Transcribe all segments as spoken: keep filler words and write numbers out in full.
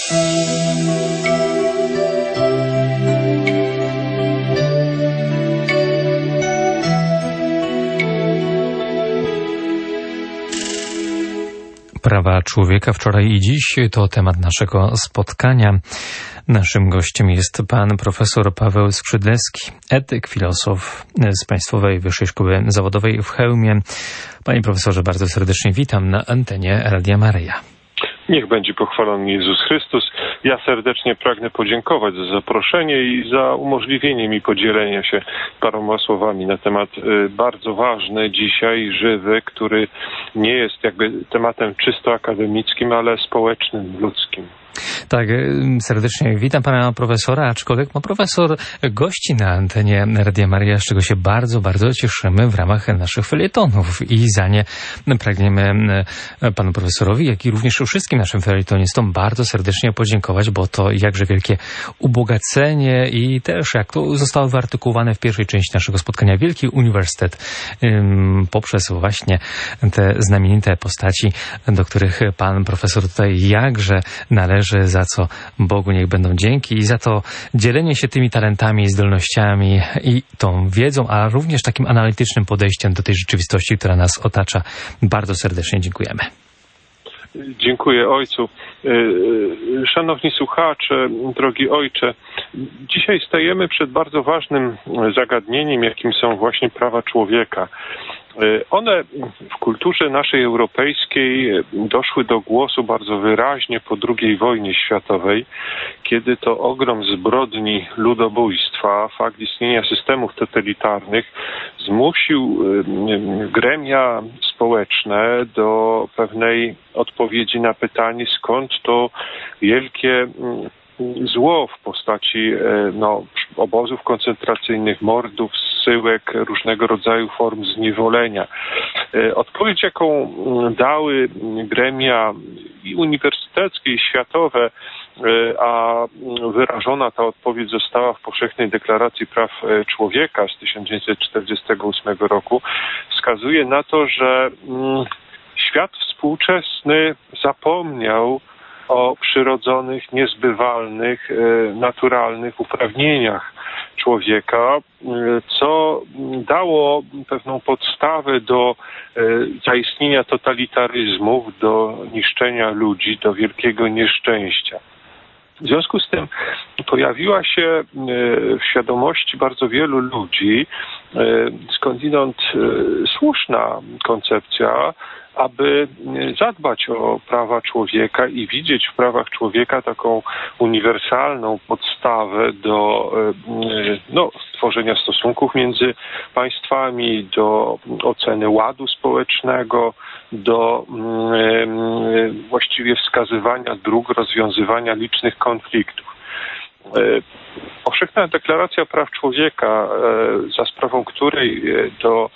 Prawa człowieka wczoraj i dziś to temat naszego spotkania. Naszym gościem jest pan profesor Paweł Skrzydlewski, etyk, filozof z Państwowej Wyższej Szkoły Zawodowej w Chełmie. Panie profesorze, bardzo serdecznie witam na antenie Radia Maryja. Niech będzie pochwalony Jezus Chrystus. Ja serdecznie pragnę podziękować za zaproszenie i za umożliwienie mi podzielenia się paroma słowami na temat bardzo ważny dzisiaj, żywy, który nie jest jakby tematem czysto akademickim, ale społecznym, ludzkim. Tak, serdecznie witam pana profesora, aczkolwiek pan profesor gości na antenie Radia Maryja, z czego się bardzo, bardzo cieszymy w ramach naszych felietonów i za nie pragniemy panu profesorowi, jak i również wszystkim naszym felietonistom bardzo serdecznie podziękować, bo to jakże wielkie ubogacenie i też, jak to zostało wyartykułowane w pierwszej części naszego spotkania, wielki uniwersytet poprzez właśnie te znamienite postaci, do których pan profesor tutaj jakże należy, za co Bogu niech będą dzięki i za to dzielenie się tymi talentami, zdolnościami i tą wiedzą, a również takim analitycznym podejściem do tej rzeczywistości, która nas otacza. Bardzo serdecznie dziękujemy. Dziękuję Ojcu. Szanowni słuchacze, drogi Ojcze, dzisiaj stajemy przed bardzo ważnym zagadnieniem, jakim są właśnie prawa człowieka. One w kulturze naszej europejskiej doszły do głosu bardzo wyraźnie po drugiej wojnie światowej, kiedy to ogrom zbrodni ludobójstwa, fakt istnienia systemów totalitarnych zmusił gremia społeczne do pewnej odpowiedzi na pytanie, skąd to wielkie zło w postaci no, obozów koncentracyjnych, mordów, zsyłek, różnego rodzaju form zniewolenia. Odpowiedź, jaką dały gremia i uniwersyteckie, i światowe, a wyrażona ta odpowiedź została w Powszechnej Deklaracji Praw Człowieka z tysiąc dziewięćset czterdziestego ósmego roku, wskazuje na to, że świat współczesny zapomniał o przyrodzonych, niezbywalnych, naturalnych uprawnieniach człowieka, co dało pewną podstawę do zaistnienia totalitaryzmów, do niszczenia ludzi, do wielkiego nieszczęścia. W związku z tym pojawiła się w świadomości bardzo wielu ludzi skądinąd słuszna koncepcja, aby zadbać o prawa człowieka i widzieć w prawach człowieka taką uniwersalną podstawę do no, tworzenia stosunków między państwami, do oceny ładu społecznego, do właściwie wskazywania dróg rozwiązywania licznych konfliktów. Powszechna Deklaracja Praw Człowieka, za sprawą której do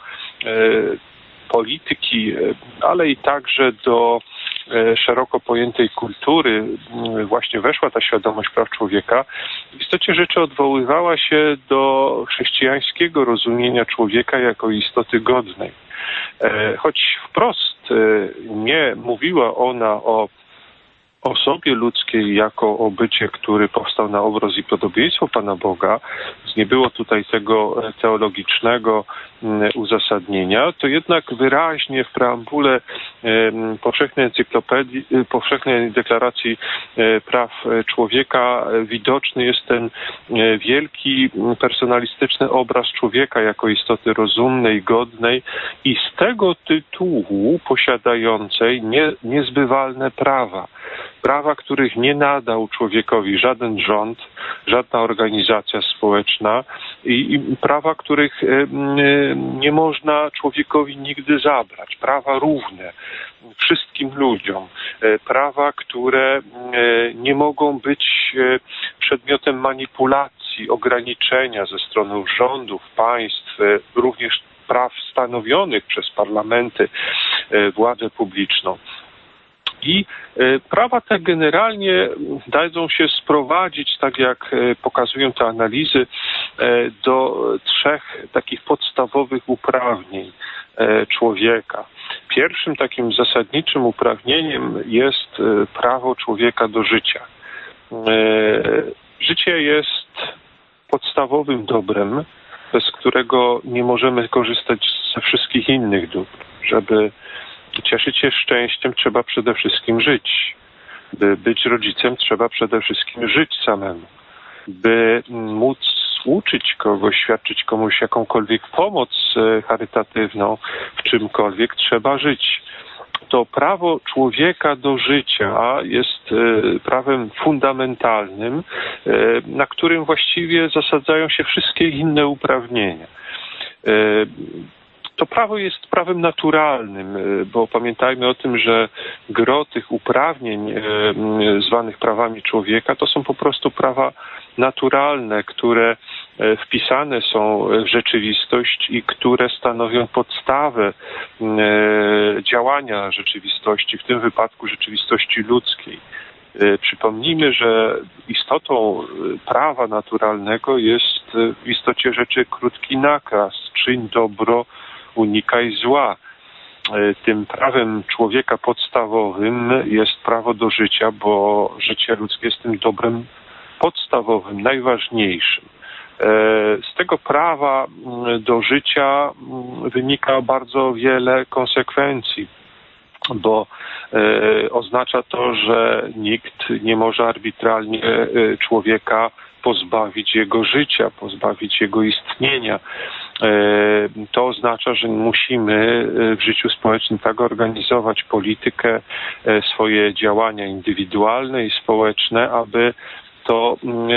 polityki, ale i także do szeroko pojętej kultury właśnie weszła ta świadomość praw człowieka, w istocie rzeczy odwoływała się do chrześcijańskiego rozumienia człowieka jako istoty godnej. Choć wprost nie mówiła ona o osobie ludzkiej jako o bycie, który powstał na obraz i podobieństwo Pana Boga, nie było tutaj tego teologicznego uzasadnienia, to jednak wyraźnie w preambule Powszechnej Encyklopedii, Powszechnej Deklaracji Praw Człowieka widoczny jest ten wielki personalistyczny obraz człowieka jako istoty rozumnej, godnej i z tego tytułu posiadającej nie, niezbywalne prawa. Prawa, których nie nadał człowiekowi żaden rząd, żadna organizacja społeczna i, i prawa, których nie można człowiekowi nigdy zabrać. Prawa równe wszystkim ludziom. Prawa, które nie mogą być przedmiotem manipulacji, ograniczenia ze strony rządów, państw, również praw stanowionych przez parlamenty, władzę publiczną. I prawa te generalnie dadzą się sprowadzić, tak jak pokazują te analizy, do trzech takich podstawowych uprawnień człowieka. Pierwszym takim zasadniczym uprawnieniem jest prawo człowieka do życia. Życie jest podstawowym dobrem, bez którego nie możemy korzystać ze wszystkich innych dóbr. Żeby cieszyć się szczęściem, trzeba przede wszystkim żyć. By być rodzicem, trzeba przede wszystkim żyć samemu. By móc uczyć kogoś, świadczyć komuś jakąkolwiek pomoc charytatywną w czymkolwiek, trzeba żyć. To prawo człowieka do życia jest prawem fundamentalnym, na którym właściwie zasadzają się wszystkie inne uprawnienia. To prawo jest prawem naturalnym, bo pamiętajmy o tym, że gro tych uprawnień zwanych prawami człowieka to są po prostu prawa naturalne, które wpisane są w rzeczywistość i które stanowią podstawę działania rzeczywistości, w tym wypadku rzeczywistości ludzkiej. Przypomnijmy, że istotą prawa naturalnego jest w istocie rzeczy krótki nakaz: czyń dobro, unikaj zła. Tym prawem człowieka podstawowym jest prawo do życia, bo życie ludzkie jest tym dobrem podstawowym, najważniejszym. Z tego prawa do życia wynika bardzo wiele konsekwencji, bo oznacza to, że nikt nie może arbitralnie człowieka pozbawić jego życia, pozbawić jego istnienia. To oznacza, że musimy w życiu społecznym tak organizować politykę, swoje działania indywidualne i społeczne, aby to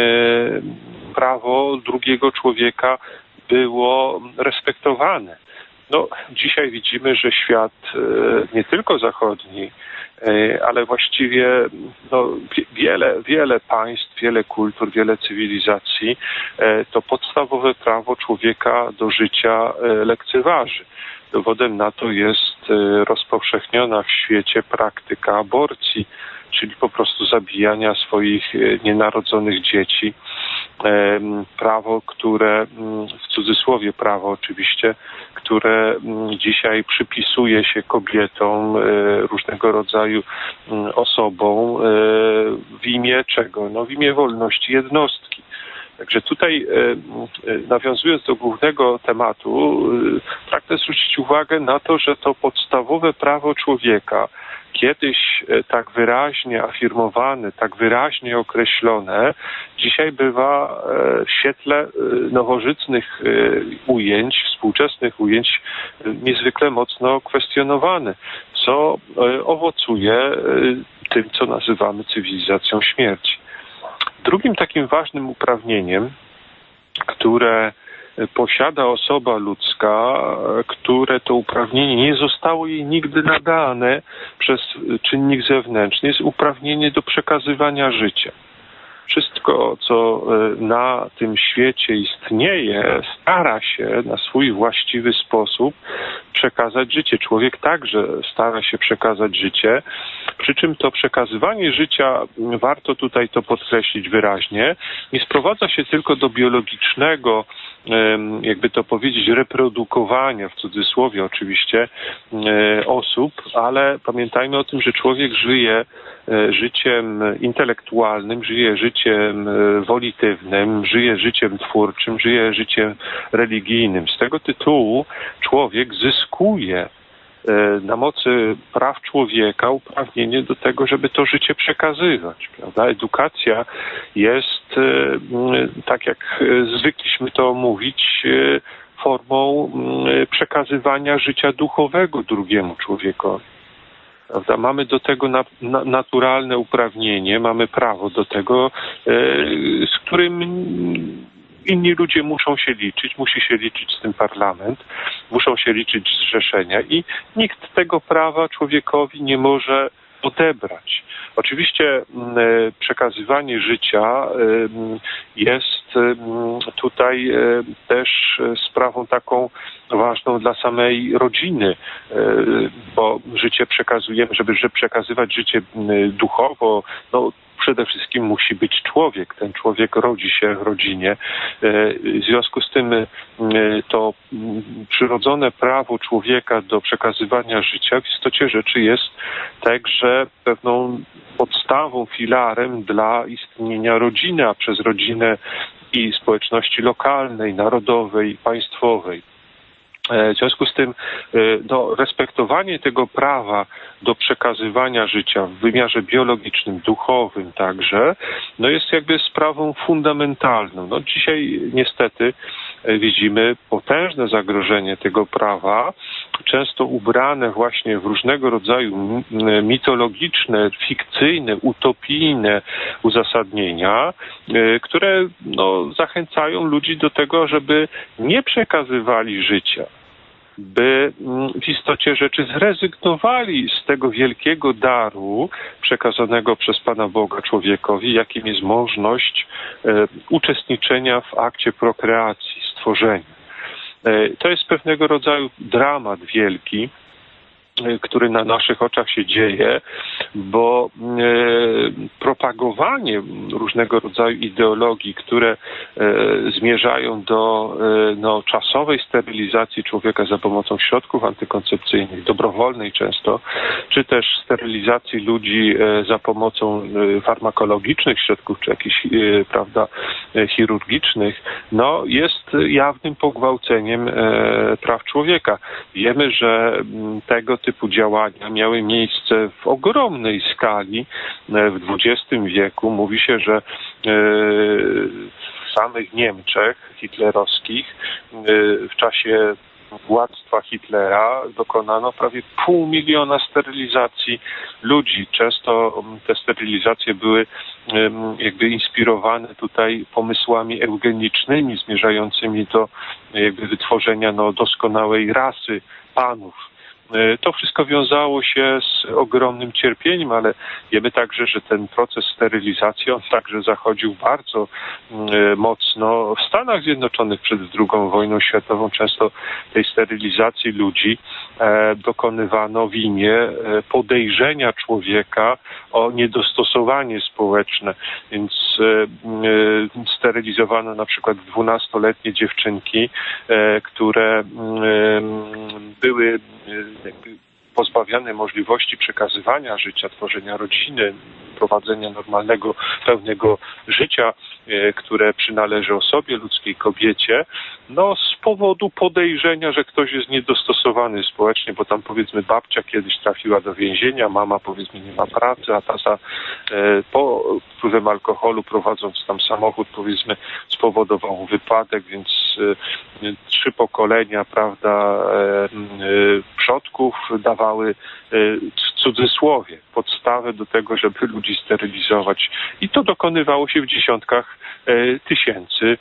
prawo drugiego człowieka było respektowane. No, dzisiaj widzimy, że świat nie tylko zachodni, ale właściwie no, wiele, wiele państw, wiele kultur, wiele cywilizacji to podstawowe prawo człowieka do życia lekceważy. Dowodem na to jest rozpowszechniona w świecie praktyka aborcji, czyli po prostu zabijania swoich nienarodzonych dzieci. Prawo, które, w cudzysłowie prawo oczywiście, które dzisiaj przypisuje się kobietom, różnego rodzaju osobom w imię czego? No w imię wolności jednostki. Także tutaj, nawiązując do głównego tematu, pragnę zwrócić uwagę na to, że to podstawowe prawo człowieka, kiedyś tak wyraźnie afirmowane, tak wyraźnie określone, dzisiaj bywa w świetle nowożytnych ujęć, współczesnych ujęć niezwykle mocno kwestionowane, co owocuje tym, co nazywamy cywilizacją śmierci. Drugim takim ważnym uprawnieniem, które posiada osoba ludzka, które to uprawnienie nie zostało jej nigdy nadane przez czynnik zewnętrzny, jest uprawnienie do przekazywania życia. Wszystko, co na tym świecie istnieje, stara się na swój właściwy sposób przekazać życie. Człowiek także stara się przekazać życie, przy czym to przekazywanie życia, warto tutaj to podkreślić wyraźnie, nie sprowadza się tylko do biologicznego, jakby to powiedzieć, reprodukowania, w cudzysłowie oczywiście, osób, ale pamiętajmy o tym, że człowiek żyje życiem intelektualnym, żyje życiem wolitywnym, żyje życiem twórczym, żyje życiem religijnym. Z tego tytułu człowiek zyskuje na mocy praw człowieka uprawnienie do tego, żeby to życie przekazywać, prawda? Edukacja jest, tak jak zwykliśmy to mówić, formą przekazywania życia duchowego drugiemu człowiekowi. Prawda? Mamy do tego na, na, naturalne uprawnienie, mamy prawo do tego, z którym inni ludzie muszą się liczyć, musi się liczyć z tym parlament, muszą się liczyć z zrzeszenia i nikt tego prawa człowiekowi nie może odebrać. Oczywiście przekazywanie życia jest tutaj też sprawą taką ważną dla samej rodziny, bo życie przekazujemy, żeby przekazywać życie duchowo, no przede wszystkim musi być człowiek. Ten człowiek rodzi się w rodzinie. W związku z tym to przyrodzone prawo człowieka do przekazywania życia w istocie rzeczy jest także pewną podstawą, filarem dla istnienia rodziny, a przez rodzinę i społeczności lokalnej, narodowej, państwowej. W związku z tym no, respektowanie tego prawa do przekazywania życia w wymiarze biologicznym, duchowym także, no jest jakby sprawą fundamentalną. No, dzisiaj niestety widzimy potężne zagrożenie tego prawa, często ubrane właśnie w różnego rodzaju mitologiczne, fikcyjne, utopijne uzasadnienia, które no, zachęcają ludzi do tego, żeby nie przekazywali życia, by w istocie rzeczy zrezygnowali z tego wielkiego daru przekazanego przez Pana Boga człowiekowi, jakim jest możliwość e, uczestniczenia w akcie prokreacji, stworzenia. E, to jest pewnego rodzaju dramat wielki, który na naszych oczach się dzieje, bo e, propagowanie różnego rodzaju ideologii, które e, zmierzają do e, no, czasowej sterylizacji człowieka za pomocą środków antykoncepcyjnych, dobrowolnej często, czy też sterylizacji ludzi e, za pomocą e, farmakologicznych środków, czy jakichś, e, prawda, e, chirurgicznych, no, jest jawnym pogwałceniem e, praw człowieka. Wiemy, że m, tego typu działania miały miejsce w ogromnej skali w dwudziestym wieku. Mówi się, że w samych Niemczech hitlerowskich w czasie władztwa Hitlera dokonano prawie pół miliona sterylizacji ludzi. Często te sterylizacje były jakby inspirowane tutaj pomysłami eugenicznymi zmierzającymi do jakby wytworzenia no, doskonałej rasy panów. To wszystko wiązało się z ogromnym cierpieniem, ale wiemy także, że ten proces sterylizacji, on także zachodził bardzo mocno w Stanach Zjednoczonych przed drugą wojną światową. Często tej sterylizacji ludzi dokonywano w imię podejrzenia człowieka o niedostosowanie społeczne. Więc sterylizowano na przykład dwunastoletnie dziewczynki, które były jakby pozbawiane możliwości przekazywania życia, tworzenia rodziny, prowadzenia normalnego, pełnego życia, które przynależy osobie ludzkiej, kobiecie, no z powodu podejrzenia, że ktoś jest niedostosowany społecznie, bo tam powiedzmy babcia kiedyś trafiła do więzienia, mama powiedzmy nie ma pracy, a tata po wpływem alkoholu prowadząc tam samochód powiedzmy spowodował wypadek, więc trzy pokolenia, prawda, przodków dawały w cudzysłowie podstawę do tego, żeby ludzi sterylizować. I to dokonywało się w dziesiątkach tysięcy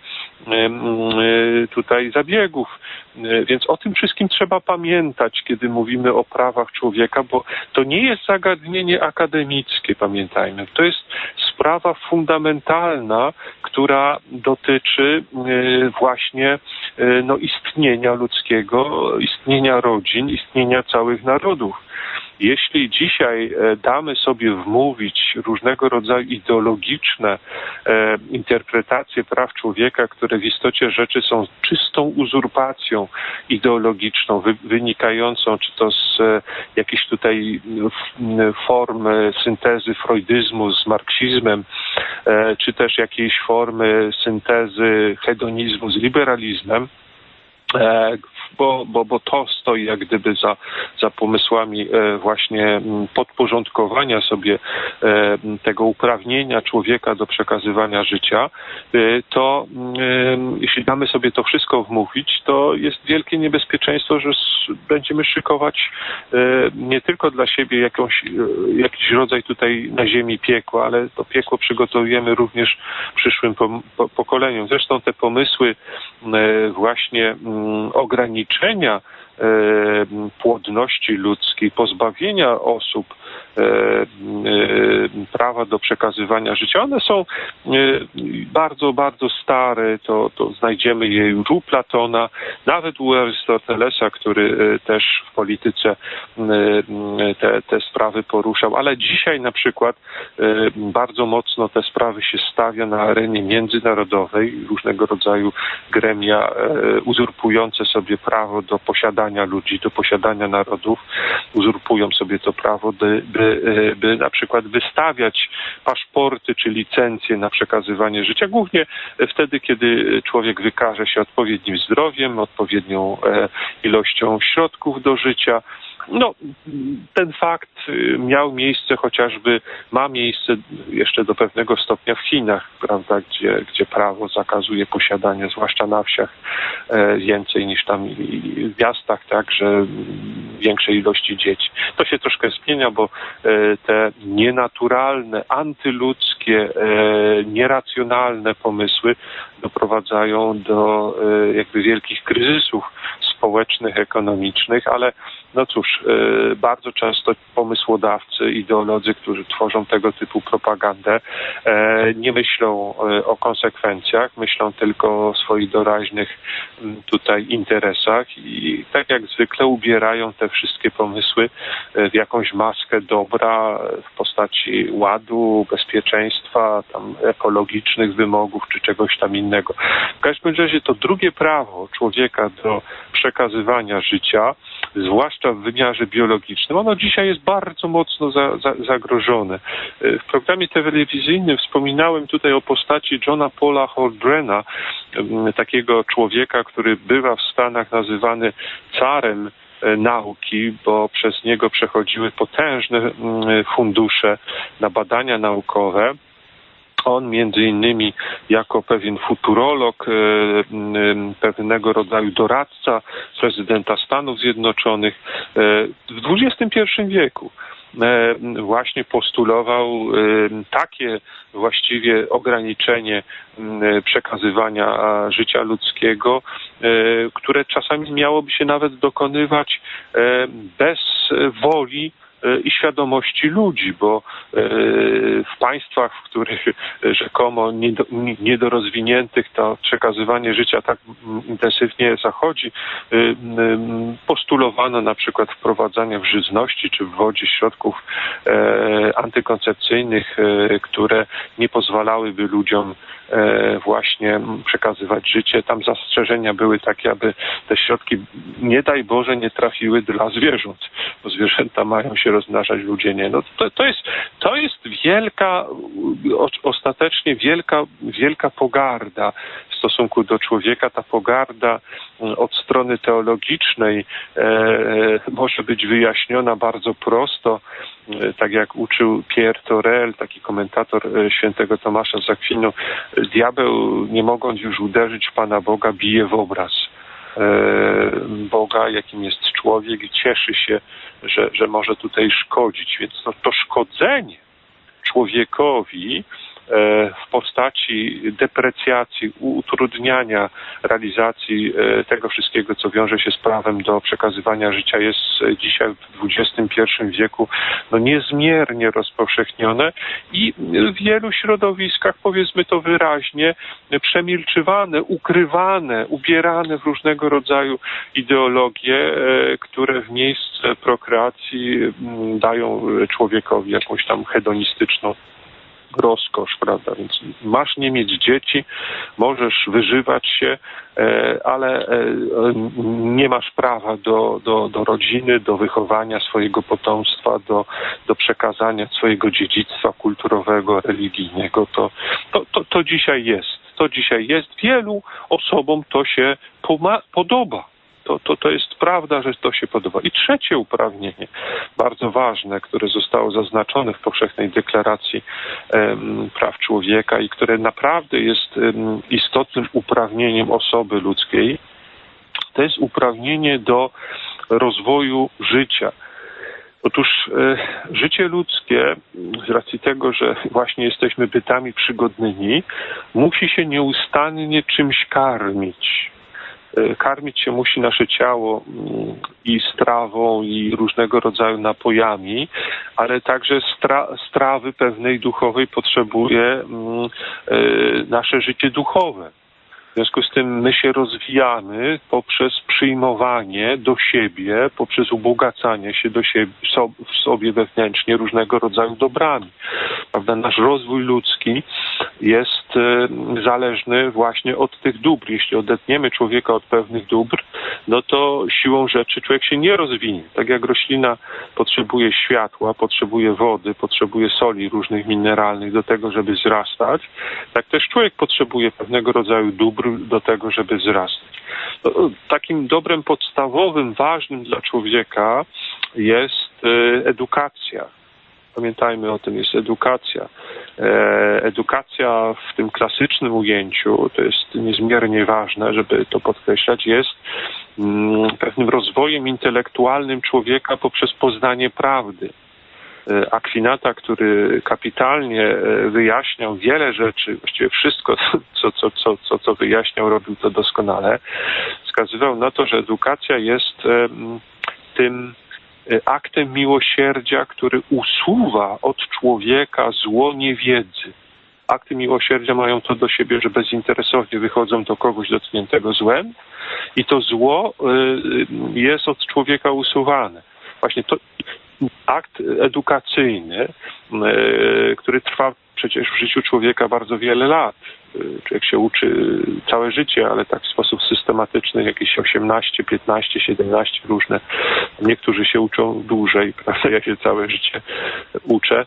tutaj zabiegów. Więc o tym wszystkim trzeba pamiętać, kiedy mówimy o prawach człowieka, bo to nie jest zagadnienie akademickie, pamiętajmy. To jest sprawa fundamentalna, która dotyczy właśnie no, istnienia ludzkiego, istnienia rodzin, istnienia całych narodów. Jeśli dzisiaj damy sobie wmówić różnego rodzaju ideologiczne e, interpretacje praw człowieka, które w istocie rzeczy są czystą uzurpacją ideologiczną, wy, wynikającą czy to z e, jakichś tutaj f, form syntezy freudyzmu z marksizmem, e, czy też jakiejś formy syntezy hedonizmu z liberalizmem, Bo, bo, bo to stoi jak gdyby za, za pomysłami właśnie podporządkowania sobie tego uprawnienia człowieka do przekazywania życia, to jeśli damy sobie to wszystko wmówić, to jest wielkie niebezpieczeństwo, że będziemy szykować nie tylko dla siebie jakąś, jakiś rodzaj tutaj na ziemi piekła, ale to piekło przygotowujemy również przyszłym pokoleniom. Zresztą te pomysły właśnie ograniczenia płodności ludzkiej, pozbawienia osób prawa do przekazywania życia. One są bardzo, bardzo stare, to, to znajdziemy je już u Platona, nawet u Arystotelesa, który też w polityce te, te sprawy poruszał, ale dzisiaj na przykład bardzo mocno te sprawy się stawia na arenie międzynarodowej, różnego rodzaju gremia uzurpujące sobie prawo do posiadania ludzi, do posiadania narodów, uzurpują sobie to prawo, by, by, by na przykład wystawiać paszporty czy licencje na przekazywanie życia, głównie wtedy, kiedy człowiek wykaże się odpowiednim zdrowiem, odpowiednią ilością środków do życia. No, ten fakt miał miejsce chociażby, ma miejsce jeszcze do pewnego stopnia w Chinach, prawda, gdzie, gdzie prawo zakazuje posiadania, zwłaszcza na wsiach, więcej niż tam w miastach, także większej ilości dzieci. To się troszkę zmienia, bo te nienaturalne, antyludzkie, nieracjonalne pomysły doprowadzają do jakby wielkich kryzysów społecznych, ekonomicznych, ale no cóż, bardzo często pomysłodawcy, ideolodzy, którzy tworzą tego typu propagandę, nie myślą o konsekwencjach, myślą tylko o swoich doraźnych tutaj interesach i tak jak zwykle ubierają te wszystkie pomysły w jakąś maskę dobra w postaci ładu, bezpieczeństwa, tam ekologicznych wymogów czy czegoś tam innego. W każdym razie to drugie prawo człowieka do przekazywania życia, zwłaszcza w wymiarze biologicznym, ono dzisiaj jest bardzo mocno za, za, zagrożone. W programie telewizyjnym wspominałem tutaj o postaci Johna Paula Holbrena, takiego człowieka, który bywa w Stanach nazywany carem nauki, bo przez niego przechodziły potężne fundusze na badania naukowe. On między innymi jako pewien futurolog, pewnego rodzaju doradca prezydenta Stanów Zjednoczonych w dwudziestym pierwszym wieku właśnie postulował takie właściwie ograniczenie przekazywania życia ludzkiego, które czasami miałoby się nawet dokonywać bez woli i świadomości ludzi, bo w państwach, w których rzekomo niedorozwiniętych to przekazywanie życia tak intensywnie zachodzi, postulowano na przykład wprowadzanie w żyzności czy w wodzie środków antykoncepcyjnych, które nie pozwalałyby ludziom właśnie przekazywać życie. Tam zastrzeżenia były takie, aby te środki, nie daj Boże, nie trafiły dla zwierząt, bo zwierzęta mają się rozmnażać, ludzie nie. No to, to jest, to jest wielka, ostatecznie wielka, wielka pogarda w stosunku do człowieka. Ta pogarda od strony teologicznej e, może być wyjaśniona bardzo prosto, e, tak jak uczył Pierre Torel, taki komentator świętego Tomasza z Akwinu. Diabeł, nie mogąc już uderzyć w Pana Boga, bije w obraz Boga, jakim jest człowiek, i cieszy się, że, że może tutaj szkodzić. Więc to, to szkodzenie człowiekowi w postaci deprecjacji, utrudniania realizacji tego wszystkiego, co wiąże się z prawem do przekazywania życia, jest dzisiaj w dwudziestym pierwszym wieku no niezmiernie rozpowszechnione i w wielu środowiskach, powiedzmy to wyraźnie, przemilczywane, ukrywane, ubierane w różnego rodzaju ideologie, które w miejsce prokreacji dają człowiekowi jakąś tam hedonistyczną rozkosz, prawda? Więc masz nie mieć dzieci, możesz wyżywać się, ale nie masz prawa do, do, do rodziny, do wychowania swojego potomstwa, do, do przekazania swojego dziedzictwa kulturowego, religijnego. To, to, to, to dzisiaj jest. To dzisiaj jest. Wielu osobom to się poma- podoba. To, to, to jest prawda, że to się podoba. I trzecie uprawnienie, bardzo ważne, które zostało zaznaczone w Powszechnej Deklaracji um, Praw Człowieka i które naprawdę jest um, istotnym uprawnieniem osoby ludzkiej, to jest uprawnienie do rozwoju życia. Otóż e, życie ludzkie, z racji tego, że właśnie jesteśmy bytami przygodnymi, musi się nieustannie czymś karmić. karmić się musi nasze ciało i strawą, i różnego rodzaju napojami, ale także stra- strawy pewnej duchowej potrzebuje nasze życie duchowe. W związku z tym my się rozwijamy poprzez przyjmowanie do siebie, poprzez ubogacanie się do siebie, w sobie wewnętrznie różnego rodzaju dobrami. Prawda? Nasz rozwój ludzki jest zależny właśnie od tych dóbr. Jeśli odetniemy człowieka od pewnych dóbr, no to siłą rzeczy człowiek się nie rozwinie. Tak jak roślina potrzebuje światła, potrzebuje wody, potrzebuje soli różnych mineralnych do tego, żeby wzrastać, tak też człowiek potrzebuje pewnego rodzaju dóbr do tego, żeby wzrastać. Takim dobrem podstawowym, ważnym dla człowieka jest edukacja. Pamiętajmy o tym, jest edukacja. Edukacja w tym klasycznym ujęciu, to jest niezmiernie ważne, żeby to podkreślać, jest pewnym rozwojem intelektualnym człowieka poprzez poznanie prawdy. Akwinata, który kapitalnie wyjaśniał wiele rzeczy, właściwie wszystko, co, co, co, co, co wyjaśniał, robił to doskonale, wskazywał na to, że edukacja jest tym aktem miłosierdzia, który usuwa od człowieka zło niewiedzy. Akty miłosierdzia mają to do siebie, że bezinteresownie wychodzą do kogoś dotkniętego złem i to zło jest od człowieka usuwane. Właśnie to akt edukacyjny, który trwa przecież w życiu człowieka bardzo wiele lat. Człowiek się uczy całe życie, ale tak w sposób systematyczny, jakieś osiemnaście, piętnaście, siedemnaście różne. Niektórzy się uczą dłużej, prawda? Ja się całe życie uczę.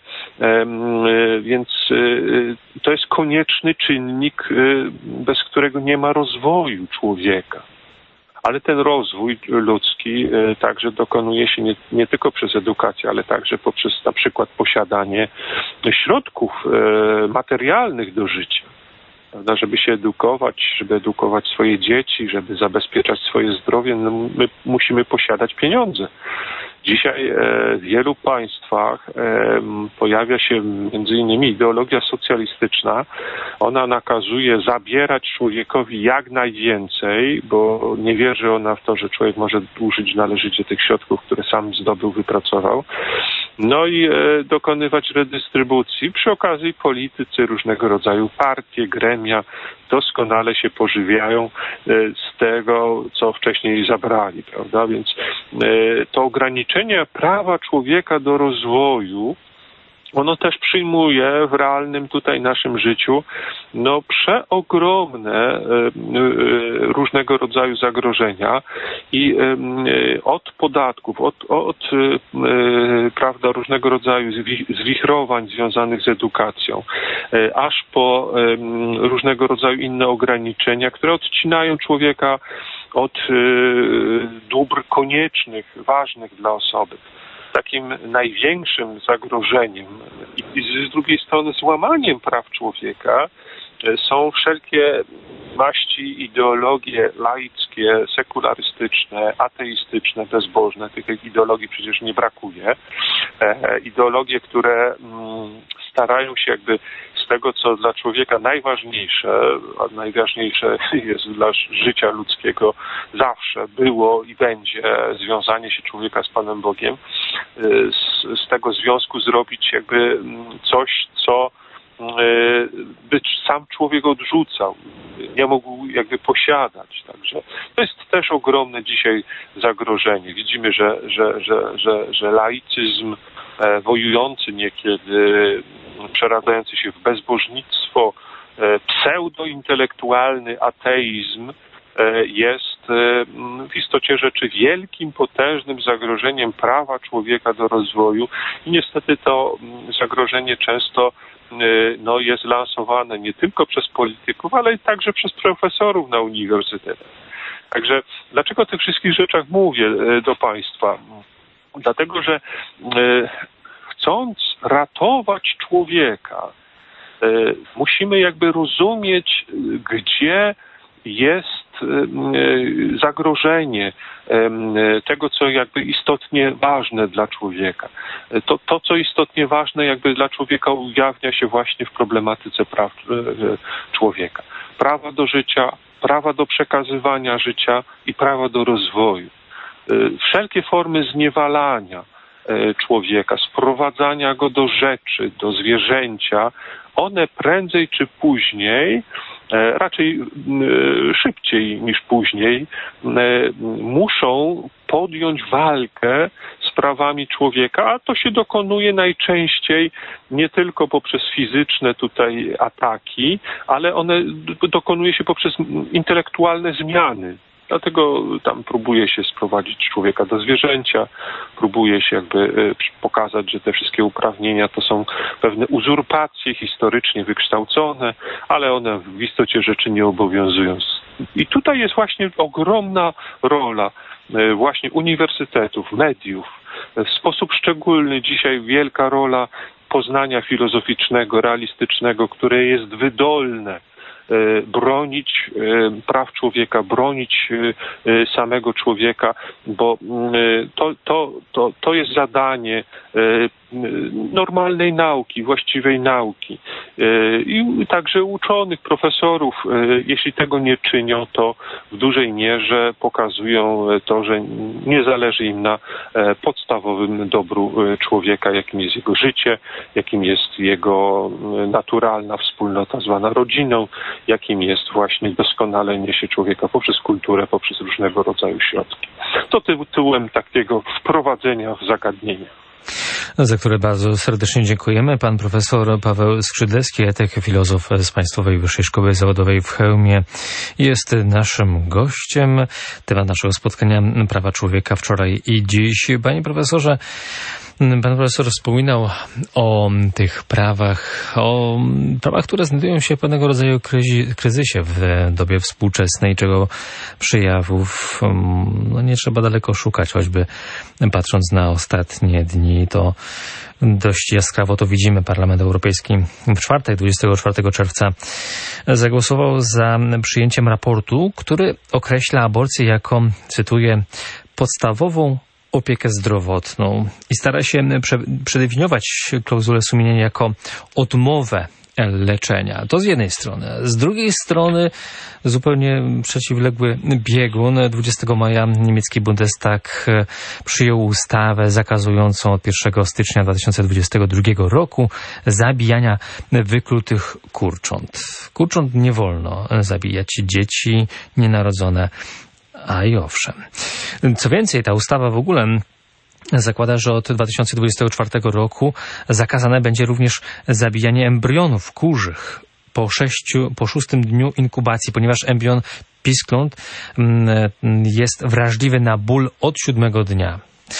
Więc to jest konieczny czynnik, bez którego nie ma rozwoju człowieka. Ale ten rozwój ludzki także dokonuje się nie, nie tylko przez edukację, ale także poprzez na przykład posiadanie środków materialnych do życia. Prawda? Żeby się edukować, żeby edukować swoje dzieci, żeby zabezpieczać swoje zdrowie, no my musimy posiadać pieniądze. Dzisiaj w wielu państwach pojawia się między innymi ideologia socjalistyczna. Ona nakazuje zabierać człowiekowi jak najwięcej, bo nie wierzy ona w to, że człowiek może użyć należycie tych środków, które sam zdobył, wypracował. No i dokonywać redystrybucji. Przy okazji politycy, różnego rodzaju partie, gremia doskonale się pożywiają z tego, co wcześniej zabrali, prawda? Więc to ograniczenie prawa człowieka do rozwoju, ono też przyjmuje w realnym tutaj naszym życiu no przeogromne różnego rodzaju zagrożenia i od podatków, od, od prawda, różnego rodzaju zwichrowań związanych z edukacją, aż po różnego rodzaju inne ograniczenia, które odcinają człowieka od dóbr koniecznych, ważnych dla osoby. Takim największym zagrożeniem i z drugiej strony złamaniem praw człowieka są wszelkie maści ideologie laickie, sekularystyczne, ateistyczne, bezbożne. Tych ideologii przecież nie brakuje. Ideologie, które starają się jakby z tego, co dla człowieka najważniejsze, a najważniejsze jest dla życia ludzkiego zawsze było i będzie związanie się człowieka z Panem Bogiem, z, z tego związku zrobić jakby coś, co by sam człowiek odrzucał, nie mógł jakby posiadać. Także to jest też ogromne dzisiaj zagrożenie. Widzimy, że, że, że, że, że laicyzm e, wojujący niekiedy, przeradzający się w bezbożnictwo, e, pseudointelektualny ateizm e, jest e, w istocie rzeczy wielkim, potężnym zagrożeniem prawa człowieka do rozwoju i niestety to zagrożenie często no, jest lansowane nie tylko przez polityków, ale i także przez profesorów na uniwersytetach. Także dlaczego o tych wszystkich rzeczach mówię do Państwa? Dlatego, że chcąc ratować człowieka, musimy jakby rozumieć, gdzie jest zagrożenie tego, co jakby istotnie ważne dla człowieka. To, to, co istotnie ważne jakby dla człowieka ujawnia się właśnie w problematyce praw człowieka. Prawa do życia, prawa do przekazywania życia i prawa do rozwoju. Wszelkie formy zniewalania człowieka, sprowadzania go do rzeczy, do zwierzęcia, one prędzej czy później, raczej szybciej niż później, muszą podjąć walkę z prawami człowieka, a to się dokonuje najczęściej nie tylko poprzez fizyczne tutaj ataki, ale one dokonuje się poprzez intelektualne zmiany. Dlatego tam próbuje się sprowadzić człowieka do zwierzęcia, próbuje się jakby pokazać, że te wszystkie uprawnienia to są pewne uzurpacje historycznie wykształcone, ale one w istocie rzeczy nie obowiązują. I tutaj jest właśnie ogromna rola właśnie uniwersytetów, mediów. W sposób szczególny dzisiaj wielka rola poznania filozoficznego, realistycznego, które jest wydolne, bronić praw człowieka, bronić samego człowieka, bo to, to, to, to jest zadanie normalnej nauki, właściwej nauki. I także uczonych, profesorów, jeśli tego nie czynią, to w dużej mierze pokazują to, że nie zależy im na podstawowym dobru człowieka, jakim jest jego życie, jakim jest jego naturalna wspólnota zwana rodziną, jakim jest właśnie doskonalenie się człowieka poprzez kulturę, poprzez różnego rodzaju środki. To tytułem takiego wprowadzenia w zagadnienie. Za które bardzo serdecznie dziękujemy. Pan profesor Paweł Skrzydlewski, etyk, filozof z Państwowej Wyższej Szkoły Zawodowej w Chełmie, jest naszym gościem. Temat naszego spotkania: prawa człowieka wczoraj i dziś. Panie profesorze, pan profesor wspominał o tych prawach, o prawach, które znajdują się w pewnego rodzaju kryzysie w dobie współczesnej, czego przejawów no nie trzeba daleko szukać, choćby patrząc na ostatnie dni, to dość jaskrawo to widzimy. Parlament Europejski w czwartek, dwudziestego czwartego czerwca, zagłosował za przyjęciem raportu, który określa aborcję jako, cytuję, podstawową opiekę zdrowotną i stara się prze, przedefiniować klauzulę sumienia jako odmowę leczenia. To z jednej strony. Z drugiej strony zupełnie przeciwległy biegun. dwudziestego maja niemiecki Bundestag przyjął ustawę zakazującą od pierwszego stycznia dwa tysiące dwudziestego drugiego roku zabijania wyklutych kurcząt. Kurcząt nie wolno zabijać, dzieci nienarodzone. A i owszem. Co więcej, ta ustawa w ogóle zakłada, że od dwa tysiące dwudziestego czwartego roku zakazane będzie również zabijanie embrionów kurzych po, sześciu, po szóstym dniu inkubacji, ponieważ embrion piskląt jest wrażliwy na ból od siódmego dnia.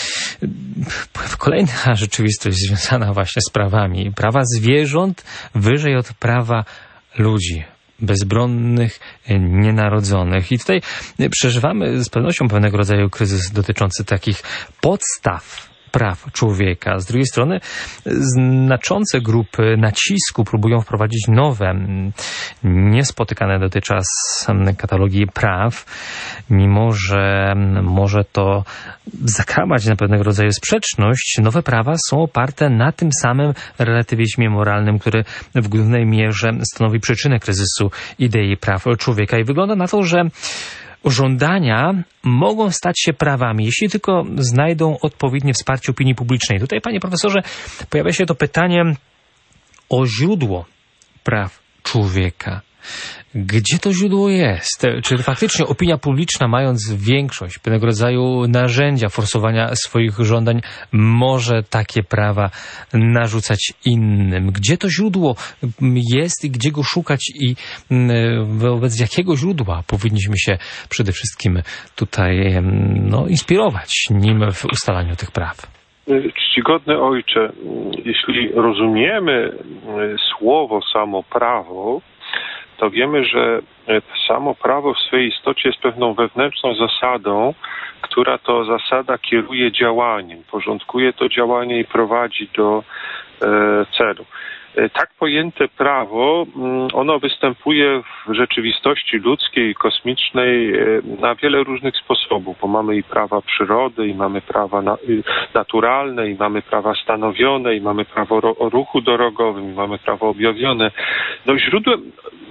Kolejna rzeczywistość związana właśnie z prawami. Prawa zwierząt wyżej od prawa ludzi. Bezbronnych, nienarodzonych. I tutaj przeżywamy z pewnością pewnego rodzaju kryzys dotyczący takich podstaw praw człowieka. Z drugiej strony znaczące grupy nacisku próbują wprowadzić nowe, niespotykane dotychczas katalogi praw, mimo że może to zakramać na pewnego rodzaju sprzeczność. Nowe prawa są oparte na tym samym relatywizmie moralnym, który w głównej mierze stanowi przyczynę kryzysu idei praw człowieka. I wygląda na to, że żądania mogą stać się prawami, jeśli tylko znajdą odpowiednie wsparcie opinii publicznej. Tutaj, panie profesorze, pojawia się to pytanie o źródło praw człowieka. Gdzie to źródło jest? Czy faktycznie opinia publiczna, mając większość pewnego rodzaju narzędzia forsowania swoich żądań, może takie prawa narzucać innym? Gdzie to źródło jest i gdzie go szukać i wobec jakiego źródła powinniśmy się przede wszystkim tutaj no, inspirować nim w ustalaniu tych praw? Czcigodny ojcze, jeśli rozumiemy słowo samo prawo, to wiemy, że samo prawo w swojej istocie jest pewną wewnętrzną zasadą, która to zasada kieruje działaniem, porządkuje to działanie i prowadzi do e, celu. Tak pojęte prawo, ono występuje w rzeczywistości ludzkiej i kosmicznej na wiele różnych sposobów, bo mamy i prawa przyrody, i mamy prawa na, naturalne, i mamy prawa stanowione, i mamy prawo o ruchu drogowym, i mamy prawo objawione. No źródłem,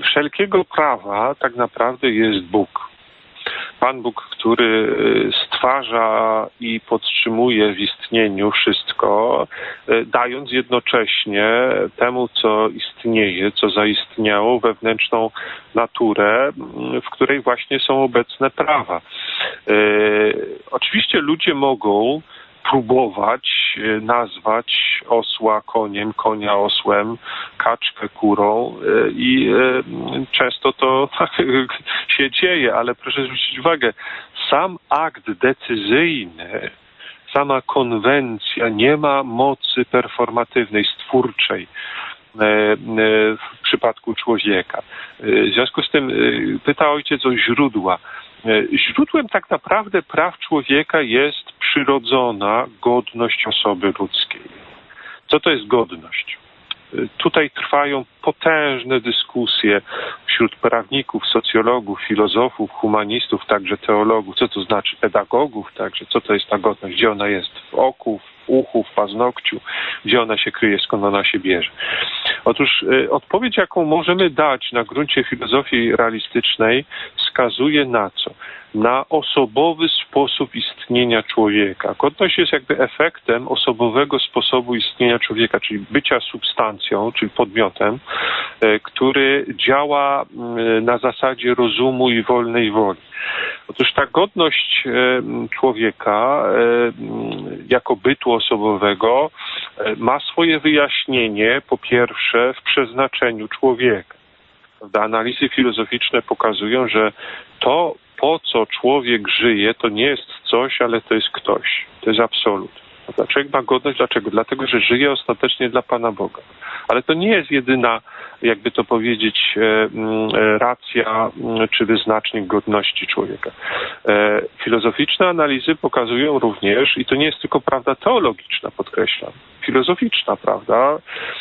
wszelkiego prawa tak naprawdę jest Bóg. Pan Bóg, który stwarza i podtrzymuje w istnieniu wszystko, dając jednocześnie temu, co istnieje, co zaistniało, wewnętrzną naturę, w której właśnie są obecne prawa. Oczywiście ludzie mogą próbować nazwać osła koniem, konia osłem, kaczkę kurą i często to się dzieje, ale proszę zwrócić uwagę, sam akt decyzyjny, sama konwencja nie ma mocy performatywnej, stwórczej w przypadku człowieka. W związku z tym pyta ojciec o źródła. Źródłem tak naprawdę praw człowieka jest przyrodzona godność osoby ludzkiej. Co to jest godność? Tutaj trwają potężne dyskusje wśród prawników, socjologów, filozofów, humanistów, także teologów, co to znaczy pedagogów, także co to jest ta godność, gdzie ona jest w oku, w uchu, w paznokciu, gdzie ona się kryje, skąd ona się bierze. Otóż y, odpowiedź, jaką możemy dać na gruncie filozofii realistycznej, wskazuje na co? Na osobowy sposób istnienia człowieka. Godność jest jakby efektem osobowego sposobu istnienia człowieka, czyli bycia substancją, czyli podmiotem, y, który działa y, na zasadzie rozumu i wolnej woli. Otóż ta godność człowieka jako bytu osobowego ma swoje wyjaśnienie, po pierwsze, w przeznaczeniu człowieka. Analizy filozoficzne pokazują, że to, po co człowiek żyje, to nie jest coś, ale to jest ktoś. To jest absolut. Człowiek ma godność. Dlaczego? Dlatego, że żyje ostatecznie dla Pana Boga. Ale to nie jest jedyna, jakby to powiedzieć, racja czy wyznacznik godności człowieka. Filozoficzne analizy pokazują również, i to nie jest tylko prawda teologiczna, podkreślam, filozoficzna, prawda,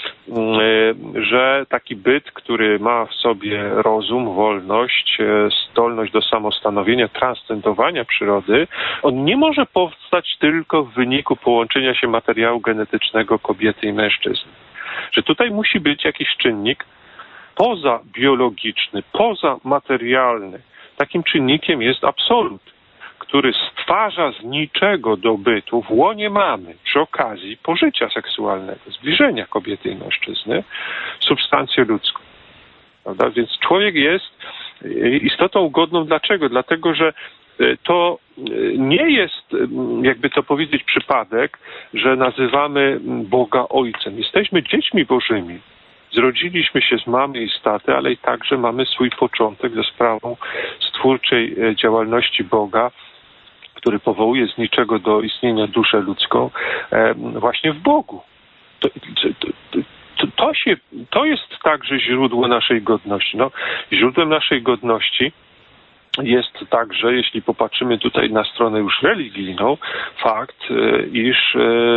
że taki byt, który ma w sobie rozum, wolność, zdolność do samostanowienia, transcendowania przyrody, on nie może powstać tylko w wyniku połączenia się materiału genetycznego kobiety i mężczyzny. Że tutaj musi być jakiś czynnik pozabiologiczny, pozamaterialny. Takim czynnikiem jest absolut, który stwarza z niczego do bytu w łonie mamy przy okazji pożycia seksualnego, zbliżenia kobiety i mężczyzny, substancję ludzką. Prawda? Więc człowiek jest istotą godną. Dlaczego? Dlatego, że to nie jest, jakby to powiedzieć, przypadek, że nazywamy Boga Ojcem. Jesteśmy dziećmi Bożymi. Zrodziliśmy się z mamy i z taty, ale i także mamy swój początek ze sprawą stwórczej działalności Boga, który powołuje z niczego do istnienia duszę ludzką, właśnie w Bogu. To, to, to, to, się, to jest także źródło naszej godności. No, źródłem naszej godności jest także, jeśli popatrzymy tutaj na stronę już religijną, fakt, iż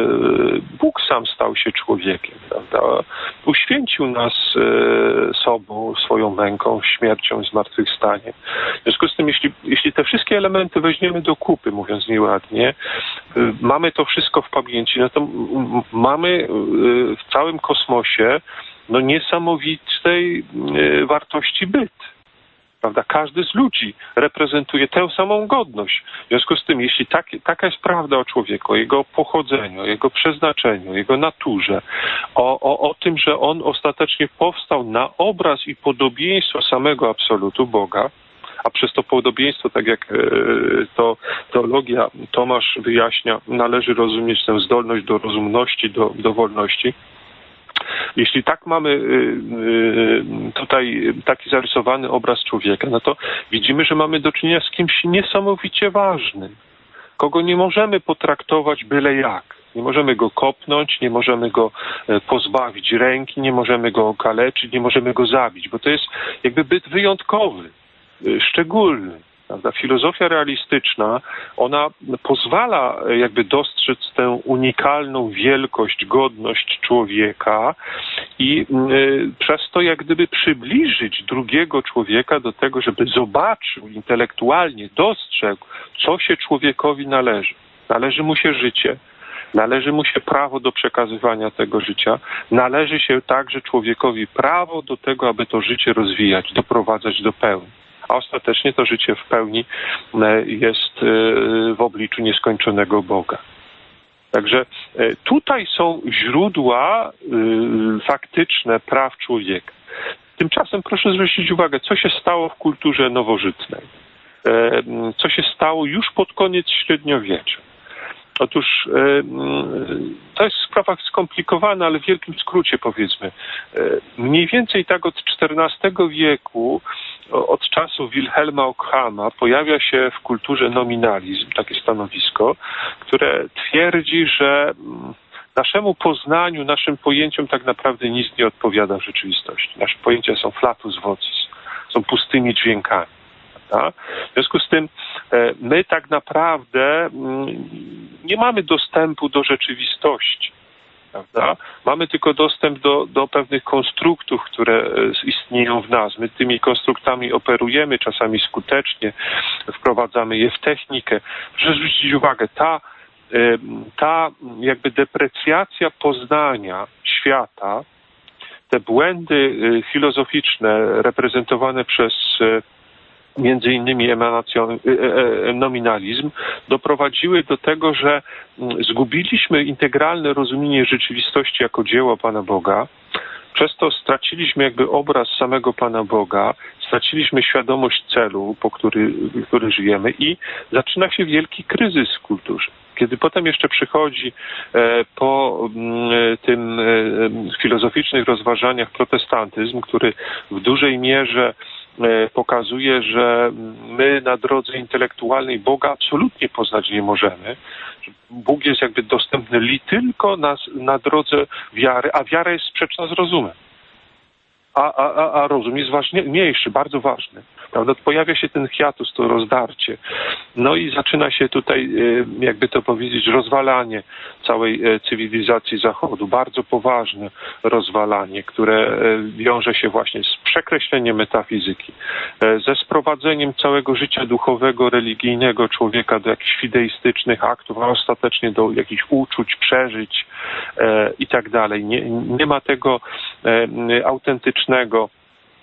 Bóg sam stał się człowiekiem, prawda? Uświęcił nas sobą, swoją męką, śmiercią i zmartwychwstaniem. W związku z tym, jeśli, jeśli te wszystkie elementy weźmiemy do kupy, mówiąc nieładnie, mamy to wszystko w pamięci, no to mamy w całym kosmosie no niesamowitej wartości byt. Prawda? Każdy z ludzi reprezentuje tę samą godność. W związku z tym, jeśli tak, taka jest prawda o człowieku, o jego pochodzeniu, o jego przeznaczeniu, o jego naturze, o, o, o tym, że on ostatecznie powstał na obraz i podobieństwo samego absolutu Boga, a przez to podobieństwo, tak jak to teologia Tomasz wyjaśnia, należy rozumieć tę zdolność do rozumności, do, do wolności. Jeśli tak mamy tutaj taki zarysowany obraz człowieka, no to widzimy, że mamy do czynienia z kimś niesamowicie ważnym, kogo nie możemy potraktować byle jak. Nie możemy go kopnąć, nie możemy go pozbawić ręki, nie możemy go okaleczyć, nie możemy go zabić, bo to jest jakby byt wyjątkowy, szczególny. Prawda? Filozofia realistyczna, ona pozwala jakby dostrzec tę unikalną wielkość, godność człowieka i y, przez to jak gdyby przybliżyć drugiego człowieka do tego, żeby zobaczył intelektualnie, dostrzegł, co się człowiekowi należy. Należy mu się życie, należy mu się prawo do przekazywania tego życia, należy się także człowiekowi prawo do tego, aby to życie rozwijać, doprowadzać do pełni. A ostatecznie to życie w pełni jest w obliczu nieskończonego Boga. Także tutaj są źródła faktyczne praw człowieka. Tymczasem proszę zwrócić uwagę, co się stało w kulturze nowożytnej. Co się stało już pod koniec średniowiecza. Otóż to jest sprawa skomplikowana, ale w wielkim skrócie powiedzmy. Mniej więcej tak od czternastego wieku, od czasu Wilhelma Ockhama, pojawia się w kulturze nominalizm, takie stanowisko, które twierdzi, że naszemu poznaniu, naszym pojęciom tak naprawdę nic nie odpowiada w rzeczywistości. Nasze pojęcia są flatus vocis, są pustymi dźwiękami. Prawda? W związku z tym my tak naprawdę nie mamy dostępu do rzeczywistości. Prawda? Mamy tylko dostęp do, do pewnych konstruktów, które istnieją w nas. My tymi konstruktami operujemy, czasami skutecznie, wprowadzamy je w technikę. Proszę zwrócić uwagę, ta, ta jakby deprecjacja poznania świata, te błędy filozoficzne reprezentowane przez między innymi emanacją, nominalizm, doprowadziły do tego, że zgubiliśmy integralne rozumienie rzeczywistości jako dzieła Pana Boga. Przez to straciliśmy jakby obraz samego Pana Boga, straciliśmy świadomość celu, po który, który żyjemy i zaczyna się wielki kryzys w kulturze. Kiedy potem jeszcze przychodzi po tym filozoficznych rozważaniach protestantyzm, który w dużej mierze pokazuje, że my na drodze intelektualnej Boga absolutnie poznać nie możemy. Bóg jest jakby dostępny li tylko na, na drodze wiary, a wiara jest sprzeczna z rozumem. A, a, a rozum jest ważniejszy, bardzo ważny. Prawda? Pojawia się ten hiatus, to rozdarcie. No i zaczyna się tutaj, jakby to powiedzieć, rozwalanie całej cywilizacji Zachodu. Bardzo poważne rozwalanie, które wiąże się właśnie z przekreśleniem metafizyki, ze sprowadzeniem całego życia duchowego, religijnego człowieka do jakichś fideistycznych aktów, a ostatecznie do jakichś uczuć, przeżyć i tak dalej. Nie, nie ma tego autentycznego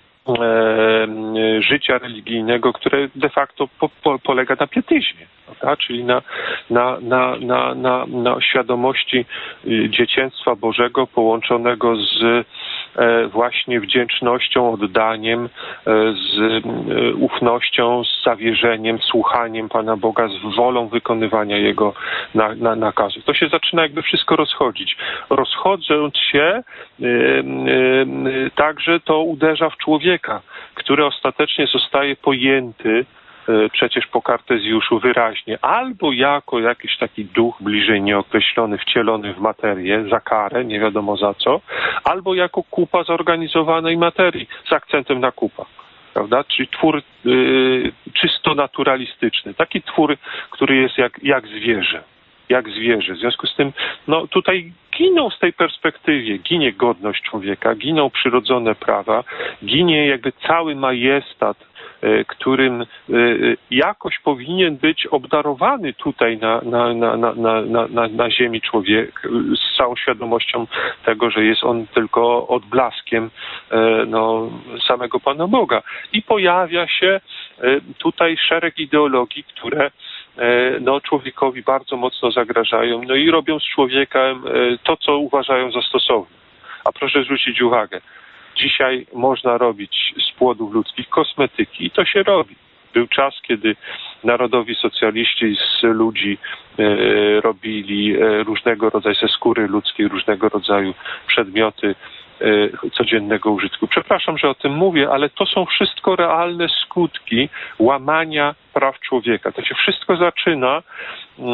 życia religijnego, które de facto po, po, polega na pietyzmie, prawda? Czyli na, na, na, na, na, na świadomości dzieciństwa Bożego połączonego z właśnie wdzięcznością, oddaniem, z ufnością, z zawierzeniem, słuchaniem Pana Boga, z wolą wykonywania Jego na, na, nakazów. To się zaczyna jakby wszystko rozchodzić. Rozchodząc się, yy, yy, także to uderza w człowieka, który ostatecznie zostaje pojęty przecież po Kartezjuszu wyraźnie, albo jako jakiś taki duch bliżej nieokreślony, wcielony w materię, za karę, nie wiadomo za co, albo jako kupa zorganizowanej materii, z akcentem na kupa. Prawda? Czyli twór y, czysto naturalistyczny. Taki twór, który jest jak, jak zwierzę. Jak zwierzę. W związku z tym, no tutaj giną z tej perspektywy, ginie godność człowieka, giną przyrodzone prawa, ginie jakby cały majestat, którym jakoś powinien być obdarowany tutaj na, na, na, na, na, na, na ziemi człowiek, z całą świadomością tego, że jest on tylko odblaskiem no, samego Pana Boga. I pojawia się tutaj szereg ideologii, które no, człowiekowi bardzo mocno zagrażają, no i robią z człowiekiem to, co uważają za stosowne. A proszę zwrócić uwagę, dzisiaj można robić z płodów ludzkich kosmetyki i to się robi. Był czas, kiedy narodowi socjaliści z ludzi e, robili e, różnego rodzaju, ze skóry ludzkiej, różnego rodzaju przedmioty e, codziennego użytku. Przepraszam, że o tym mówię, ale to są wszystko realne skutki łamania praw człowieka. To się wszystko zaczyna e, e,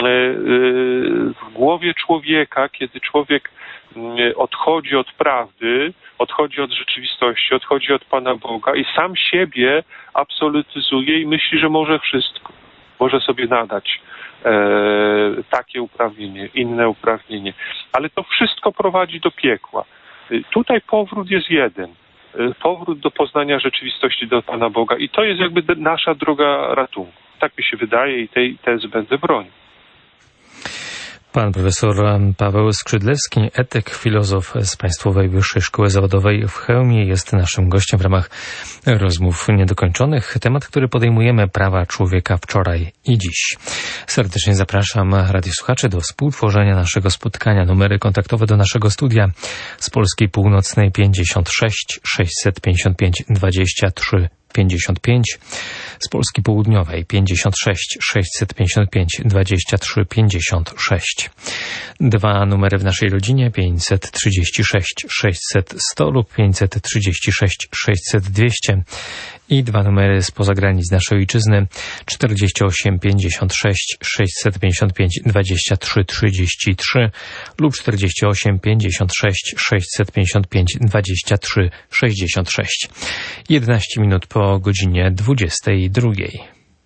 w głowie człowieka, kiedy człowiek odchodzi od prawdy, odchodzi od rzeczywistości, odchodzi od Pana Boga i sam siebie absolutyzuje i myśli, że może wszystko. Może sobie nadać e, takie uprawnienie, inne uprawnienie. Ale to wszystko prowadzi do piekła. Tutaj powrót jest jeden. Powrót do poznania rzeczywistości do Pana Boga i to jest jakby nasza droga ratunku. Tak mi się wydaje i tej tezy będę bronił. Pan profesor Paweł Skrzydlewski, etyk, filozof z Państwowej Wyższej Szkoły Zawodowej w Chełmie, jest naszym gościem w ramach rozmów niedokończonych. Temat, który podejmujemy, prawa człowieka wczoraj i dziś. Serdecznie zapraszam radiosłuchaczy do współtworzenia naszego spotkania. Numery kontaktowe do naszego studia z Polski Północnej pięćdziesiąt sześć sześćset pięćdziesiąt pięć dwadzieścia trzy pięćdziesiąt pięć, z Polski Południowej pięćdziesiąt sześć sześćset pięćdziesiąt pięć dwadzieścia trzy pięćdziesiąt sześć. Dwa numery w naszej rodzinie: pięćset trzydzieści sześć sześćset sto lub pięćset trzydzieści sześć sześćset dwieście i dwa numery spoza granic naszej ojczyzny: czterdzieści osiem pięćdziesiąt sześć sześćset pięćdziesiąt pięć dwadzieścia trzy trzydzieści trzy lub czterdzieści osiem pięćdziesiąt sześć sześćset pięćdziesiąt pięć dwadzieścia trzy sześćdziesiąt sześć. jedenaście minut po godzinie dwudziestej drugiej.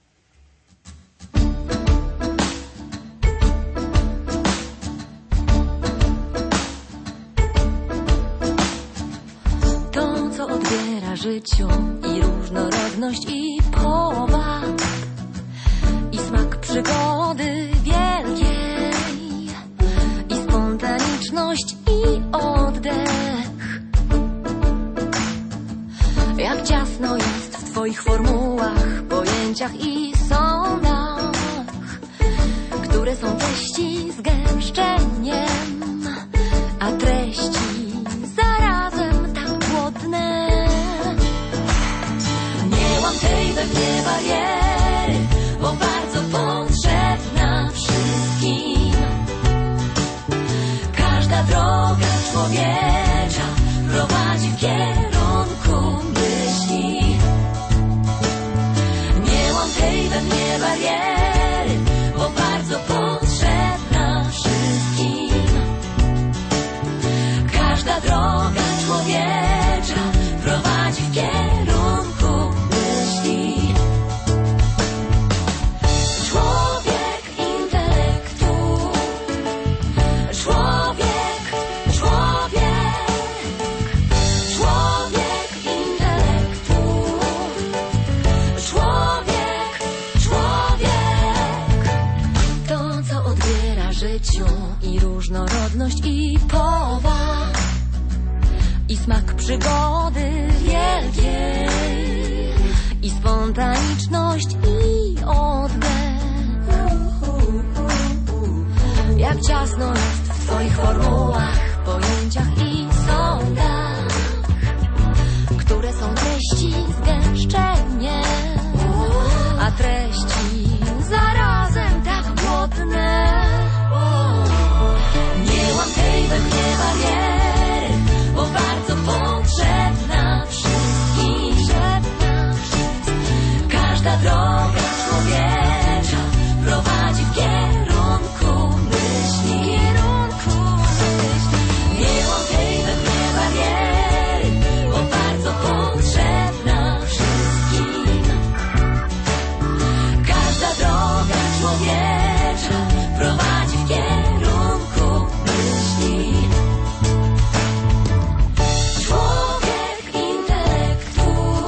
To, co odbiera życiu i różnorodność i powag, i smak przygody wielkiej, i spontaniczność i oddech. Jak ciasno jest w Twoich formułach, pojęciach i sądach, które są treści z gęszczeniem, a treści zarazem tak głodne. Nie mam tej we mnie bariery, bo bardzo potrzebna wszystkim. Każda droga człowiecza prowadzi w kierunku myśli. Nie mam tej we mnie bariery, bo bardzo potrzebna wszystkim. Każda droga człowiecza prowadzi w kierunku myśli. Człowiek intelektu, człowiek, człowiek, człowiek intelektu, człowiek, człowiek. To, co odbiera życiu i różnorodność i powag, i smak przygody wielkiej, i spontaniczność i oddech. Jak ciasno jest w Twoich formułach, pojęciach i sądach, które są treści z gęszczeniem, a treści zarazem tak głodne. Nie mam tej we mnie bariery, bo bardzo potrzebna wszystkim. Każda droga człowiecza prowadzi w kierunku myśli. Nie mam tej we mnie bariery, bo bardzo potrzebna wszystkim. Każda droga człowiecza prowadzi w kierunku myśli. Człowiek intelektu,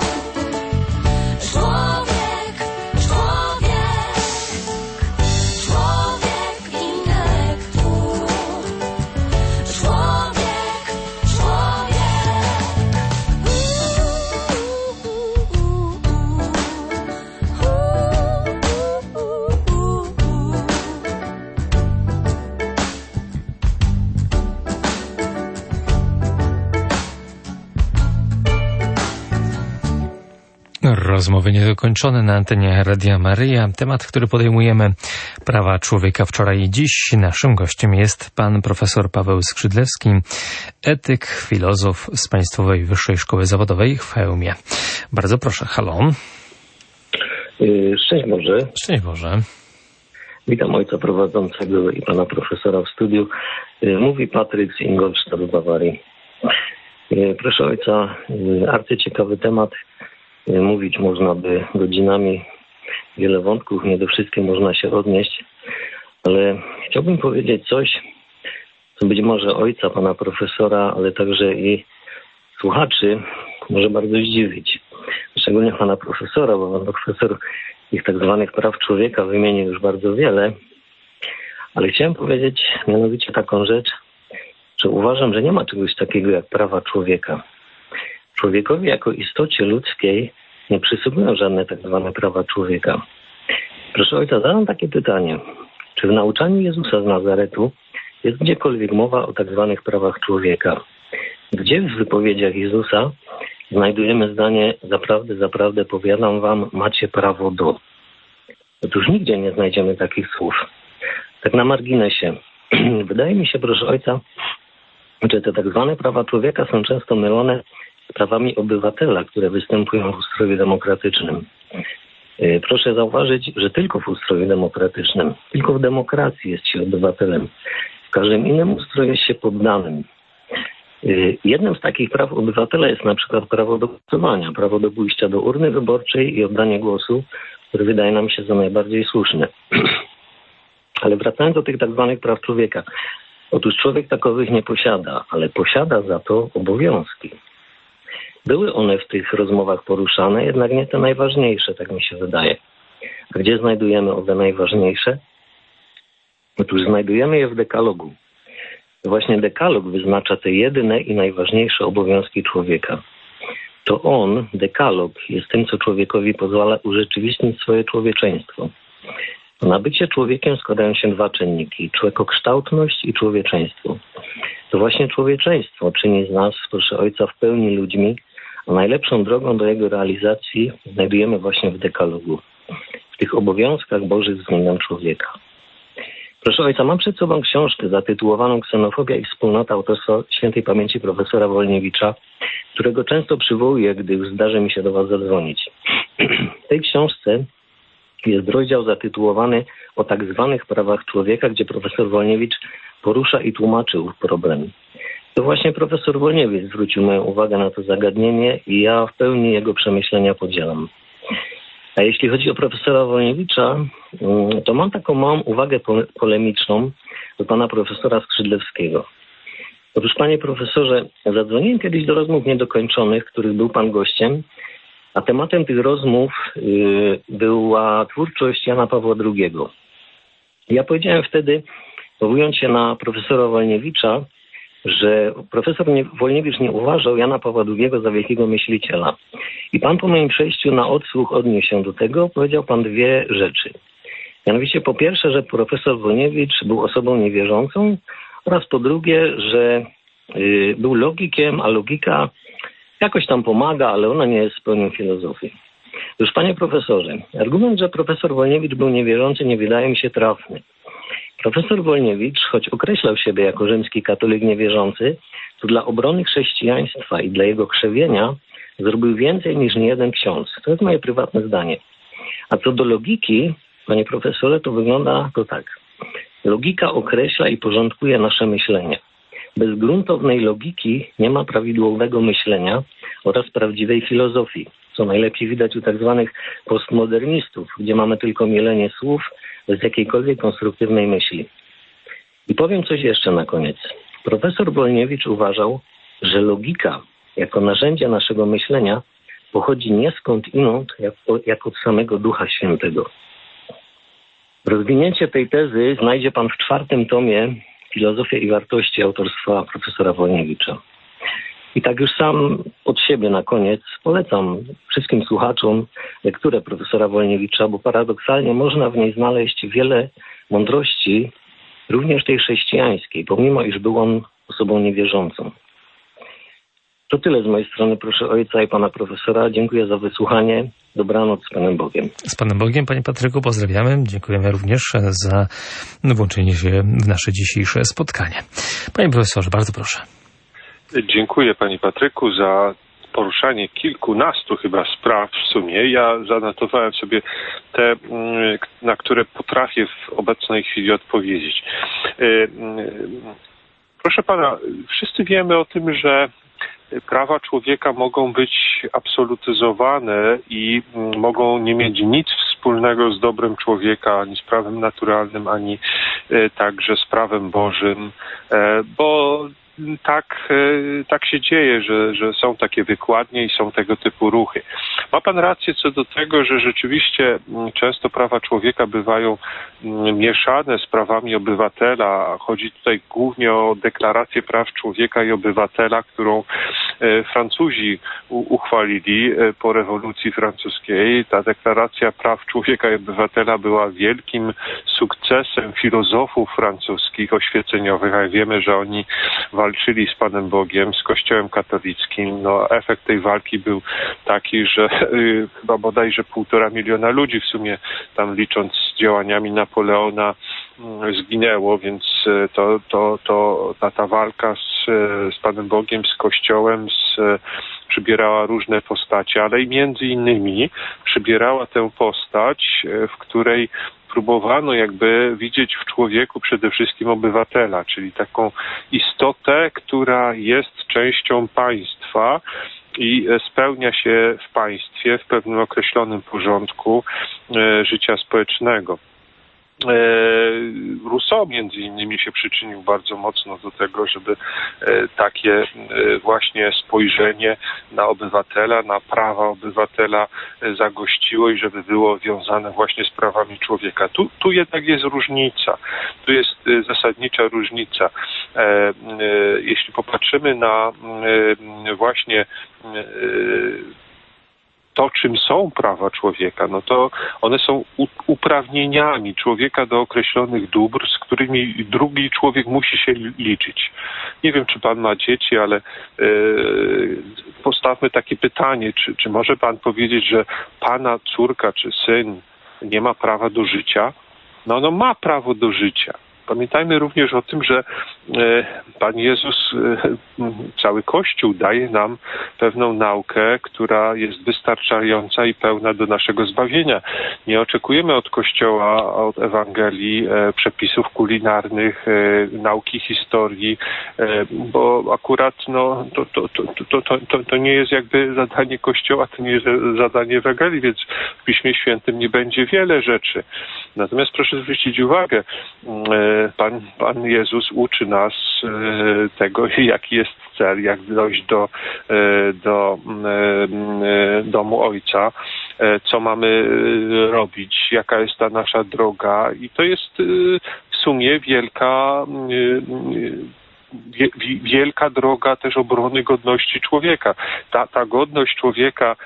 człowiek, człowiek, człowiek intelektu, człowiek, człowiek. Rozmowy niedokończone na antenie Radia Maryja. Temat, który podejmujemy, prawa człowieka wczoraj i dziś. Naszym gościem jest pan profesor Paweł Skrzydlewski, etyk, filozof z Państwowej Wyższej Szkoły Zawodowej w Chełmie. Bardzo proszę, halo. Szczęść Boże. Szczęść Boże. Witam ojca prowadzącego i pana profesora w studiu. Mówi Patryk z Ingolstadt w Bawarii. Proszę ojca, arcyciekawy temat. Mówić można by godzinami, wiele wątków, nie do wszystkich można się odnieść, ale chciałbym powiedzieć coś, co być może ojca, pana profesora, ale także i słuchaczy może bardzo zdziwić. Szczególnie pana profesora, bo pan profesor tych tak zwanych praw człowieka wymienił już bardzo wiele, Ale chciałem powiedzieć mianowicie taką rzecz, że uważam, że nie ma czegoś takiego jak prawa człowieka. Człowiekowi jako istocie ludzkiej nie przysługują żadne tak zwane prawa człowieka. Proszę ojca, zadam takie pytanie. Czy w nauczaniu Jezusa z Nazaretu jest gdziekolwiek mowa o tak zwanych prawach człowieka? Gdzie w wypowiedziach Jezusa znajdujemy zdanie zaprawdę, zaprawdę powiadam wam, macie prawo do? Otóż nigdzie nie znajdziemy takich słów. Tak na marginesie. Wydaje mi się, proszę ojca, że te tak zwane prawa człowieka są często mylone z prawami obywatela, które występują w ustroju demokratycznym. Proszę zauważyć, że tylko w ustroju demokratycznym, tylko w demokracji jest się obywatelem. W każdym innym ustroju jest się poddanym. Jednym z takich praw obywatela jest na przykład prawo do głosowania, prawo do pójścia do urny wyborczej i oddanie głosu, który wydaje nam się za najbardziej słuszny. Ale wracając do tych tak zwanych praw człowieka. Otóż człowiek takowych nie posiada, ale posiada za to obowiązki. Były one w tych rozmowach poruszane, jednak nie te najważniejsze, tak mi się wydaje. A gdzie znajdujemy owe najważniejsze? Otóż znajdujemy je w dekalogu. Właśnie dekalog wyznacza te jedyne i najważniejsze obowiązki człowieka. To on, dekalog, jest tym, co człowiekowi pozwala urzeczywistnić swoje człowieczeństwo. Na bycie człowiekiem składają się dwa czynniki, człowiekokształtność i człowieczeństwo. To właśnie człowieczeństwo czyni z nas, proszę ojca, w pełni ludźmi, a najlepszą drogą do jego realizacji znajdujemy właśnie w dekalogu, w tych obowiązkach bożych względem człowieka. Proszę ojca, mam przed sobą książkę zatytułowaną Ksenofobia i wspólnota autorstwa świętej pamięci profesora Wolniewicza, którego często przywołuję, gdy już zdarzy mi się do was zadzwonić. W tej książce jest rozdział zatytułowany o tak zwanych prawach człowieka, gdzie profesor Wolniewicz porusza i tłumaczy ów problem. To właśnie profesor Wolniewicz zwrócił moją uwagę na to zagadnienie i ja w pełni jego przemyślenia podzielam. A jeśli chodzi o profesora Wolniewicza, to mam taką małą uwagę polemiczną do pana profesora Skrzydlewskiego. Otóż, panie profesorze, zadzwoniłem kiedyś do rozmów niedokończonych, których był pan gościem, a tematem tych rozmów yy, była twórczość Jana Pawła drugiego. Ja powiedziałem wtedy, powołując się na profesora Wolniewicza, że profesor Wolniewicz nie uważał Jana Pawła drugiego za wielkiego myśliciela. I pan po moim przejściu na odsłuch odniósł się do tego, powiedział pan dwie rzeczy. Mianowicie po pierwsze, że profesor Wolniewicz był osobą niewierzącą oraz po drugie, że y, był logikiem, a logika jakoś tam pomaga, ale ona nie jest pełnią filozofii. Już panie profesorze, argument, że profesor Wolniewicz był niewierzący, nie wydaje mi się trafny. Profesor Wolniewicz, choć określał siebie jako rzymski katolik niewierzący, to dla obrony chrześcijaństwa i dla jego krzewienia zrobił więcej niż niejeden ksiądz. To jest moje prywatne zdanie. A co do logiki, panie profesorze, to wygląda to tak. Logika określa i porządkuje nasze myślenie. Bez gruntownej logiki nie ma prawidłowego myślenia oraz prawdziwej filozofii, co najlepiej widać u tak zwanych postmodernistów, gdzie mamy tylko mielenie słów bez jakiejkolwiek konstruktywnej myśli. I powiem coś jeszcze na koniec. Profesor Wolniewicz uważał, że logika jako narzędzie naszego myślenia pochodzi nie skąd inąd, jak, jak od samego Ducha Świętego. Rozwinięcie tej tezy znajdzie pan w czwartym tomie Filozofia i wartości autorstwa profesora Wolniewicza. I tak już sam od siebie na koniec polecam wszystkim słuchaczom lekturę profesora Wolniewicza, bo paradoksalnie można w niej znaleźć wiele mądrości, również tej chrześcijańskiej, pomimo iż był on osobą niewierzącą. To tyle z mojej strony, proszę ojca i pana profesora. Dziękuję za wysłuchanie. Dobranoc z Panem Bogiem. Z Panem Bogiem, panie Patryku, pozdrawiamy. Dziękujemy również za włączenie się w nasze dzisiejsze spotkanie. Panie profesorze, bardzo proszę. Dziękuję panie Patryku za poruszanie kilkunastu chyba spraw w sumie. Ja zanotowałem sobie te, na które potrafię w obecnej chwili odpowiedzieć. Proszę pana, wszyscy wiemy o tym, że prawa człowieka mogą być absolutyzowane i mogą nie mieć nic wspólnego z dobrem człowieka, ani z prawem naturalnym, ani także z prawem Bożym, bo tak, tak się dzieje, że, że są takie wykładnie i są tego typu ruchy. Ma pan rację co do tego, że rzeczywiście często prawa człowieka bywają mieszane z prawami obywatela. Chodzi tutaj głównie o deklarację praw człowieka i obywatela, którą Francuzi uchwalili po rewolucji francuskiej. Ta deklaracja praw człowieka i obywatela była wielkim sukcesem filozofów francuskich oświeceniowych, a wiemy, że oni walczyli z Panem Bogiem, z Kościołem katolickim. No, efekt tej walki był taki, że y, chyba bodajże półtora miliona ludzi w sumie tam licząc z działaniami Napoleona y, zginęło, więc y, to, to, to ta, ta walka z, z Panem Bogiem, z Kościołem z, przybierała różne postacie, ale i między innymi przybierała tę postać, y, w której próbowano jakby widzieć w człowieku przede wszystkim obywatela, czyli taką istotę, która jest częścią państwa i spełnia się w państwie w pewnym określonym porządku e, życia społecznego. Rousseau między innymi się przyczynił bardzo mocno do tego, żeby takie właśnie spojrzenie na obywatela, na prawa obywatela zagościło i żeby było wiązane właśnie z prawami człowieka. Tu, tu jednak jest różnica, tu jest zasadnicza różnica. Jeśli popatrzymy na właśnie to, czym są prawa człowieka, no to one są uprawnieniami człowieka do określonych dóbr, z którymi drugi człowiek musi się liczyć. Nie wiem, czy pan ma dzieci, ale yy, postawmy takie pytanie, czy, czy może pan powiedzieć, że pana córka czy syn nie ma prawa do życia? No, no ma prawo do życia. Pamiętajmy również o tym, że Pan Jezus, cały Kościół daje nam pewną naukę, która jest wystarczająca i pełna do naszego zbawienia. Nie oczekujemy od Kościoła, od Ewangelii przepisów kulinarnych, nauki historii, bo akurat no, to, to, to, to, to, to, to nie jest jakby zadanie Kościoła, to nie jest zadanie Ewangelii, więc w Piśmie Świętym nie będzie wiele rzeczy. Natomiast proszę zwrócić uwagę, Pan, Pan Jezus uczy nas tego, jaki jest cel, jak dojść do, do domu Ojca, co mamy robić, jaka jest ta nasza droga i to jest w sumie wielka wielka droga też obrony godności człowieka. Ta, ta godność człowieka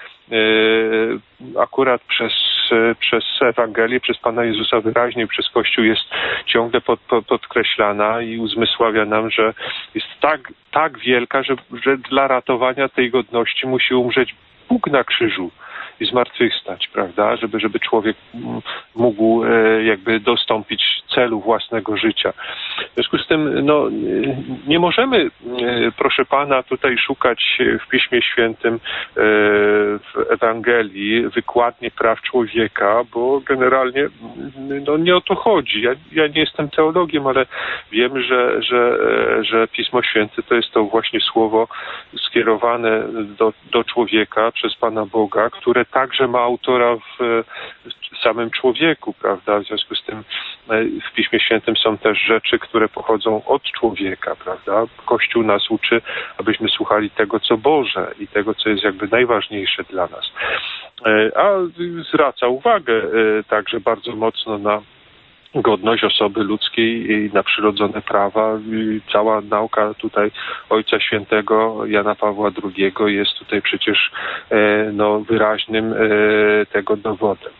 akurat przez, przez Ewangelię, przez Pana Jezusa wyraźnie, przez Kościół jest ciągle pod, pod, podkreślana i uzmysławia nam, że jest tak, tak wielka, że, że dla ratowania tej godności musi umrzeć Bóg na krzyżu i zmartwychwstać, prawda, żeby, żeby człowiek mógł jakby dostąpić celu własnego życia. W związku z tym, no, nie możemy, proszę Pana, tutaj szukać w Piśmie Świętym, w Ewangelii wykładnie praw człowieka, bo generalnie no, nie o to chodzi. Ja, ja nie jestem teologiem, ale wiem, że, że, że Pismo Święte to jest to właśnie słowo skierowane do, do człowieka przez Pana Boga, które także ma autora w samym człowieku, prawda? W związku z tym w Piśmie Świętym są też rzeczy, które pochodzą od człowieka, prawda? Kościół nas uczy, abyśmy słuchali tego, co Boże i tego, co jest jakby najważniejsze dla nas. A zwraca uwagę także bardzo mocno na godność osoby ludzkiej i na przyrodzone prawa. Cała nauka tutaj Ojca Świętego Jana Pawła drugiego jest tutaj przecież no, wyraźnym tego dowodem.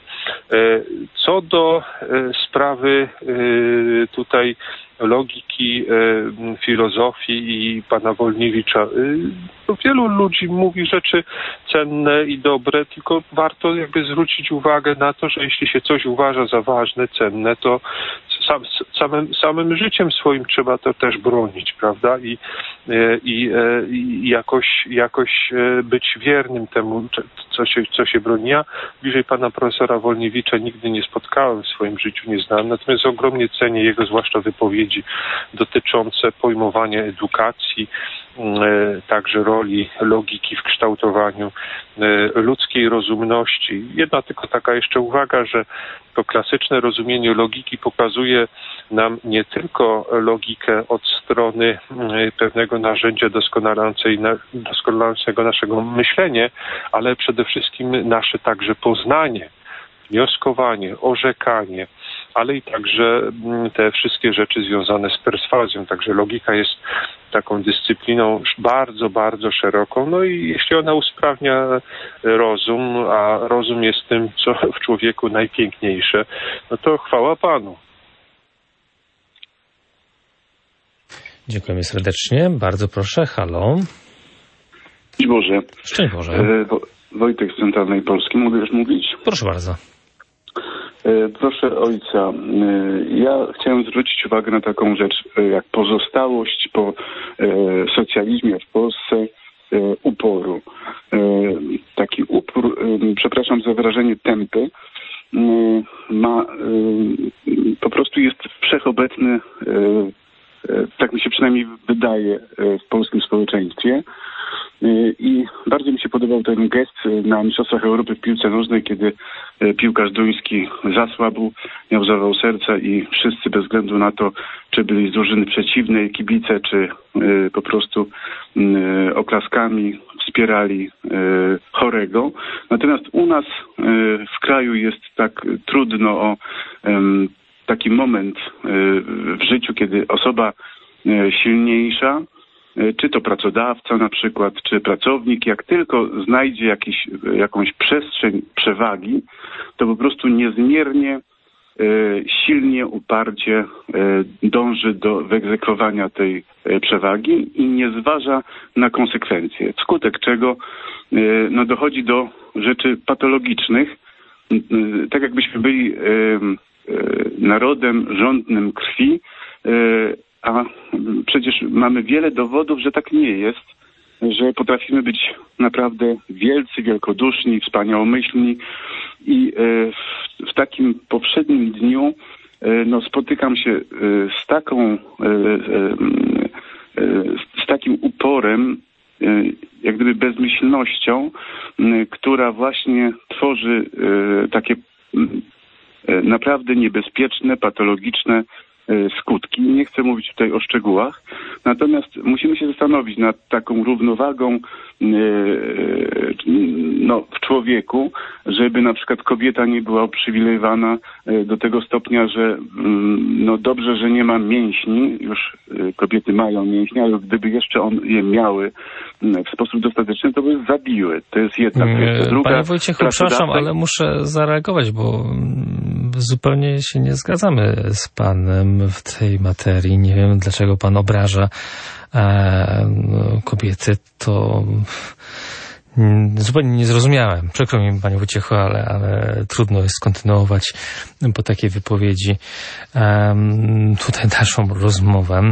Co do sprawy tutaj logiki, filozofii i pana Wolniewicza. No, wielu ludzi mówi rzeczy cenne i dobre, tylko warto jakby zwrócić uwagę na to, że jeśli się coś uważa za ważne, cenne, to sam, samym, samym życiem swoim trzeba to też bronić, prawda? I, i, i jakoś, jakoś być wiernym temu, co się, co się broni. Ja bliżej pana profesora Wolniewicza nigdy nie spotkałem w swoim życiu, nie znałem, natomiast ogromnie cenię jego zwłaszcza wypowiedzi dotyczące pojmowania edukacji, także roli logiki w kształtowaniu ludzkiej rozumności. Jedna tylko taka jeszcze uwaga, że to klasyczne rozumienie logiki pokazuje nam nie tylko logikę od strony pewnego narzędzia doskonalącej, doskonalącego naszego myślenie, ale przede wszystkim nasze także poznanie, wnioskowanie, orzekanie, ale i także te wszystkie rzeczy związane z perswazją. Także logika jest taką dyscypliną bardzo, bardzo szeroką. No i jeśli ona usprawnia rozum, a rozum jest tym, co w człowieku najpiękniejsze, no to chwała Panu. Dziękujemy serdecznie. Bardzo proszę. Halo. Szczęść Boże. Szczęść Boże. E, Wojtek z Centralnej Polski. Mogę już mówić? Proszę bardzo. E, proszę ojca, e, ja chciałem zwrócić uwagę na taką rzecz, e, jak pozostałość po e, socjalizmie w Polsce e, uporu. E, taki upór, e, przepraszam za wyrażenie, tępy, e, ma, e, po prostu jest wszechobecny, e, tak mi się przynajmniej wydaje, w polskim społeczeństwie. I bardzo mi się podobał ten gest na Mistrzostwach Europy w piłce nożnej, kiedy piłkarz duński zasłabł, miał zawał serca i wszyscy bez względu na to, czy byli z drużyny przeciwnej, kibice, czy po prostu oklaskami wspierali chorego. Natomiast u nas w kraju jest tak trudno o taki moment w życiu, kiedy osoba silniejsza, czy to pracodawca na przykład, czy pracownik, jak tylko znajdzie jakiś, jakąś przestrzeń przewagi, to po prostu niezmiernie silnie, uparcie dąży do wyegzekwowania tej przewagi i nie zważa na konsekwencje. Wskutek czego no, dochodzi do rzeczy patologicznych, tak jakbyśmy byli narodem żądnym krwi, a przecież mamy wiele dowodów, że tak nie jest, że potrafimy być naprawdę wielcy, wielkoduszni, wspaniałomyślni i w, w takim powszednim dniu no, spotykam się z taką, z takim uporem, jak gdyby bezmyślnością, która właśnie tworzy takie naprawdę niebezpieczne, patologiczne skutki. Nie chcę mówić tutaj o szczegółach, natomiast musimy się zastanowić nad taką równowagą no, w człowieku, żeby na przykład kobieta nie była uprzywilejowana do tego stopnia, że no dobrze, że nie ma mięśni, już kobiety mają mięśnie, ale gdyby jeszcze on je miały w sposób dostateczny, to by zabiły. To jest jedna kwestia. Druga, Panie Wojciechu, przepraszam, ale muszę zareagować, bo zupełnie się nie zgadzamy z panem w tej materii. Nie wiem, dlaczego pan obraża e, kobiety. To zupełnie nie zrozumiałem. Przykro mi, panie Wojciechu, ale, ale trudno jest kontynuować po takiej wypowiedzi um, tutaj dalszą rozmowę.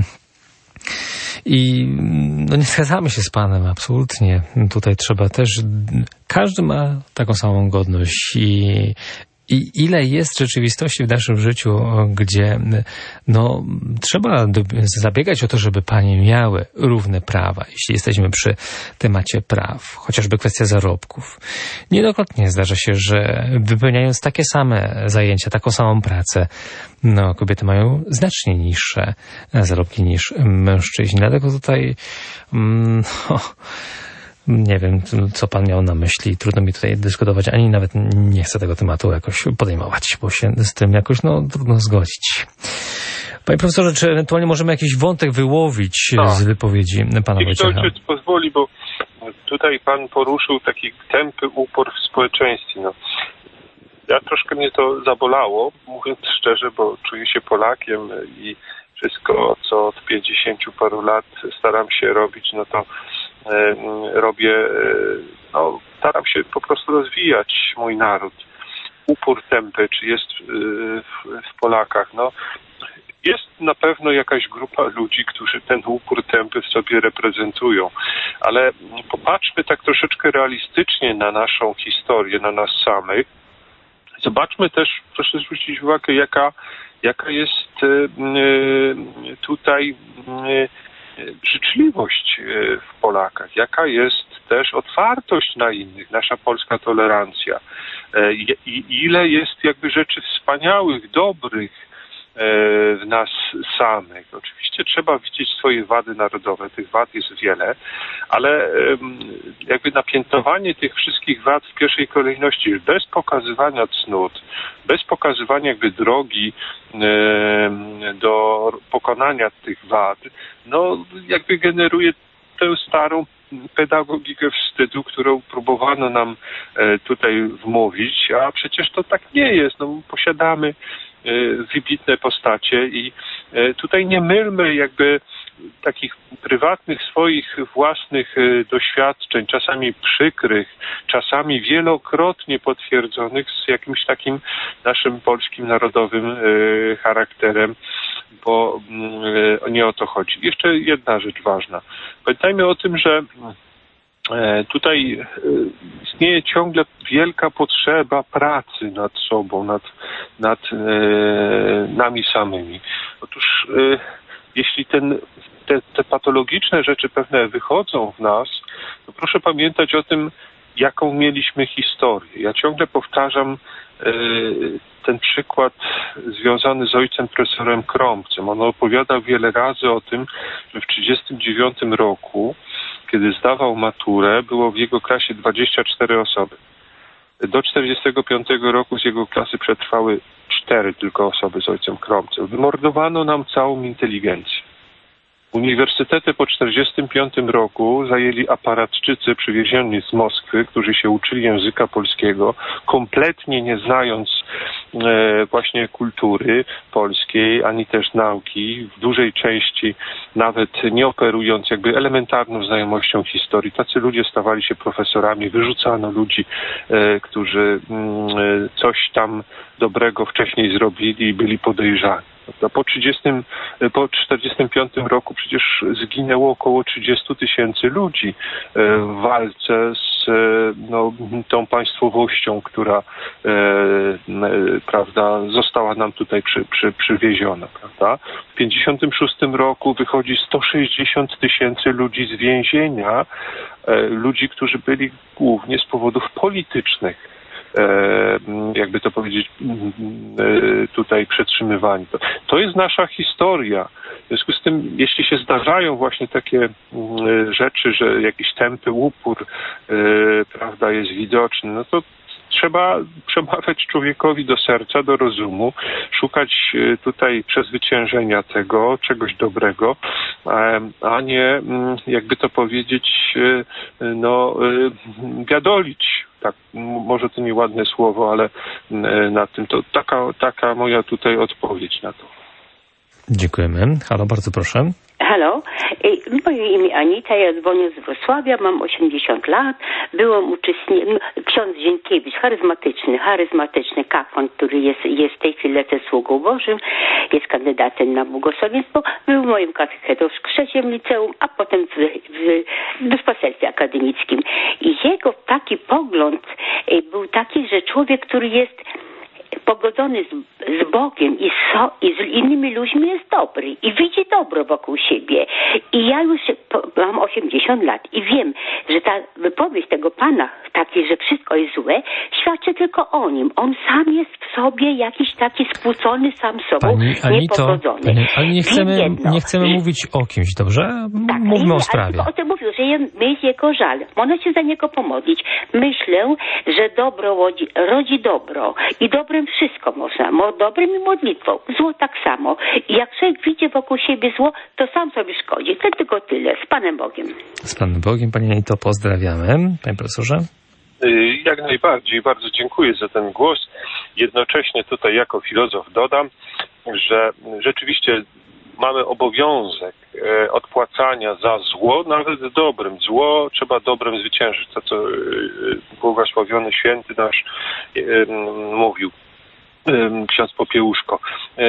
I no nie zgadzamy się z panem, absolutnie. Tutaj trzeba też, każdy ma taką samą godność i I ile jest rzeczywistości w naszym życiu, gdzie no, trzeba do, zabiegać o to, żeby panie miały równe prawa, jeśli jesteśmy przy temacie praw, chociażby kwestia zarobków. Niejednokrotnie zdarza się, że wypełniając takie same zajęcia, taką samą pracę, no, kobiety mają znacznie niższe zarobki niż mężczyźni. Dlatego tutaj no, nie wiem, co pan miał na myśli. Trudno mi tutaj dyskutować, ani nawet nie chcę tego tematu jakoś podejmować, bo się z tym jakoś no, trudno zgodzić. Panie profesorze, czy ewentualnie możemy jakiś wątek wyłowić no. z wypowiedzi pana Wojciecha? Jeśli ojciec pozwoli, bo tutaj pan poruszył taki tępy upór w społeczeństwie. No. Ja troszkę mnie to zabolało, mówiąc szczerze, bo czuję się Polakiem i wszystko, co od pięćdziesięciu paru lat staram się robić, no to e, robię, e, no staram się po prostu rozwijać mój naród. Upór tępy, czy jest e, w, w Polakach, no jest na pewno jakaś grupa ludzi, którzy ten upór tępy w sobie reprezentują, ale popatrzmy tak troszeczkę realistycznie na naszą historię, na nas samych. Zobaczmy też, proszę zwrócić uwagę, jaka Jaka jest tutaj życzliwość w Polakach, jaka jest też otwartość na innych, nasza polska tolerancja. I ile jest jakby rzeczy wspaniałych, dobrych w nas samych. Oczywiście trzeba widzieć swoje wady narodowe, tych wad jest wiele, ale jakby napiętnowanie tych wszystkich wad w pierwszej kolejności bez pokazywania cnót, bez pokazywania jakby drogi do pokonania tych wad, no jakby generuje tę starą pedagogikę wstydu, którą próbowano nam tutaj wmówić, a przecież to tak nie jest. No, posiadamy wybitne postacie i tutaj nie mylmy jakby takich prywatnych swoich własnych doświadczeń, czasami przykrych, czasami wielokrotnie potwierdzonych z jakimś takim naszym polskim narodowym charakterem, bo nie o to chodzi. Jeszcze jedna rzecz ważna. Pamiętajmy o tym, że tutaj istnieje ciągle wielka potrzeba pracy nad sobą, nad, nad e, nami samymi. Otóż e, jeśli ten, te, te patologiczne rzeczy pewne wychodzą w nas, to proszę pamiętać o tym, jaką mieliśmy historię. Ja ciągle powtarzam e, ten przykład związany z ojcem profesorem Krąbcem. On opowiadał wiele razy o tym, że w tysiąc dziewięćset trzydziestym dziewiątym roku, kiedy zdawał maturę, było w jego klasie dwadzieścia cztery osoby. Do czterdziestego piątego roku z jego klasy przetrwały cztery tylko osoby z ojcem Krąbcem. Wymordowano nam całą inteligencję. Uniwersytety po czterdziestym piątym roku zajęli aparatczycy przywiezieni z Moskwy, którzy się uczyli języka polskiego, kompletnie nie znając e, właśnie kultury polskiej, ani też nauki, w dużej części nawet nie operując jakby elementarną znajomością historii. Tacy ludzie stawali się profesorami, wyrzucano ludzi, e, którzy e, coś tam dobrego wcześniej zrobili i byli podejrzani. Po trzydziestym, po czterdziestym piątym roku przecież zginęło około trzydziestu tysięcy ludzi w walce z no, tą państwowością, która e, prawda, została nam tutaj przy, przy, przywieziona. Prawda? W pięćdziesiątym szóstym roku wychodzi sto sześćdziesiąt tysięcy ludzi z więzienia, e, ludzi, którzy byli głównie z powodów politycznych. Jakby to powiedzieć, tutaj przetrzymywani. To, to jest nasza historia. W związku z tym, jeśli się zdarzają właśnie takie rzeczy, że jakiś tępy upór, prawda, jest widoczny, no to trzeba przemawiać człowiekowi do serca, do rozumu, szukać tutaj przezwyciężenia tego, czegoś dobrego, a nie, jakby to powiedzieć, no, biadolić. Tak, może to nieładne słowo, ale na tym to taka, taka moja tutaj odpowiedź na to. Dziękujemy. Halo, bardzo proszę. Halo, moje imię Anita, ja dzwonię z Wrocławia, mam osiemdziesiąt lat, byłam uczestnikiem, ksiądz Zienkiewicz, charyzmatyczny, charyzmatyczny kapłan, który jest, jest w tej chwili lecę sługą Bożym, jest kandydatem na błogosławieństwo, był moim katechetą w trzecim liceum, a potem w, w, w duszpasterstwie akademickim. I jego taki pogląd był taki, że człowiek, który jest pogodzony z, z Bogiem i, so, i z innymi ludźmi jest dobry i widzi dobro wokół siebie. I ja już po, mam osiemdziesiąt lat i wiem, że ta wypowiedź tego pana taki, że wszystko jest złe, świadczy tylko o nim. On sam jest w sobie jakiś taki skłócony sam sobą, pani Anito, niepogodzony. Pani, ale nie chcemy, nie chcemy mówić o kimś, dobrze? Tak, Mówmy nie, o sprawie. Ale o tym mówił, że jest jego żal. Można się za niego pomodlić. Myślę, że dobro rodzi, rodzi dobro i dobrem wszystko można. Dobrem i modlitwą. Zło tak samo. I jak człowiek widzi wokół siebie zło, to sam sobie szkodzi. To tylko tyle. Z Panem Bogiem. Z Panem Bogiem, Pani Anito, pozdrawiamy. Panie profesorze? Jak najbardziej. Bardzo dziękuję za ten głos. Jednocześnie tutaj jako filozof dodam, że rzeczywiście mamy obowiązek odpłacania za zło, nawet dobrym. Zło trzeba dobrem zwyciężyć. To, co błogosławiony święty nasz mówił, ksiądz Popiełuszko.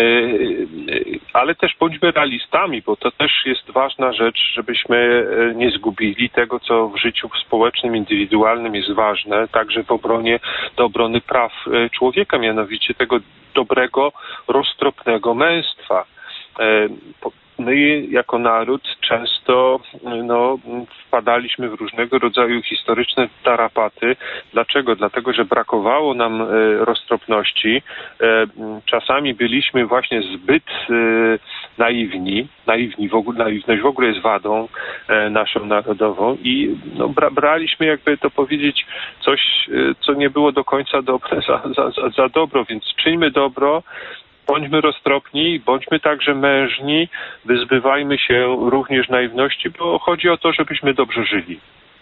Ale też bądźmy realistami, bo to też jest ważna rzecz, żebyśmy nie zgubili tego, co w życiu społecznym, indywidualnym jest ważne, także w obronie, do obrony praw człowieka, mianowicie tego dobrego, roztropnego męstwa. my jako naród często no, wpadaliśmy w różnego rodzaju historyczne tarapaty. Dlaczego? Dlatego, że brakowało nam roztropności. Czasami byliśmy właśnie zbyt naiwni. Naiwni w ogóle, naiwność w ogóle jest wadą naszą narodową i no, bra, braliśmy, jakby to powiedzieć, coś, co nie było do końca dobre za, za, za dobro, więc czyńmy dobro, bądźmy roztropni, bądźmy także mężni, wyzbywajmy się również naiwności, bo chodzi o to, żebyśmy dobrze żyli.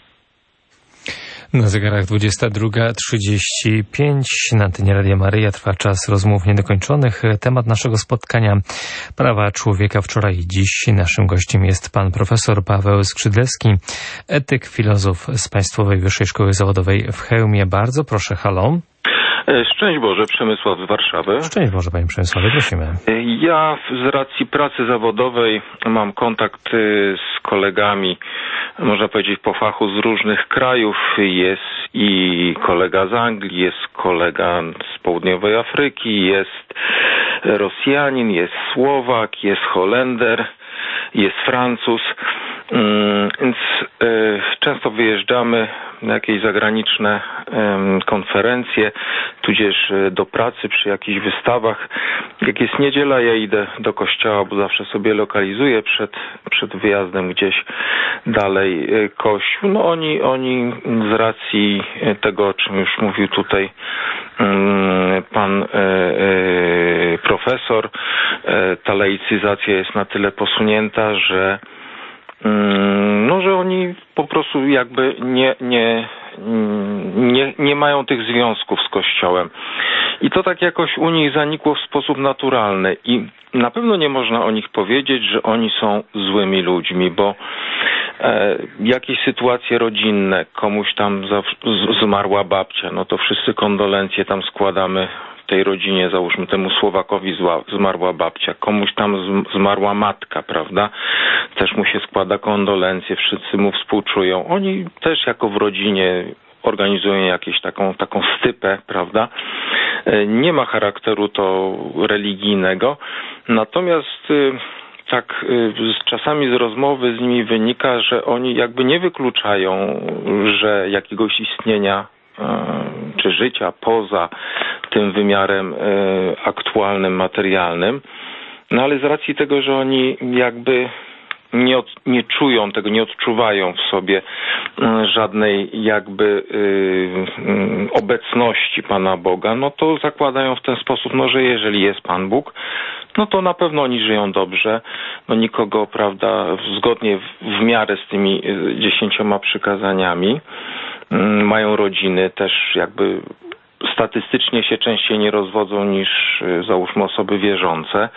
Na zegarach dwudziesta druga trzydzieści pięć na antenie Radia Maryja trwa czas rozmów niedokończonych. Temat naszego spotkania prawa człowieka wczoraj i dziś. Naszym gościem jest pan profesor Paweł Skrzydlewski, etyk, filozof z Państwowej Wyższej Szkoły Zawodowej w Chełmie. Bardzo proszę, halo. Szczęść Boże, Przemysław z Warszawy. Szczęść Boże, panie Przemysławie, prosimy. Ja z racji pracy zawodowej mam kontakt z kolegami, można powiedzieć po fachu, z różnych krajów. Jest i kolega z Anglii, jest kolega z południowej Afryki, jest Rosjanin, jest Słowak, jest Holender, jest Francuz. Więc często wyjeżdżamy na jakieś zagraniczne konferencje, tudzież do pracy przy jakichś wystawach. Jak jest niedziela, ja idę do kościoła, bo zawsze sobie lokalizuję przed, przed wyjazdem gdzieś dalej kościół. No oni, oni z racji tego, o czym już mówił tutaj pan profesor, ta laicyzacja jest na tyle posunięta, że no, że oni po prostu jakby nie, nie, nie, nie mają tych związków z Kościołem. I to tak jakoś u nich zanikło w sposób naturalny. I na pewno nie można o nich powiedzieć, że oni są złymi ludźmi, bo e, jakieś sytuacje rodzinne, komuś tam za, z, zmarła babcia, no to wszyscy kondolencje tam składamy tej rodzinie, załóżmy temu Słowakowi zła, zmarła babcia, komuś tam zmarła matka, prawda? Też mu się składa kondolencje, wszyscy mu współczują. Oni też jako w rodzinie organizują jakąś taką, taką stypę, prawda? Nie ma charakteru to religijnego, natomiast tak czasami z rozmowy z nimi wynika, że oni jakby nie wykluczają, że jakiegoś istnienia czy życia poza tym wymiarem aktualnym, materialnym. No ale z racji tego, że oni jakby nie, od, nie czują tego, nie odczuwają w sobie żadnej jakby y, obecności Pana Boga, no to zakładają w ten sposób, no że jeżeli jest Pan Bóg, no to na pewno oni żyją dobrze. No nikogo, prawda, zgodnie w, w miarę z tymi dziesięcioma przykazaniami. Mają rodziny, też jakby statystycznie się częściej nie rozwodzą niż, załóżmy, osoby wierzące.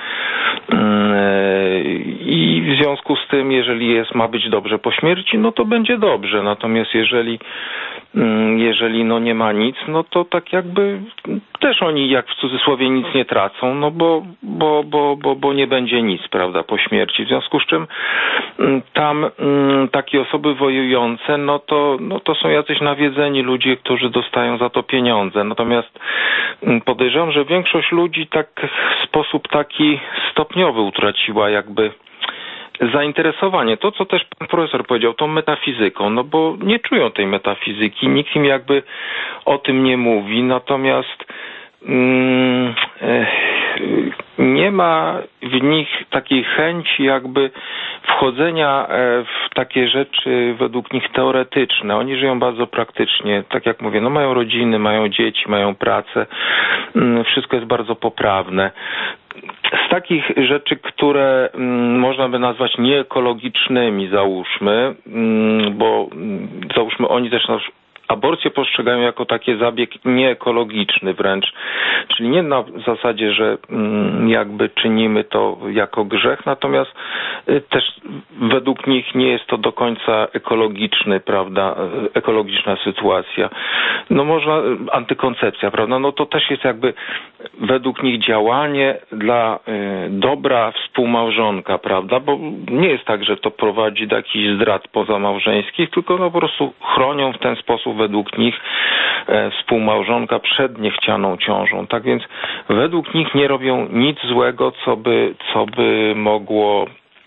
I w związku z tym, jeżeli jest, ma być dobrze po śmierci, no to będzie dobrze. Natomiast jeżeli, jeżeli no nie ma nic, no to tak jakby też oni, jak w cudzysłowie, nic nie tracą, no bo, bo, bo, bo, bo nie będzie nic, prawda, po śmierci. W związku z czym tam takie osoby wojujące, no to, no to są jacyś nawiedzeni ludzie, którzy dostają za to pieniądze. Natomiast podejrzewam, że większość ludzi tak w sposób taki stopniowy utraciła jakby zainteresowanie. To, co też pan profesor powiedział, tą metafizyką, no bo nie czują tej metafizyki, nikt im jakby o tym nie mówi, natomiast mm, nie ma w nich takiej chęci jakby wchodzenia w takie rzeczy według nich teoretyczne. Oni żyją bardzo praktycznie. Tak jak mówię, no mają rodziny, mają dzieci, mają pracę. Wszystko jest bardzo poprawne. Z takich rzeczy, które można by nazwać nieekologicznymi, załóżmy, bo załóżmy oni też aborcję postrzegają jako taki zabieg nieekologiczny wręcz, czyli nie na zasadzie, że jakby czynimy to jako grzech, natomiast też według nich nie jest to do końca ekologiczny, prawda, ekologiczna sytuacja. No można, antykoncepcja, prawda, no to też jest jakby według nich działanie dla dobra współmałżonka, prawda, bo nie jest tak, że to prowadzi do jakichś zdrad pozamałżeńskich, tylko no po prostu chronią w ten sposób według nich e, współmałżonka przed niechcianą ciążą. Tak więc według nich nie robią nic złego, co by, co by mogło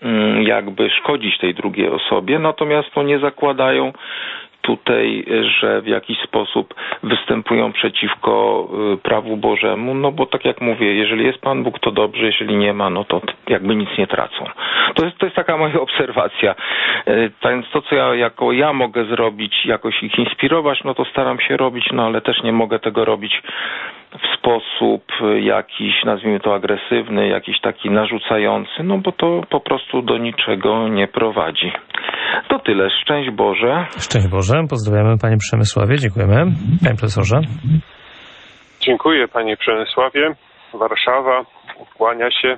jakby szkodzić tej drugiej osobie, natomiast to nie zakładają tutaj, że w jakiś sposób występują przeciwko prawu Bożemu, no bo tak jak mówię, jeżeli jest Pan Bóg, to dobrze, jeżeli nie ma, no to jakby nic nie tracą. To jest, to jest taka moja obserwacja. Więc to, co ja jako ja mogę zrobić, jakoś ich inspirować, no to staram się robić, no ale też nie mogę tego robić w sposób jakiś, nazwijmy to agresywny, jakiś taki narzucający, no bo to po prostu do niczego nie prowadzi. To tyle. Szczęść Boże. Szczęść Boże. Pozdrawiamy Panie Przemysławie. Dziękujemy. Panie Profesorze. Dziękuję Panie Przemysławie. Warszawa. Kłania się.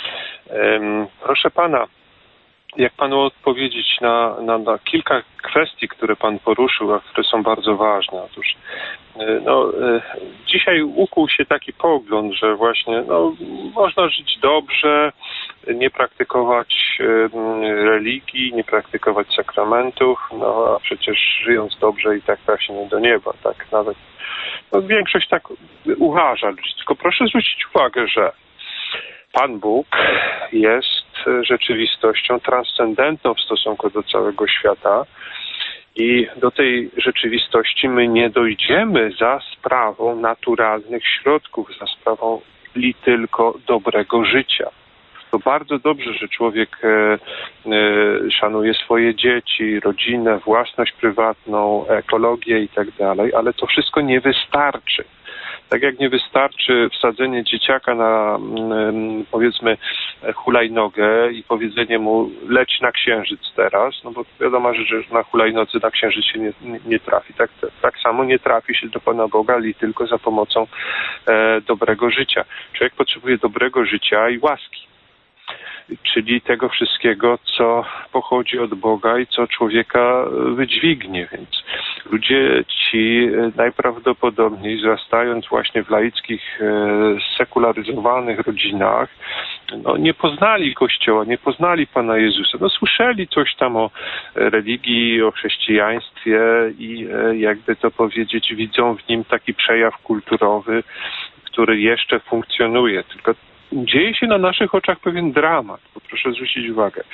Proszę Pana, jak Panu odpowiedzieć na, na, na kilka kwestii, które Pan poruszył, a które są bardzo ważne. Otóż no, dzisiaj ukuł się taki pogląd, że właśnie no, można żyć dobrze, nie praktykować religii, nie praktykować sakramentów, no a przecież żyjąc dobrze i tak trafi się do nieba. Tak nawet no, większość tak uważa. Tylko proszę zwrócić uwagę, że Pan Bóg jest rzeczywistością transcendentną w stosunku do całego świata i do tej rzeczywistości my nie dojdziemy za sprawą naturalnych środków, za sprawą li tylko dobrego życia. To bardzo dobrze, że człowiek e, e, szanuje swoje dzieci, rodzinę, własność prywatną, ekologię i tak dalej, ale to wszystko nie wystarczy. Tak jak nie wystarczy wsadzenie dzieciaka na, powiedzmy, hulajnogę i powiedzenie mu leć na księżyc teraz, no bo wiadomo, że na hulajnodze na księżyc się nie, nie trafi. Tak, tak samo nie trafi się do Pana Boga, ale tylko za pomocą e, dobrego życia. Człowiek potrzebuje dobrego życia i łaski. Czyli tego wszystkiego, co pochodzi od Boga i co człowieka wydźwignie. Więc ludzie ci najprawdopodobniej wzrastając właśnie w laickich, sekularyzowanych rodzinach, no, nie poznali Kościoła, nie poznali Pana Jezusa. No, słyszeli coś tam o religii, o chrześcijaństwie i jakby to powiedzieć, widzą w nim taki przejaw kulturowy, który jeszcze funkcjonuje. Tylko dzieje się na naszych oczach pewien dramat, bo proszę zwrócić uwagę.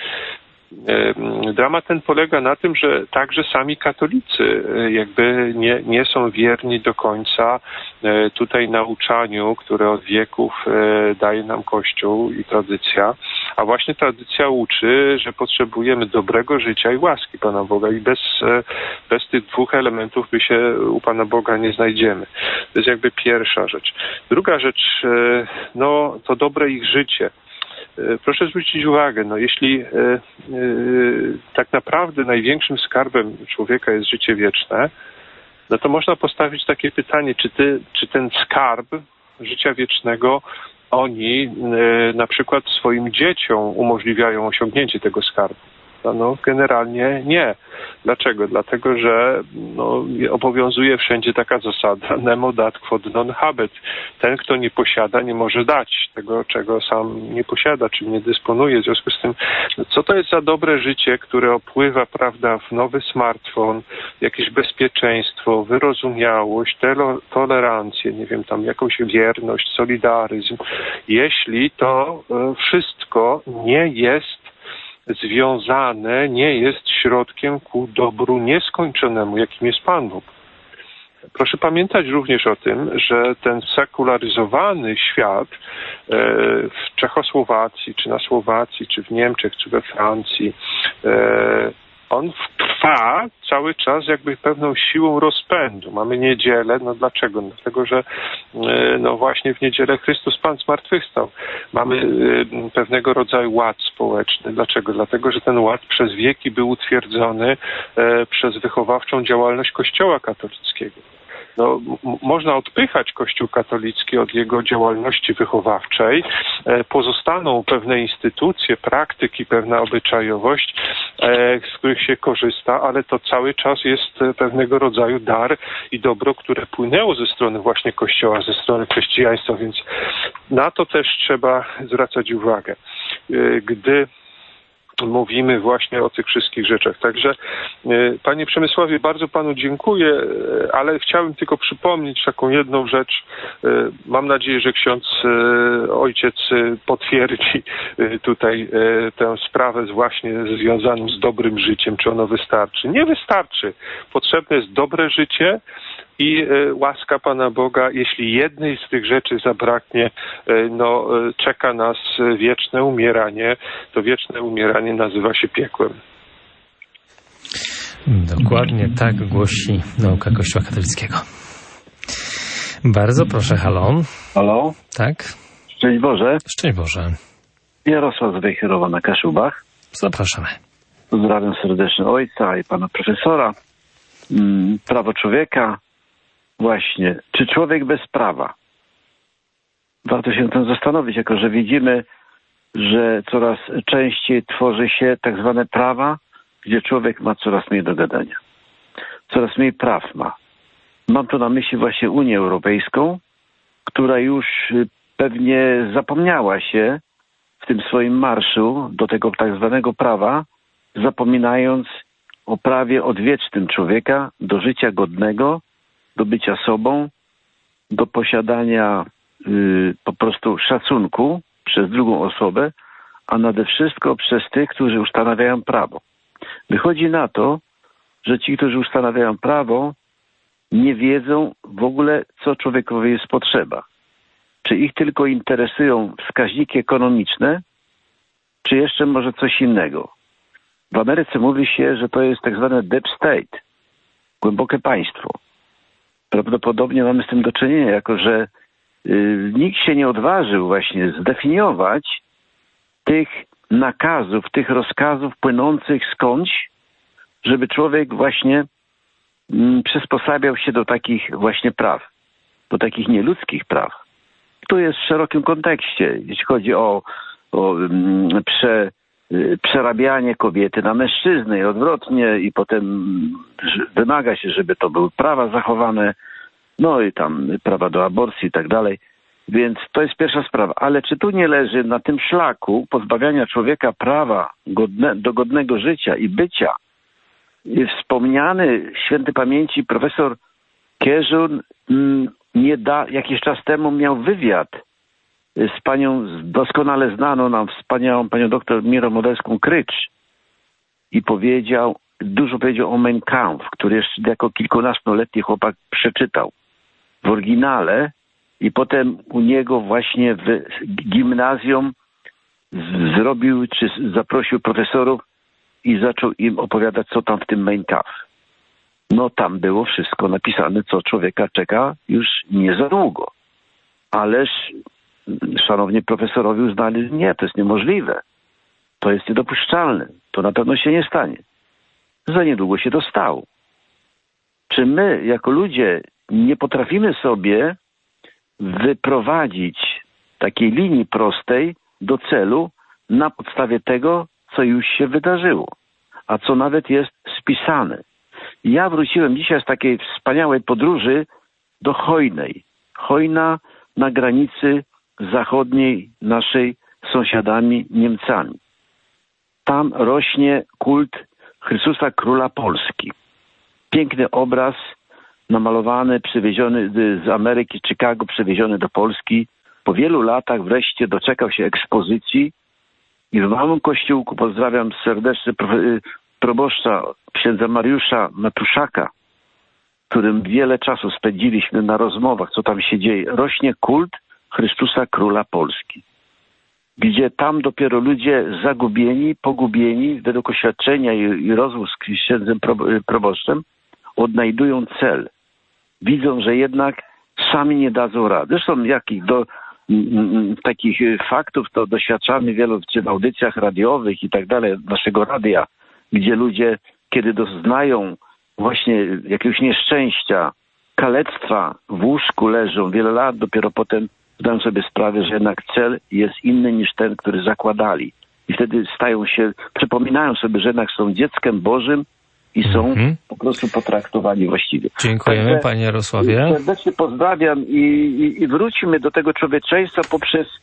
Dramat ten polega na tym, że także sami katolicy jakby nie, nie są wierni do końca tutaj nauczaniu, które od wieków daje nam Kościół i tradycja, a właśnie tradycja uczy, że potrzebujemy dobrego życia i łaski Pana Boga i bez, bez tych dwóch elementów my się u Pana Boga nie znajdziemy. To jest jakby pierwsza rzecz. Druga rzecz, no to dobre ich życie. Proszę zwrócić uwagę, no jeśli e, e, tak naprawdę największym skarbem człowieka jest życie wieczne, no to można postawić takie pytanie, czy, ty, czy ten skarb życia wiecznego oni e, na przykład swoim dzieciom umożliwiają osiągnięcie tego skarbu. No generalnie nie. Dlaczego? Dlatego, że no, obowiązuje wszędzie taka zasada nemo dat quod non habet. Ten, kto nie posiada, nie może dać tego, czego sam nie posiada, czym nie dysponuje. W związku z tym, co to jest za dobre życie, które opływa, prawda, w nowy smartfon, jakieś bezpieczeństwo, wyrozumiałość, telo, tolerancję, nie wiem, tam jakąś wierność, solidaryzm, jeśli to wszystko nie jest związane, nie jest środkiem ku dobru nieskończonemu, jakim jest Pan Bóg. Proszę pamiętać również o tym, że ten sekularyzowany świat w Czechosłowacji, czy na Słowacji, czy w Niemczech, czy we Francji, on trwa cały czas jakby pewną siłą rozpędu. Mamy niedzielę, no dlaczego? No dlatego, że no właśnie w niedzielę Chrystus Pan zmartwychwstał. Mamy pewnego rodzaju ład społeczny. Dlaczego? Dlatego, że ten ład przez wieki był utwierdzony przez wychowawczą działalność Kościoła katolickiego. No, m- można odpychać Kościół katolicki od jego działalności wychowawczej. E, pozostaną pewne instytucje, praktyki, pewna obyczajowość, e, z których się korzysta, ale to cały czas jest pewnego rodzaju dar i dobro, które płynęło ze strony właśnie Kościoła, ze strony chrześcijaństwa, więc na to też trzeba zwracać uwagę. E, gdy mówimy właśnie o tych wszystkich rzeczach. Także panie Przemysławie, bardzo panu dziękuję, ale chciałbym tylko przypomnieć taką jedną rzecz. Mam nadzieję, że ksiądz ojciec potwierdzi tutaj tę sprawę właśnie związaną z dobrym życiem. Czy ono wystarczy? Nie wystarczy. Potrzebne jest dobre życie i łaska Pana Boga. Jeśli jednej z tych rzeczy zabraknie, no czeka nas wieczne umieranie. To wieczne umieranie nazywa się piekłem. Dokładnie tak głosi nauka Kościoła katolickiego. Bardzo proszę, halo. Halo? Tak? Szczęść Boże. Szczęść Boże. Jarosław z Wejherowa na Kaszubach. Zapraszamy. Pozdrawiam serdecznie ojca i pana profesora. Prawo człowieka. Właśnie. Czy człowiek bez prawa? Warto się tym zastanowić, jako że widzimy, że coraz częściej tworzy się tak zwane prawa, gdzie człowiek ma coraz mniej do gadania. Coraz mniej praw ma. Mam tu na myśli właśnie Unię Europejską, która już pewnie zapomniała się w tym swoim marszu do tego tak zwanego prawa, zapominając o prawie odwiecznym człowieka do życia godnego, do bycia sobą, do posiadania y, po prostu szacunku przez drugą osobę, a nade wszystko przez tych, którzy ustanawiają prawo. Wychodzi na to, że ci, którzy ustanawiają prawo, nie wiedzą w ogóle, co człowiekowi jest potrzeba. Czy ich tylko interesują wskaźniki ekonomiczne, czy jeszcze może coś innego. W Ameryce mówi się, że to jest tak zwane deep state, głębokie państwo. Prawdopodobnie mamy z tym do czynienia, jako że y, nikt się nie odważył właśnie zdefiniować tych nakazów, tych rozkazów płynących skądś, żeby człowiek właśnie mm, przysposabiał się do takich właśnie praw, do takich nieludzkich praw. Tu jest w szerokim kontekście, jeśli chodzi o, o mm, prze, y, przerabianie kobiety na mężczyznę i odwrotnie, i potem wymaga się, żeby to były prawa zachowane, no i tam prawa do aborcji i tak dalej. Więc to jest pierwsza sprawa. Ale czy tu nie leży na tym szlaku pozbawiania człowieka prawa godne, do godnego życia i bycia wspomniany świętej pamięci profesor Kieżun mm, nie da, jakiś czas temu miał wywiad z panią doskonale znaną nam wspaniałą panią doktor Mirą Modelską-Krycz i powiedział, dużo powiedział o Mein Kampf, który jeszcze jako kilkunastoletni chłopak przeczytał w oryginale i potem u niego właśnie w gimnazjum zrobił, czy zaprosił profesorów i zaczął im opowiadać, co tam w tym Mein Kampf. No tam było wszystko napisane, co człowieka czeka już nie za długo. Ależ szanowni profesorowie uznali, nie, to jest niemożliwe. To jest niedopuszczalne. To na pewno się nie stanie. Za niedługo się to stało. Czy my, jako ludzie, nie potrafimy sobie wyprowadzić takiej linii prostej do celu na podstawie tego, co już się wydarzyło, a co nawet jest spisane. Ja wróciłem dzisiaj z takiej wspaniałej podróży do Chojnej. Chojna na granicy zachodniej naszej z sąsiadami Niemcami. Tam rośnie kult Chrystusa Króla Polski. Piękny obraz namalowany, przywieziony z Ameryki, Chicago, przywieziony do Polski. Po wielu latach wreszcie doczekał się ekspozycji i w małym kościółku, pozdrawiam serdecznie proboszcza księdza Mariusza Matuszaka, którym wiele czasu spędziliśmy na rozmowach, co tam się dzieje, rośnie kult Chrystusa Króla Polski, gdzie tam dopiero ludzie zagubieni, pogubieni, według oświadczenia i, i rozmów z księdzem proboszczem, odnajdują cel. Widzą, że jednak sami nie dadzą rady. Zresztą jakich do m, m, takich faktów to doświadczamy wielu w audycjach radiowych i tak dalej, naszego radia, gdzie ludzie, kiedy doznają właśnie jakiegoś nieszczęścia, kalectwa, w łóżku leżą wiele lat, dopiero potem zdają sobie sprawę, że jednak cel jest inny niż ten, który zakładali. I wtedy stają się, przypominają sobie, że jednak są dzieckiem Bożym i są mhm. po prostu potraktowani właściwie. Dziękujemy, Także panie Jarosławie. Serdecznie pozdrawiam i, i, i wróćmy do tego człowieczeństwa poprzez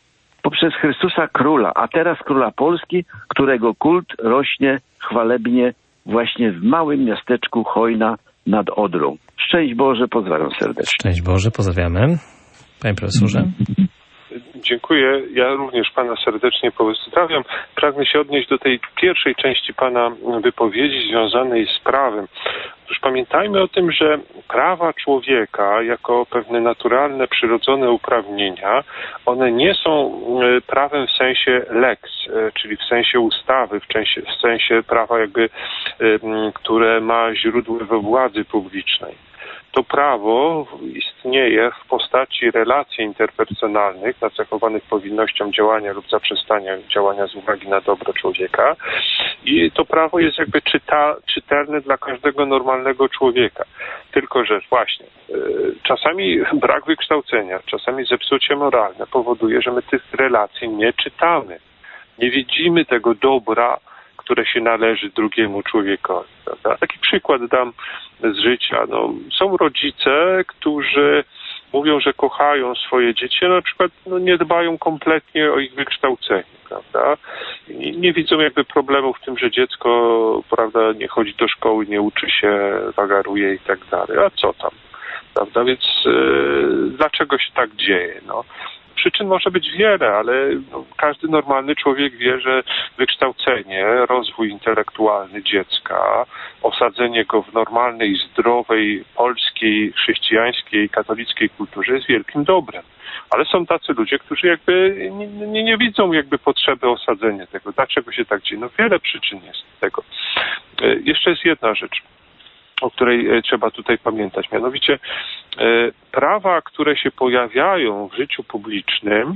poprzez Chrystusa Króla, a teraz Króla Polski, którego kult rośnie chwalebnie właśnie w małym miasteczku Chojna nad Odrą. Szczęść Boże, pozdrawiam serdecznie. Szczęść Boże, pozdrawiamy. Panie profesorze. Dziękuję. Ja również Pana serdecznie pozdrawiam. Pragnę się odnieść do tej pierwszej części Pana wypowiedzi związanej z prawem. Otóż pamiętajmy o tym, że prawa człowieka jako pewne naturalne, przyrodzone uprawnienia, one nie są prawem w sensie lex, czyli w sensie ustawy, w sensie, w sensie prawa jakby, które ma źródło we władzy publicznej. To prawo istnieje w postaci relacji interpersonalnych nacechowanych powinnością działania lub zaprzestania działania z uwagi na dobro człowieka i to prawo jest jakby czyta, czytelne dla każdego normalnego człowieka. Tylko że właśnie czasami brak wykształcenia, czasami zepsucie moralne powoduje, że my tych relacji nie czytamy. Nie widzimy tego dobra, które się należy drugiemu człowiekowi. Prawda? Taki przykład dam z życia. No, są rodzice, którzy mówią, że kochają swoje dzieci, a na przykład no, nie dbają kompletnie o ich wykształcenie. Prawda? I nie widzą jakby problemu w tym, że dziecko, prawda, nie chodzi do szkoły, nie uczy się, wagaruje i tak dalej. A co tam? Prawda? Więc yy, dlaczego się tak dzieje? No? Przyczyn może być wiele, ale no, każdy normalny człowiek wie, że wykształcenie, rozwój intelektualny dziecka, osadzenie go w normalnej, zdrowej, polskiej, chrześcijańskiej, katolickiej kulturze jest wielkim dobrem. Ale są tacy ludzie, którzy jakby nie, nie, nie widzą jakby potrzeby osadzenia tego. Dlaczego się tak dzieje? No wiele przyczyn jest tego. Jeszcze jest jedna rzecz, o której trzeba tutaj pamiętać. Mianowicie prawa, które się pojawiają w życiu publicznym,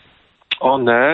one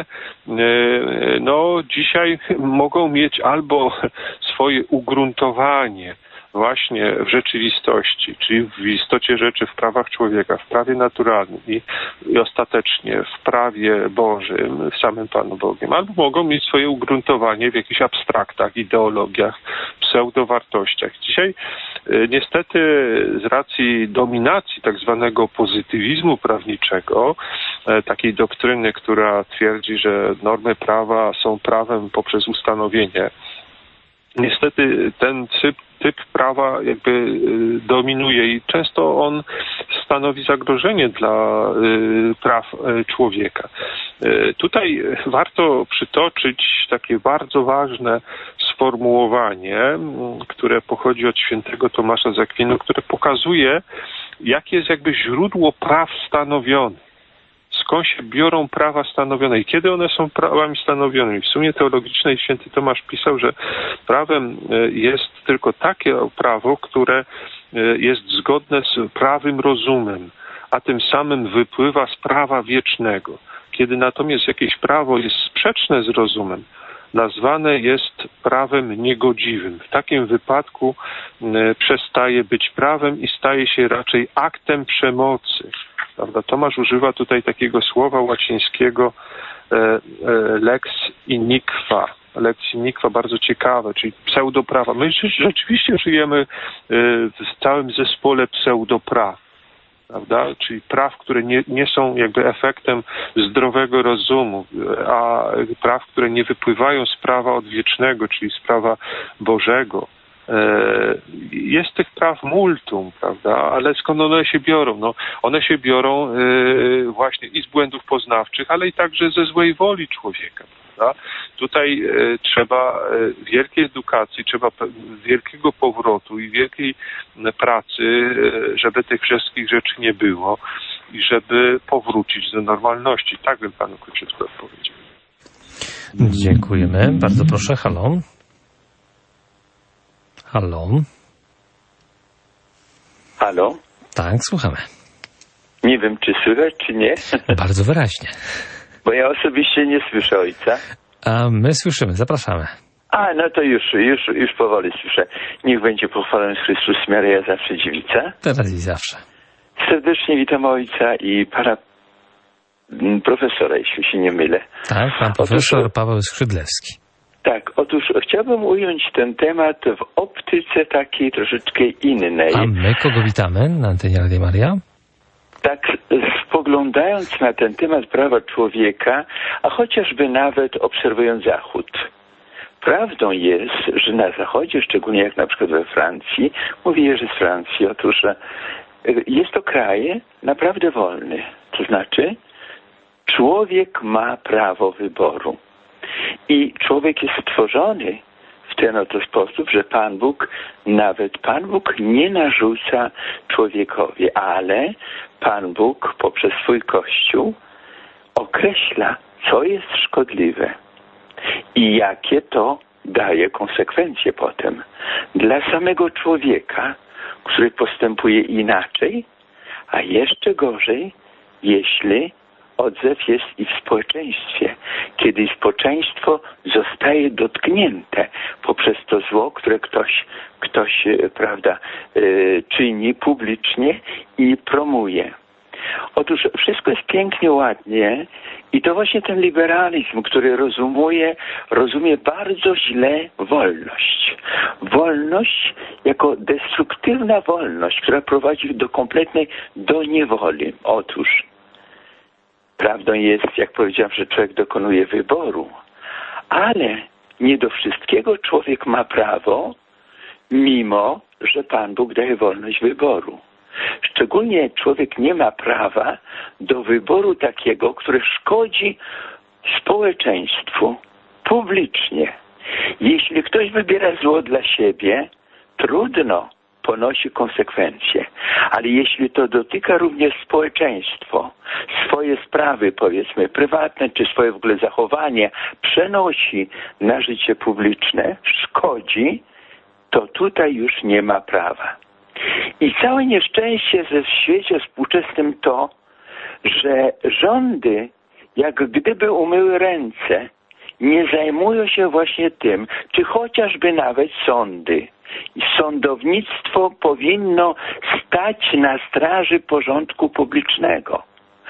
no, dzisiaj mogą mieć albo swoje ugruntowanie właśnie w rzeczywistości, czyli w istocie rzeczy w prawach człowieka, w prawie naturalnym i, i ostatecznie w prawie Bożym, w samym Panu Bogiem, albo mogą mieć swoje ugruntowanie w jakichś abstraktach, ideologiach, pseudowartościach. Dzisiaj y, niestety z racji dominacji tak zwanego pozytywizmu prawniczego, y, takiej doktryny, która twierdzi, że normy prawa są prawem poprzez ustanowienie, niestety ten typ, typ prawa jakby dominuje i często on stanowi zagrożenie dla y, praw y, człowieka. Y, tutaj warto przytoczyć takie bardzo ważne sformułowanie, które pochodzi od świętego Tomasza z Akwinu, które pokazuje, jakie jest jakby źródło praw stanowionych. Skąd się biorą prawa stanowione i kiedy one są prawami stanowionymi. W sumie teologicznej święty Tomasz pisał, że prawem jest tylko takie prawo, które jest zgodne z prawym rozumem, a tym samym wypływa z prawa wiecznego. Kiedy natomiast jakieś prawo jest sprzeczne z rozumem, nazwane jest prawem niegodziwym. W takim wypadku przestaje być prawem i staje się raczej aktem przemocy. Prawda? Tomasz używa tutaj takiego słowa łacińskiego e, e, lex iniqua. Lex iniqua, bardzo ciekawe, czyli pseudoprawa. My rzeczywiście żyjemy w całym zespole pseudopraw, prawda? Czyli praw, które nie, nie są jakby efektem zdrowego rozumu, a praw, które nie wypływają z prawa odwiecznego, czyli z prawa Bożego. Jest tych praw multum, prawda, ale skąd one się biorą? No, one się biorą yy, właśnie i z błędów poznawczych, ale i także ze złej woli człowieka, prawda? Tutaj yy, trzeba yy, wielkiej edukacji, trzeba wielkiego powrotu i wielkiej pracy, yy, żeby tych wszystkich rzeczy nie było i żeby powrócić do normalności. Tak bym panu króciutko odpowiedział. Dziękujemy. Bardzo proszę. Halo. Halo? Halo? Tak, słuchamy. Nie wiem, czy słychać, czy nie. Bardzo wyraźnie. Bo ja osobiście nie słyszę ojca. A my słyszymy, zapraszamy. A, no to już, już, już powoli słyszę. Niech będzie pochwalony Chrystus, Maryja zawsze dziewica. Teraz i zawsze. Serdecznie witam ojca i pana profesora, jeśli się nie mylę. Tak, pan profesor Otóż... Paweł Skrzydlewski. Tak, otóż chciałbym ująć ten temat w optyce takiej troszeczkę innej. A my kogo witamy na antenie Radia Maria? tak spoglądając na ten temat prawa człowieka, a chociażby nawet obserwując Zachód. Prawdą jest, że na Zachodzie, szczególnie jak na przykład we Francji, mówię, że z Francji, otóż jest to kraj naprawdę wolny. To znaczy, człowiek ma prawo wyboru. I człowiek jest stworzony w ten oto sposób, że Pan Bóg, nawet Pan Bóg nie narzuca człowiekowi, ale Pan Bóg poprzez swój Kościół określa, co jest szkodliwe i jakie to daje konsekwencje potem dla samego człowieka, który postępuje inaczej, a jeszcze gorzej, jeśli odzew jest i w społeczeństwie, kiedy społeczeństwo zostaje dotknięte poprzez to zło, które ktoś, ktoś prawda, czyni publicznie i promuje. Otóż wszystko jest pięknie, ładnie i to właśnie ten liberalizm, który rozumuje, rozumie bardzo źle wolność. Wolność jako destruktywna wolność, która prowadzi do kompletnej do niewoli. Otóż prawdą jest, jak powiedziałem, że człowiek dokonuje wyboru, ale nie do wszystkiego człowiek ma prawo, mimo że Pan Bóg daje wolność wyboru. Szczególnie człowiek nie ma prawa do wyboru takiego, który szkodzi społeczeństwu publicznie. Jeśli ktoś wybiera zło dla siebie, trudno, ponosi konsekwencje. Ale jeśli to dotyka również społeczeństwo, swoje sprawy, powiedzmy, prywatne, czy swoje w ogóle zachowanie przenosi na życie publiczne, szkodzi, to tutaj już nie ma prawa. I całe nieszczęście ze w świecie współczesnym to, że rządy jak gdyby umyły ręce, nie zajmują się właśnie tym, czy chociażby nawet sądy. I sądownictwo powinno stać na straży porządku publicznego.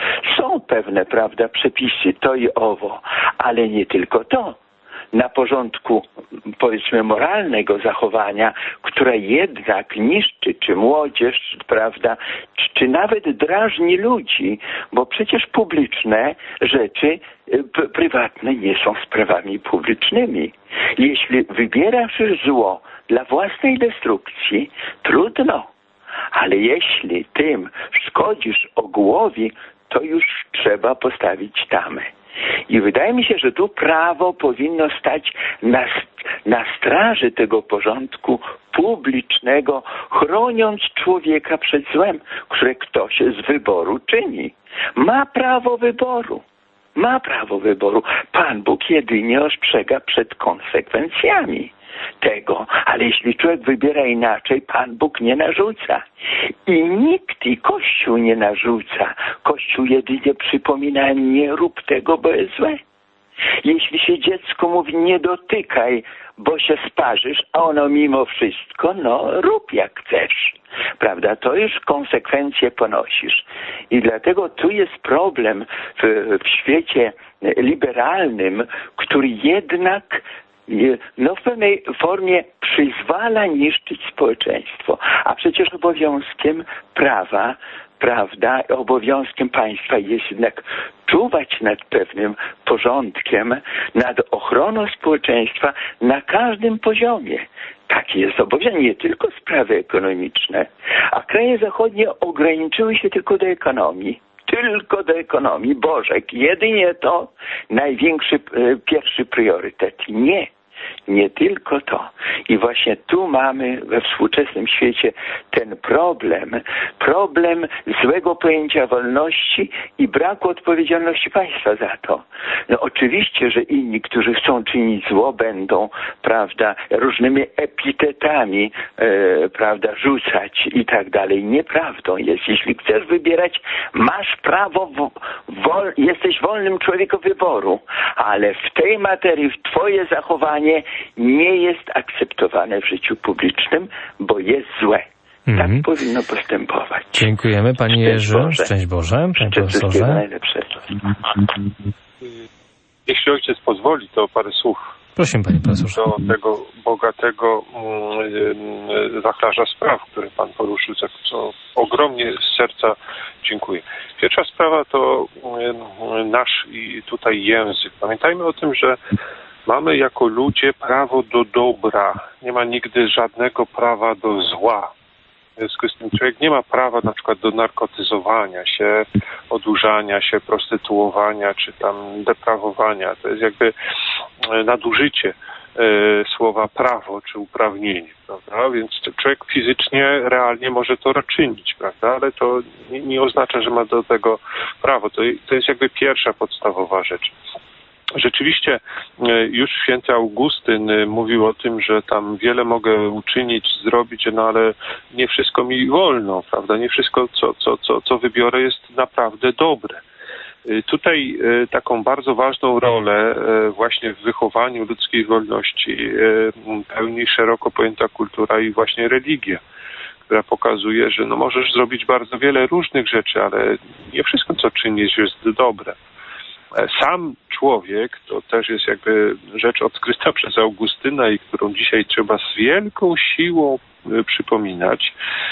Są pewne, prawda, przepisy, to i owo, ale nie tylko to. Na porządku, powiedzmy, moralnego zachowania, które jednak niszczy czy młodzież, prawda, czy, czy nawet drażni ludzi, bo przecież publiczne rzeczy p- prywatne nie są sprawami publicznymi. Jeśli wybierasz zło dla własnej destrukcji, trudno, ale jeśli tym szkodzisz ogółowi, to już trzeba postawić tamę. I wydaje mi się, że tu prawo powinno stać na, na straży tego porządku publicznego, chroniąc człowieka przed złem, które ktoś z wyboru czyni. Ma prawo wyboru. Ma prawo wyboru. Pan Bóg jedynie ostrzega przed konsekwencjami tego, ale jeśli człowiek wybiera inaczej, Pan Bóg nie narzuca. I nikt, i Kościół nie narzuca. Kościół jedynie przypomina, nie rób tego, bo jest złe. Jeśli się dziecku mówi, nie dotykaj, bo się sparzysz, a ono mimo wszystko, no rób jak chcesz. Prawda? To już konsekwencje ponosisz. I dlatego tu jest problem w, w świecie liberalnym, który jednak no w pewnej formie przyzwala niszczyć społeczeństwo. A przecież obowiązkiem prawa, prawda, obowiązkiem państwa jest jednak czuwać nad pewnym porządkiem, nad ochroną społeczeństwa na każdym poziomie. Takie jest obowiązek, nie tylko sprawy ekonomiczne, a kraje zachodnie ograniczyły się tylko do ekonomii. Tylko do ekonomii. Boże, jedynie to największy, pierwszy priorytet. Nie. Nie tylko to. I właśnie tu mamy we współczesnym świecie ten problem, problem złego pojęcia wolności i braku odpowiedzialności państwa za to. No oczywiście, że inni, którzy chcą czynić zło, będą, prawda, różnymi epitetami, e, prawda, rzucać i tak dalej. Nieprawdą jest. Jeśli chcesz wybierać, masz prawo, w, wol, jesteś wolnym człowiekiem wyboru, ale w tej materii twoje zachowanie nie jest akceptowane w życiu publicznym, bo jest złe. Mm. Tak powinno postępować. Dziękujemy, Panie Jerzy. Szczęść Boże. Panie profesorze. Najlepsze. Jeśli ojciec pozwoli, to parę słów Proszę, Panie profesorze. do tego bogatego wachlarza spraw, który Pan poruszył, za co ogromnie z serca dziękuję. Pierwsza sprawa to nasz i tutaj język. Pamiętajmy o tym, że mamy jako ludzie prawo do dobra. Nie ma nigdy żadnego prawa do zła. W związku z tym człowiek nie ma prawa na przykład do narkotyzowania się, odurzania się, prostytuowania czy tam deprawowania. To jest jakby nadużycie słowa prawo czy uprawnienie, prawda? Więc człowiek fizycznie, realnie może to czynić, prawda? Ale to nie, nie oznacza, że ma do tego prawo. To, to jest jakby pierwsza podstawowa rzecz. Rzeczywiście już święty Augustyn mówił o tym, że tam wiele mogę uczynić, zrobić, no ale nie wszystko mi wolno, prawda? Nie wszystko, co, co, co, co wybiorę, jest naprawdę dobre. Tutaj taką bardzo ważną rolę właśnie w wychowaniu ludzkiej wolności pełni szeroko pojęta kultura i właśnie religia, która pokazuje, że no możesz zrobić bardzo wiele różnych rzeczy, ale nie wszystko, co czynisz, jest dobre. Sam człowiek, to też jest jakby rzecz odkryta przez Augustyna i którą dzisiaj trzeba z wielką siłą przypominać,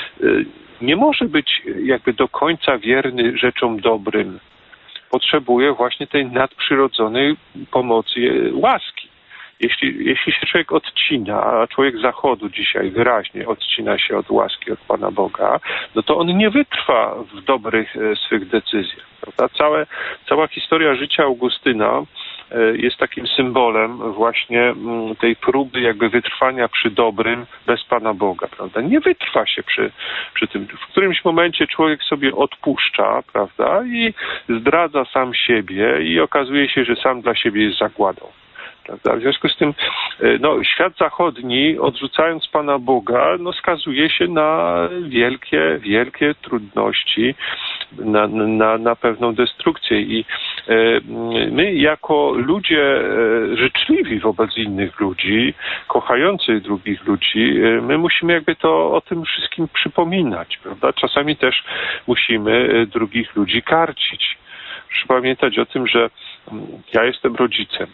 nie może być jakby do końca wierny rzeczom dobrym. Potrzebuje właśnie tej nadprzyrodzonej pomocy, łaski. Jeśli, jeśli się człowiek odcina, a człowiek Zachodu dzisiaj wyraźnie odcina się od łaski, od Pana Boga, no to on nie wytrwa w dobrych e, swych decyzjach. Prawda? Całe, cała historia życia Augustyna e, jest takim symbolem właśnie m, tej próby jakby wytrwania przy dobrym bez Pana Boga. Prawda? Nie wytrwa się przy, przy tym. W którymś momencie człowiek sobie odpuszcza, prawda, i zdradza sam siebie i okazuje się, że sam dla siebie jest zagładą. Prawda? W związku z tym no, świat zachodni, odrzucając Pana Boga, no, skazuje się na wielkie, wielkie trudności, na, na, na pewną destrukcję. I e, my jako ludzie e, życzliwi wobec innych ludzi, kochający drugich ludzi, e, my musimy jakby to o tym wszystkim przypominać. Prawda? Czasami też musimy drugich ludzi karcić. Proszę pamiętać o tym, że ja jestem rodzicem.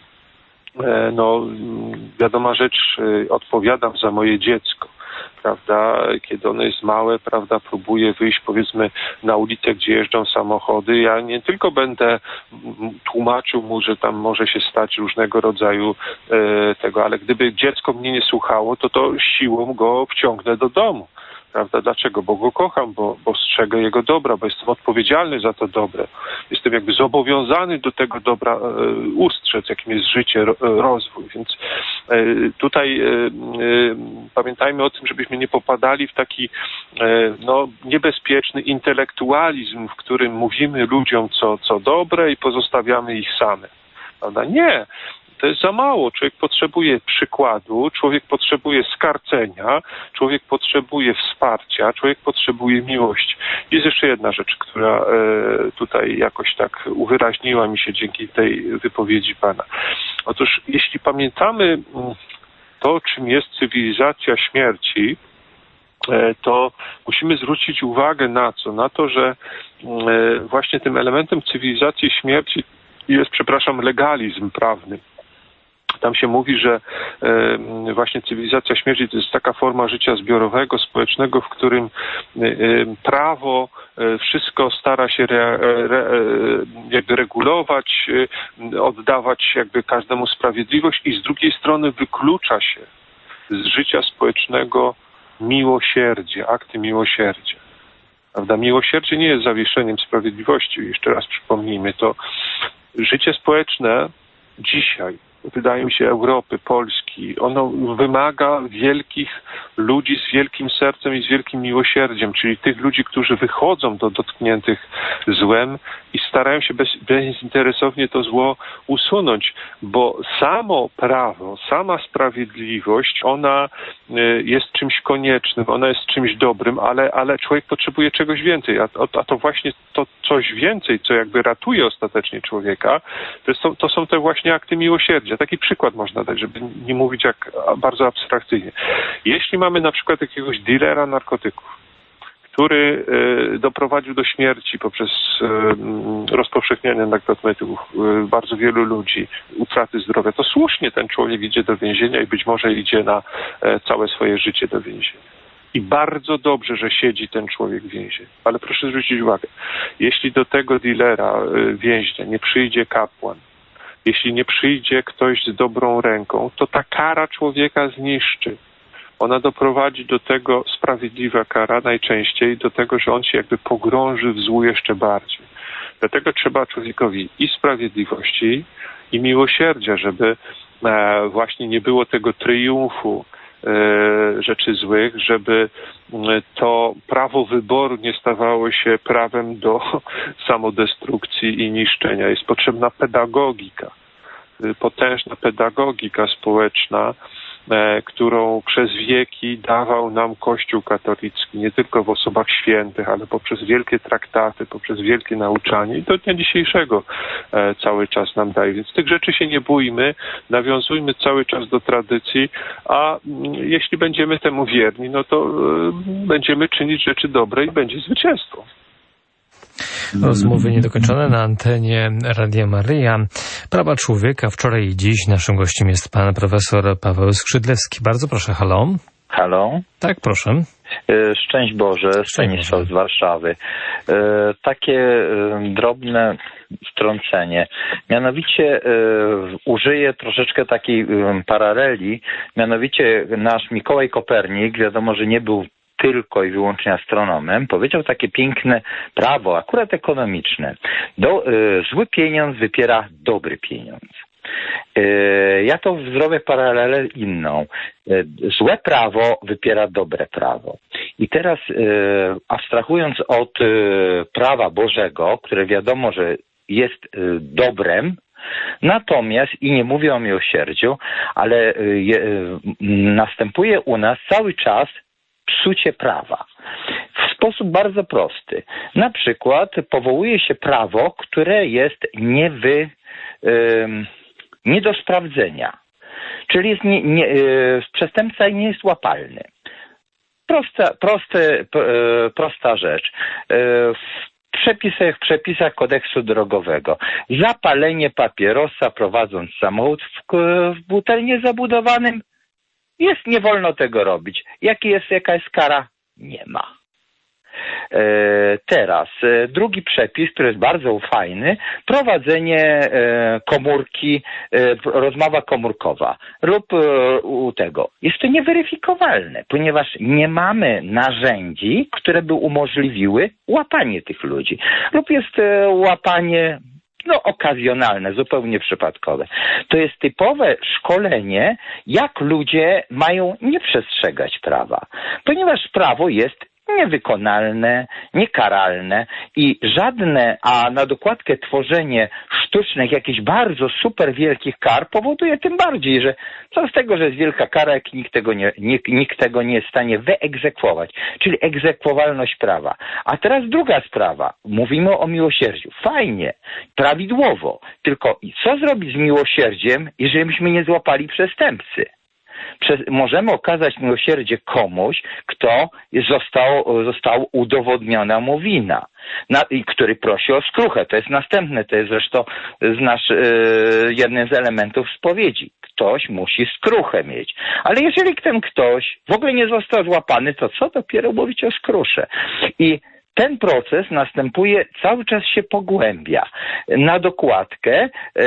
No, wiadoma rzecz, odpowiadam za moje dziecko, prawda, kiedy ono jest małe, prawda, próbuję wyjść, powiedzmy, na ulicę, gdzie jeżdżą samochody, ja nie tylko będę tłumaczył mu, że tam może się stać różnego rodzaju e, tego, ale gdyby dziecko mnie nie słuchało, to to siłą go wciągnę do domu. Prawda? Dlaczego? Bo go kocham, bo, bo strzegę jego dobra, bo jestem odpowiedzialny za to dobre. Jestem jakby zobowiązany do tego dobra e, ustrzec, jakim jest życie, ro, rozwój. Więc e, tutaj e, e, pamiętajmy o tym, żebyśmy nie popadali w taki e, no, niebezpieczny intelektualizm, w którym mówimy ludziom, co, co dobre i pozostawiamy ich same. Prawda? Nie. To jest za mało. Człowiek potrzebuje przykładu, człowiek potrzebuje skarcenia, człowiek potrzebuje wsparcia, człowiek potrzebuje miłości. Jest jeszcze jedna rzecz, która e, tutaj jakoś tak uwyraźniła mi się dzięki tej wypowiedzi Pana. Otóż jeśli pamiętamy to, czym jest cywilizacja śmierci, e, to musimy zwrócić uwagę na co? Na to, że e, właśnie tym elementem cywilizacji śmierci jest, przepraszam, legalizm prawny. Tam się mówi, że e, właśnie cywilizacja śmierci to jest taka forma życia zbiorowego, społecznego, w którym e, prawo e, wszystko stara się re, re, jakby regulować, e, oddawać jakby każdemu sprawiedliwość i z drugiej strony wyklucza się z życia społecznego miłosierdzie, akty miłosierdzia. Prawda? Miłosierdzie nie jest zawieszeniem sprawiedliwości. Jeszcze raz przypomnijmy to. Życie społeczne dzisiaj, wydaje mi się, Europy, Polski, ono wymaga wielkich ludzi z wielkim sercem i z wielkim miłosierdziem, czyli tych ludzi, którzy wychodzą do dotkniętych złem i starają się bez, bezinteresownie to zło usunąć, bo samo prawo, sama sprawiedliwość, ona jest czymś koniecznym, ona jest czymś dobrym, ale, ale człowiek potrzebuje czegoś więcej, a, a to właśnie to coś więcej, co jakby ratuje ostatecznie człowieka, to są, to są te właśnie akty miłosierdzia. Taki przykład można dać, żeby nie mówić jak bardzo abstrakcyjnie. Jeśli mamy na przykład jakiegoś dealera narkotyków, który y, doprowadził do śmierci poprzez y, rozpowszechnienie upowszechniania narkotyków bardzo wielu ludzi, utraty zdrowia, to słusznie ten człowiek idzie do więzienia i być może idzie na całe swoje życie do więzienia. I bardzo dobrze, że siedzi ten człowiek w więzieniu. Ale proszę zwrócić uwagę, jeśli do tego dealera, więźnia nie przyjdzie kapłan, jeśli nie przyjdzie ktoś z dobrą ręką, to ta kara człowieka zniszczy. Ona doprowadzi do tego, sprawiedliwa kara najczęściej, do tego, że on się jakby pogrąży w złu jeszcze bardziej. Dlatego trzeba człowiekowi i sprawiedliwości, i miłosierdzia, żeby e, właśnie nie było tego triumfu e, rzeczy złych, żeby to prawo wyboru nie stawało się prawem do samodestrukcji i niszczenia. Jest potrzebna pedagogika, potężna pedagogika społeczna, którą przez wieki dawał nam Kościół katolicki, nie tylko w osobach świętych, ale poprzez wielkie traktaty, poprzez wielkie nauczanie i do dnia dzisiejszego cały czas nam daje. Więc tych rzeczy się nie bójmy, nawiązujmy cały czas do tradycji, a jeśli będziemy temu wierni, no to będziemy czynić rzeczy dobre i będzie zwycięstwo. Rozmowy niedokończone na antenie Radia Maryja. Prawa człowieka wczoraj i dziś. Naszym gościem jest pan profesor Paweł Skrzydlewski. Bardzo proszę, halo. Halo? Tak, proszę. Szczęść Boże, Stanisław z Warszawy. Takie drobne wtrącenie. Mianowicie użyję troszeczkę takiej paraleli. Mianowicie nasz Mikołaj Kopernik, wiadomo, że nie był tylko i wyłącznie astronomem, powiedział takie piękne prawo, akurat ekonomiczne. Do, y, zły pieniądz wypiera dobry pieniądz. Y, ja to zrobię paralelę inną. Y, złe prawo wypiera dobre prawo. I teraz y, abstrahując od y, prawa Bożego, które wiadomo, że jest y, dobrem, natomiast, i nie mówię o miłosierdziu, ale y, y, następuje u nas cały czas psucie prawa. W sposób bardzo prosty. Na przykład powołuje się prawo, które jest nie, wy, y, nie do sprawdzenia. Czyli jest nie, nie, y, przestępca nie jest łapalny. Prosta, prosty, p, y, prosta rzecz. Y, w przepisach, w przepisach kodeksu drogowego. Zapalenie papierosa prowadząc samochód w, w butelnie zabudowanym jest, nie wolno tego robić. Jaki jest, jaka jest kara? Nie ma. E, teraz e, drugi przepis, który jest bardzo fajny, prowadzenie e, komórki, e, rozmowa komórkowa lub e, u tego. Jest to nieweryfikowalne, ponieważ nie mamy narzędzi, które by umożliwiły łapanie tych ludzi. Lub jest e, łapanie no okazjonalne, zupełnie przypadkowe. To jest typowe szkolenie, jak ludzie mają nie przestrzegać prawa. Ponieważ prawo jest niewykonalne, niekaralne i żadne, a na dokładkę tworzenie sztucznych, jakichś bardzo super wielkich kar powoduje tym bardziej, że co z tego, że jest wielka kara, jak nikt tego nie, nikt, nikt tego nie jest w stanie wyegzekwować, czyli egzekwowalność prawa. A teraz druga sprawa. Mówimy o miłosierdziu. Fajnie, prawidłowo. Tylko co zrobić z miłosierdziem, jeżeli byśmy nie złapali przestępcy? Przez, możemy okazać miłosierdzie komuś, kto został, został udowodniona mu wina, na, i który prosi o skruchę. To jest następne, to jest zresztą z nasz, yy, jeden z elementów spowiedzi. Ktoś musi skruchę mieć. Ale jeżeli ten ktoś w ogóle nie został złapany, to co dopiero mówić o skrusze? I ten proces następuje, cały czas się pogłębia. Na dokładkę e,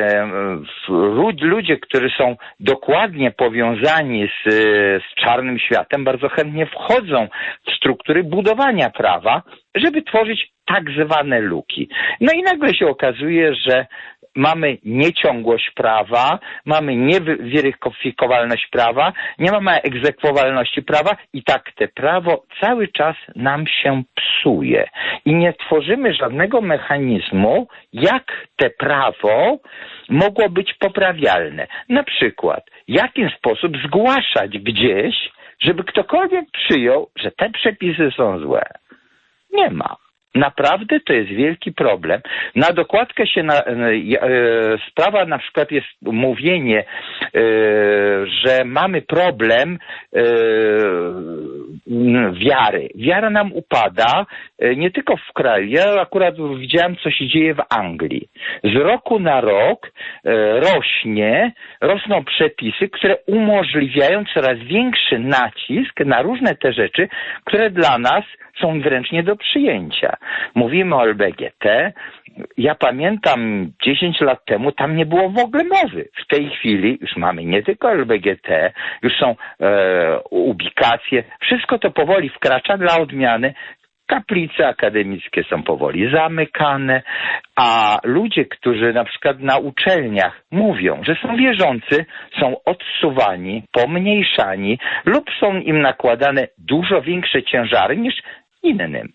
ludzie, którzy są dokładnie powiązani z, z czarnym światem, bardzo chętnie wchodzą w struktury budowania prawa, żeby tworzyć tak zwane luki. No i nagle się okazuje, że mamy nieciągłość prawa, mamy nieweryfikowalność prawa, nie mamy egzekwowalności prawa i tak te prawo cały czas nam się psuje. I nie tworzymy żadnego mechanizmu, jak te prawo mogło być poprawialne. Na przykład, w jaki sposób zgłaszać gdzieś, żeby ktokolwiek przyjął, że te przepisy są złe. Nie ma. Naprawdę to jest wielki problem. Na dokładkę się na, e, sprawa na przykład jest mówienie, e, że mamy problem e, wiary. Wiara nam upada e, nie tylko w kraju. Ja akurat widziałem, co się dzieje w Anglii. Z roku na rok e, rośnie, rosną przepisy, które umożliwiają coraz większy nacisk na różne te rzeczy, które dla nas są wręcz nie do przyjęcia. Mówimy o L G B T. Ja pamiętam dziesięć lat temu tam nie było w ogóle mowy. W tej chwili już mamy nie tylko L G B T, już są e, ubikacje. Wszystko to powoli wkracza dla odmiany. Kaplice akademickie są powoli zamykane, a ludzie, którzy na przykład na uczelniach mówią, że są wierzący, są odsuwani, pomniejszani lub są im nakładane dużo większe ciężary niż innym.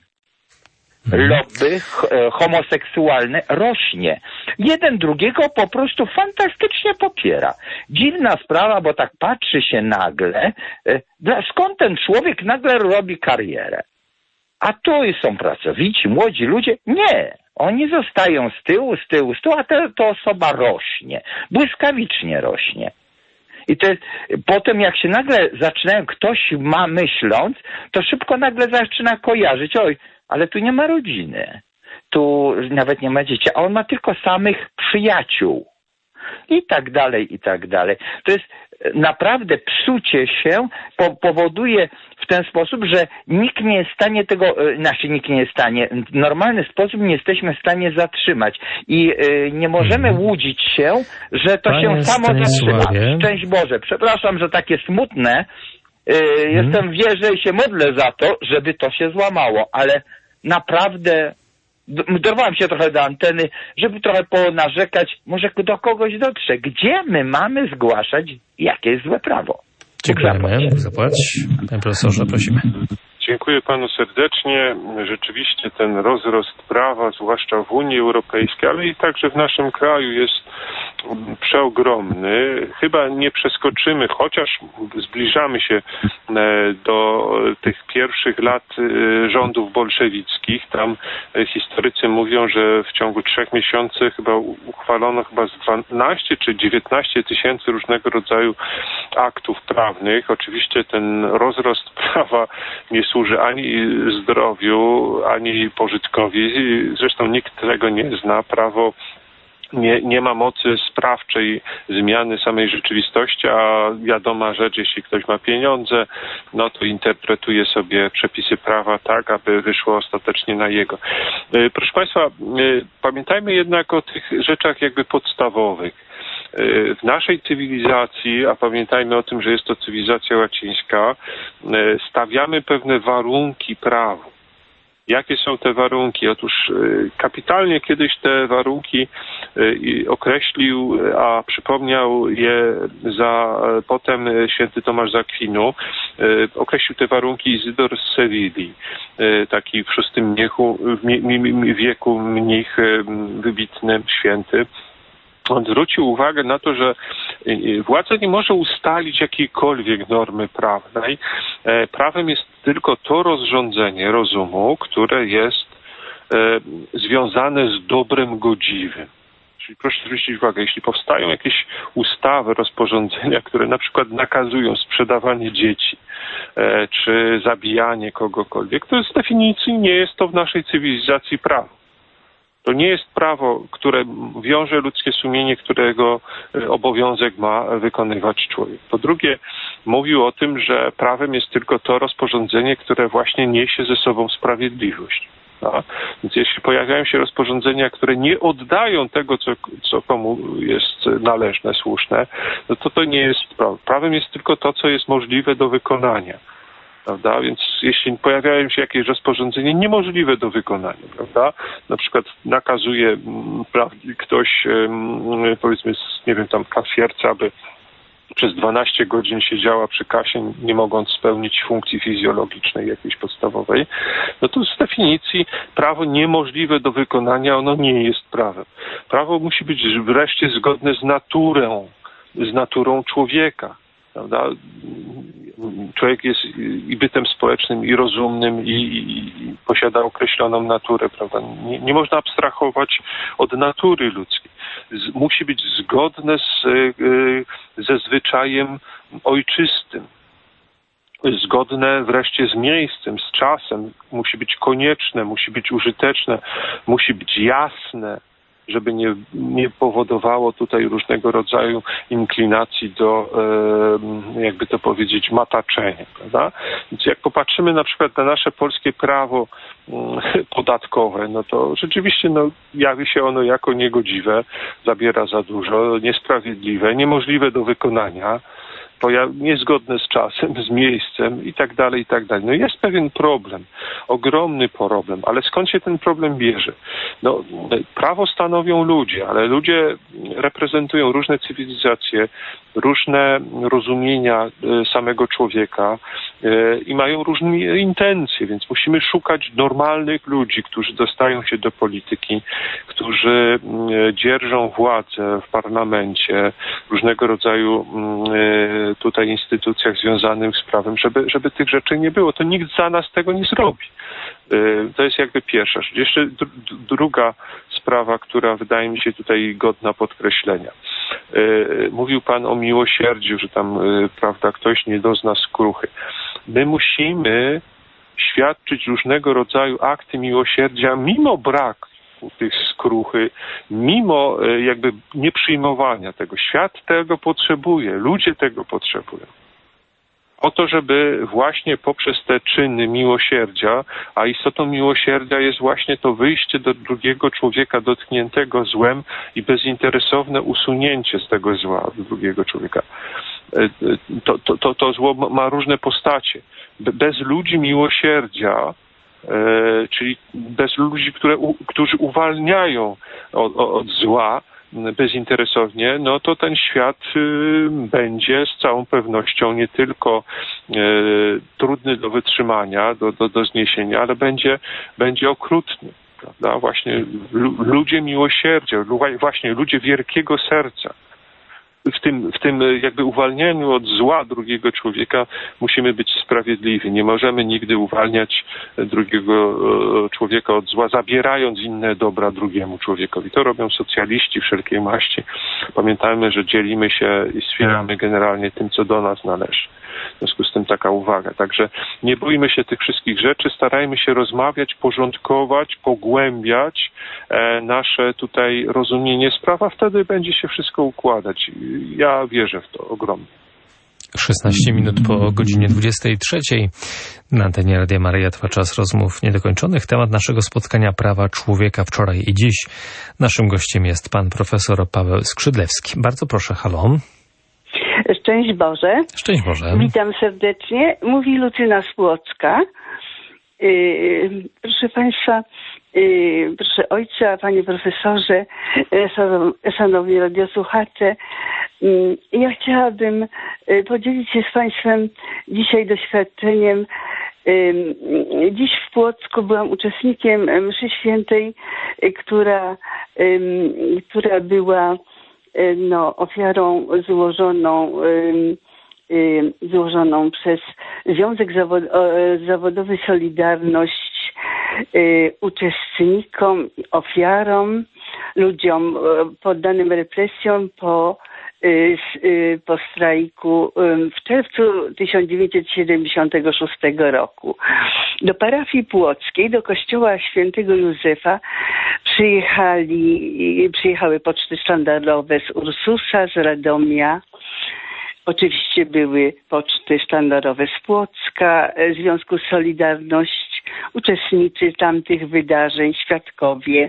Lobby homoseksualne rośnie. Jeden drugiego po prostu fantastycznie popiera. Dziwna sprawa, bo tak patrzy się nagle, skąd ten człowiek nagle robi karierę? A tu są pracowici, młodzi ludzie. Nie. Oni zostają z tyłu, z tyłu, z tyłu, a ta, ta osoba rośnie. Błyskawicznie rośnie. I to jest, potem jak się nagle zaczynają, ktoś ma myśląc, to szybko nagle zaczyna kojarzyć, oj, ale tu nie ma rodziny. Tu nawet nie ma dzieci, a on ma tylko samych przyjaciół. I tak dalej, i tak dalej. To jest naprawdę psucie się po, powoduje w ten sposób, że nikt nie jest w stanie tego, znaczy nikt nie jest w stanie, w normalny sposób nie jesteśmy w stanie zatrzymać i y, nie możemy hmm. łudzić się, że to Panie się samo Stanisławie. zatrzyma. Szczęść Boże, przepraszam, że takie smutne, y, hmm. jestem wierzę i się modlę za to, żeby to się złamało, ale naprawdę dorwałem się trochę do anteny, żeby trochę ponarzekać, może do kogoś dotrze. Gdzie my mamy zgłaszać, jakie jest złe prawo? Dziękujemy. Zapłać. Panie profesorze, prosimy. Dziękuję panu serdecznie. Rzeczywiście ten rozrost prawa, zwłaszcza w Unii Europejskiej, ale i także w naszym kraju jest przeogromny. Chyba nie przeskoczymy, chociaż zbliżamy się do tych pierwszych lat rządów bolszewickich. Tam historycy mówią, że w ciągu trzech miesięcy chyba uchwalono chyba z dwanaście czy dziewiętnaście tysięcy różnego rodzaju aktów prawnych. Oczywiście ten rozrost prawa nie służy ani zdrowiu, ani pożytkowi. Zresztą nikt tego nie zna. Prawo nie, nie ma mocy sprawczej zmiany samej rzeczywistości, a wiadoma rzecz, jeśli ktoś ma pieniądze, no to interpretuje sobie przepisy prawa tak, aby wyszło ostatecznie na jego. Proszę Państwa, pamiętajmy jednak o tych rzeczach jakby podstawowych. W naszej cywilizacji, a pamiętajmy o tym, że jest to cywilizacja łacińska, stawiamy pewne warunki prawu. Jakie są te warunki? Otóż kapitalnie kiedyś te warunki określił, a przypomniał je za potem święty Tomasz z Akwinu. Określił te warunki Izydor z Sewilli, taki w szóstym wieku mnich, wybitny, święty. On zwrócił uwagę na to, że władza nie może ustalić jakiejkolwiek normy prawnej. Prawem jest tylko to rozrządzenie rozumu, które jest związane z dobrem godziwym. Czyli proszę zwrócić uwagę, jeśli powstają jakieś ustawy, rozporządzenia, które na przykład nakazują sprzedawanie dzieci czy zabijanie kogokolwiek, to z definicji nie jest to w naszej cywilizacji prawo. To nie jest prawo, które wiąże ludzkie sumienie, którego obowiązek ma wykonywać człowiek. Po drugie, mówił o tym, że prawem jest tylko to rozporządzenie, które właśnie niesie ze sobą sprawiedliwość. Tak? Więc jeśli pojawiają się rozporządzenia, które nie oddają tego, co, co komu jest należne, słuszne, no to to nie jest prawo. Prawem jest tylko to, co jest możliwe do wykonania. Prawda? Więc jeśli pojawiają się jakieś rozporządzenie niemożliwe do wykonania, prawda? Na przykład nakazuje ktoś, powiedzmy, nie wiem, tam kasjerca, aby przez dwanaście godzin siedziała przy kasie, nie mogąc spełnić funkcji fizjologicznej jakiejś podstawowej, no to z definicji prawo niemożliwe do wykonania, ono nie jest prawem. Prawo musi być wreszcie zgodne z naturą, z naturą człowieka. Prawda? człowiek jest i bytem społecznym, i rozumnym, i, i posiada określoną naturę, prawda? Nie, nie można abstrahować od natury ludzkiej. Z, musi być zgodne z, ze zwyczajem ojczystym. Zgodne wreszcie z miejscem, z czasem. Musi być konieczne, musi być użyteczne, musi być jasne, żeby nie, nie powodowało tutaj różnego rodzaju inklinacji do, e, jakby to powiedzieć, mataczenia, prawda? Więc jak popatrzymy na przykład na nasze polskie prawo mm, podatkowe, no to rzeczywiście no, jawi się ono jako niegodziwe, zabiera za dużo, niesprawiedliwe, niemożliwe do wykonania, niezgodne z czasem, z miejscem i tak dalej, i tak dalej. No jest pewien problem, ogromny problem, ale skąd się ten problem bierze? No, prawo stanowią ludzie, ale ludzie reprezentują różne cywilizacje, różne rozumienia samego człowieka i mają różne intencje, więc musimy szukać normalnych ludzi, którzy dostają się do polityki, którzy dzierżą władzę w parlamencie, różnego rodzaju tutaj instytucjach związanych z prawem, żeby, żeby tych rzeczy nie było. To nikt za nas tego nie zrobi. To jest jakby pierwsza rzecz. Jeszcze druga sprawa, która wydaje mi się tutaj godna podkreślenia. Mówił Pan o miłosierdziu, że tam, prawda, ktoś nie dozna skruchy. My musimy świadczyć różnego rodzaju akty miłosierdzia mimo braku tych skruchy, mimo jakby nieprzyjmowania tego. Świat tego potrzebuje, ludzie tego potrzebują. O to, żeby właśnie poprzez te czyny miłosierdzia, a istotą miłosierdzia jest właśnie to wyjście do drugiego człowieka dotkniętego złem i bezinteresowne usunięcie z tego zła do drugiego człowieka. To, to, to, to zło ma różne postacie. Bez ludzi miłosierdzia, E, czyli bez ludzi, które, u, którzy uwalniają od, od zła bezinteresownie, no to ten świat y, będzie z całą pewnością nie tylko y, trudny do wytrzymania, do, do, do zniesienia, ale będzie, będzie okrutny. Prawda? Właśnie l, ludzie miłosierdzia, właśnie ludzie wielkiego serca. W tym, w tym jakby uwalnianiu od zła drugiego człowieka musimy być sprawiedliwi. Nie możemy nigdy uwalniać drugiego człowieka od zła, zabierając inne dobra drugiemu człowiekowi. To robią socjaliści wszelkiej maści. Pamiętajmy, że dzielimy się i swieramy generalnie tym, co do nas należy. W związku z tym taka uwaga. Także nie bójmy się tych wszystkich rzeczy, starajmy się rozmawiać, porządkować, pogłębiać e, nasze tutaj rozumienie spraw, a wtedy będzie się wszystko układać. Ja wierzę w to ogromnie. szesnaście minut po godzinie dwudziestej trzeciej. Na antenie Radia Maryja trwa czas rozmów niedokończonych. Temat naszego spotkania prawa człowieka wczoraj i dziś. Naszym gościem jest pan profesor Paweł Skrzydlewski. Bardzo proszę, halo. Szczęść Boże. Szczęść Boże. Witam serdecznie. Mówi Lucyna z Płocka. Yy, proszę Państwa, yy, proszę Ojca, Panie Profesorze, yy, Szanowni radiosłuchacze, yy, ja chciałabym yy, podzielić się z Państwem dzisiaj doświadczeniem. Yy, dziś w Płocku byłam uczestnikiem mszy świętej, yy, która, yy, która była no, ofiarą złożoną, y, y, złożoną przez Związek Zawod- Zawodowy Solidarność y, uczestnikom, ofiarom, ludziom poddanym represjom po, y, y, po strajku y, w czerwcu tysiąc dziewięćset siedemdziesiątego szóstego roku. Do parafii płockiej, do kościoła świętego Józefa przyjechali, przyjechały poczty sztandarowe z Ursusa, z Radomia. Oczywiście były poczty sztandarowe z Płocka, Związku Solidarność, uczestnicy tamtych wydarzeń, świadkowie.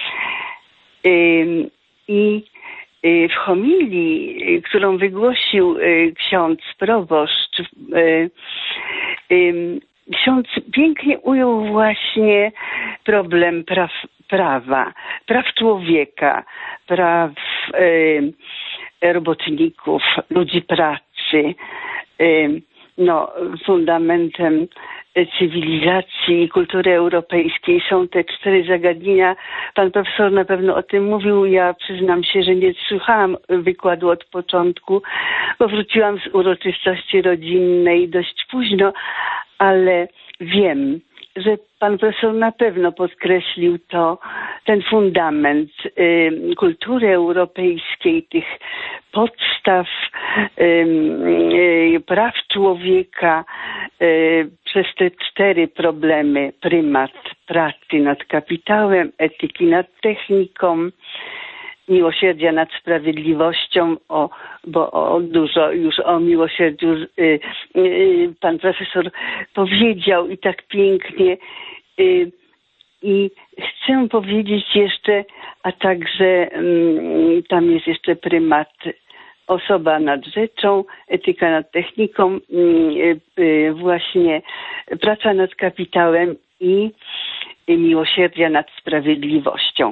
I w homilii, którą wygłosił ksiądz proboszcz, ksiądz pięknie ujął właśnie problem praw, prawa, praw człowieka, praw e, robotników, ludzi pracy. E, no, fundamentem cywilizacji i kultury europejskiej są te cztery zagadnienia. Pan profesor na pewno o tym mówił. Ja przyznam się, że nie słuchałam wykładu od początku, bo wróciłam z uroczystości rodzinnej dość późno, ale wiem, że pan profesor na pewno podkreślił to, ten fundament y, kultury europejskiej, tych podstaw y, y, praw człowieka y, przez te cztery problemy: prymat pracy nad kapitałem, etyki nad techniką, miłosierdzia nad sprawiedliwością, o, bo o, dużo już o miłosierdziu y, y, pan profesor powiedział i tak pięknie. Y, I chcę powiedzieć jeszcze, a także y, tam jest jeszcze prymat osoba nad rzeczą, etyka nad techniką, y, y, właśnie praca nad kapitałem i miłosierdzia nad sprawiedliwością.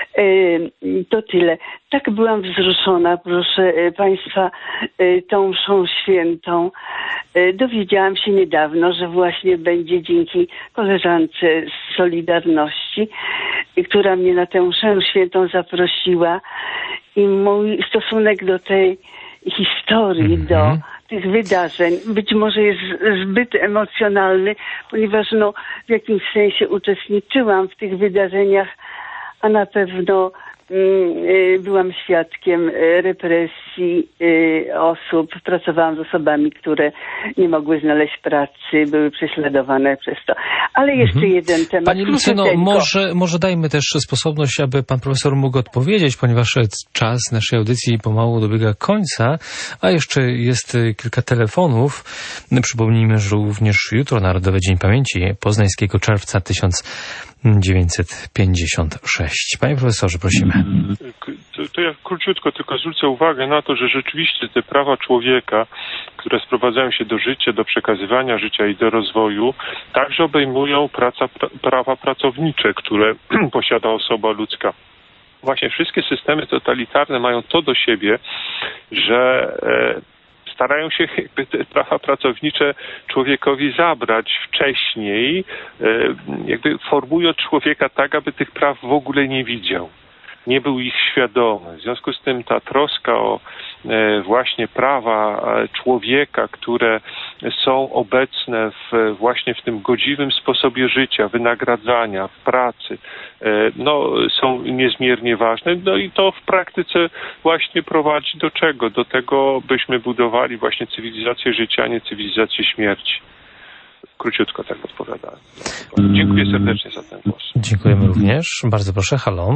To tyle. Tak byłam wzruszona, proszę Państwa, tą mszą świętą. Dowiedziałam się niedawno, że właśnie będzie dzięki koleżance z Solidarności, która mnie na tę mszę świętą zaprosiła, i mój stosunek do tej historii, mm-hmm. do tych wydarzeń być może jest zbyt emocjonalny, ponieważ no, w jakimś sensie uczestniczyłam w tych wydarzeniach, a na pewno mm, byłam świadkiem represji y, osób. Pracowałam z osobami, które nie mogły znaleźć pracy, były prześladowane przez to. Ale jeszcze mhm. jeden temat. Pani Lucyno, może, może dajmy też sposobność, aby pan profesor mógł odpowiedzieć, ponieważ czas naszej audycji pomału dobiega końca, a jeszcze jest kilka telefonów. Przypomnijmy, że również jutro Narodowy Dzień Pamięci Poznańskiego czerwca tysiąc dziewięćset pięćdziesiąt sześć. Panie profesorze, prosimy. To, to ja króciutko tylko zwrócę uwagę na to, że rzeczywiście te prawa człowieka, które sprowadzają się do życia, do przekazywania życia i do rozwoju, także obejmują praca, pra, prawa pracownicze, które posiada osoba ludzka. Właśnie wszystkie systemy totalitarne mają to do siebie, że e, starają się jakby te prawa pracownicze człowiekowi zabrać wcześniej, jakby formując człowieka tak, aby tych praw w ogóle nie widział, nie był ich świadomy. W związku z tym ta troska o właśnie prawa człowieka, które są obecne w, właśnie w tym godziwym sposobie życia, wynagradzania, w pracy, no, są niezmiernie ważne. No i to w praktyce właśnie prowadzi do czego? Do tego, byśmy budowali właśnie cywilizację życia, a nie cywilizację śmierci. Króciutko tak odpowiadałem. Dziękuję serdecznie za ten głos. Dziękujemy również. Bardzo proszę, halo.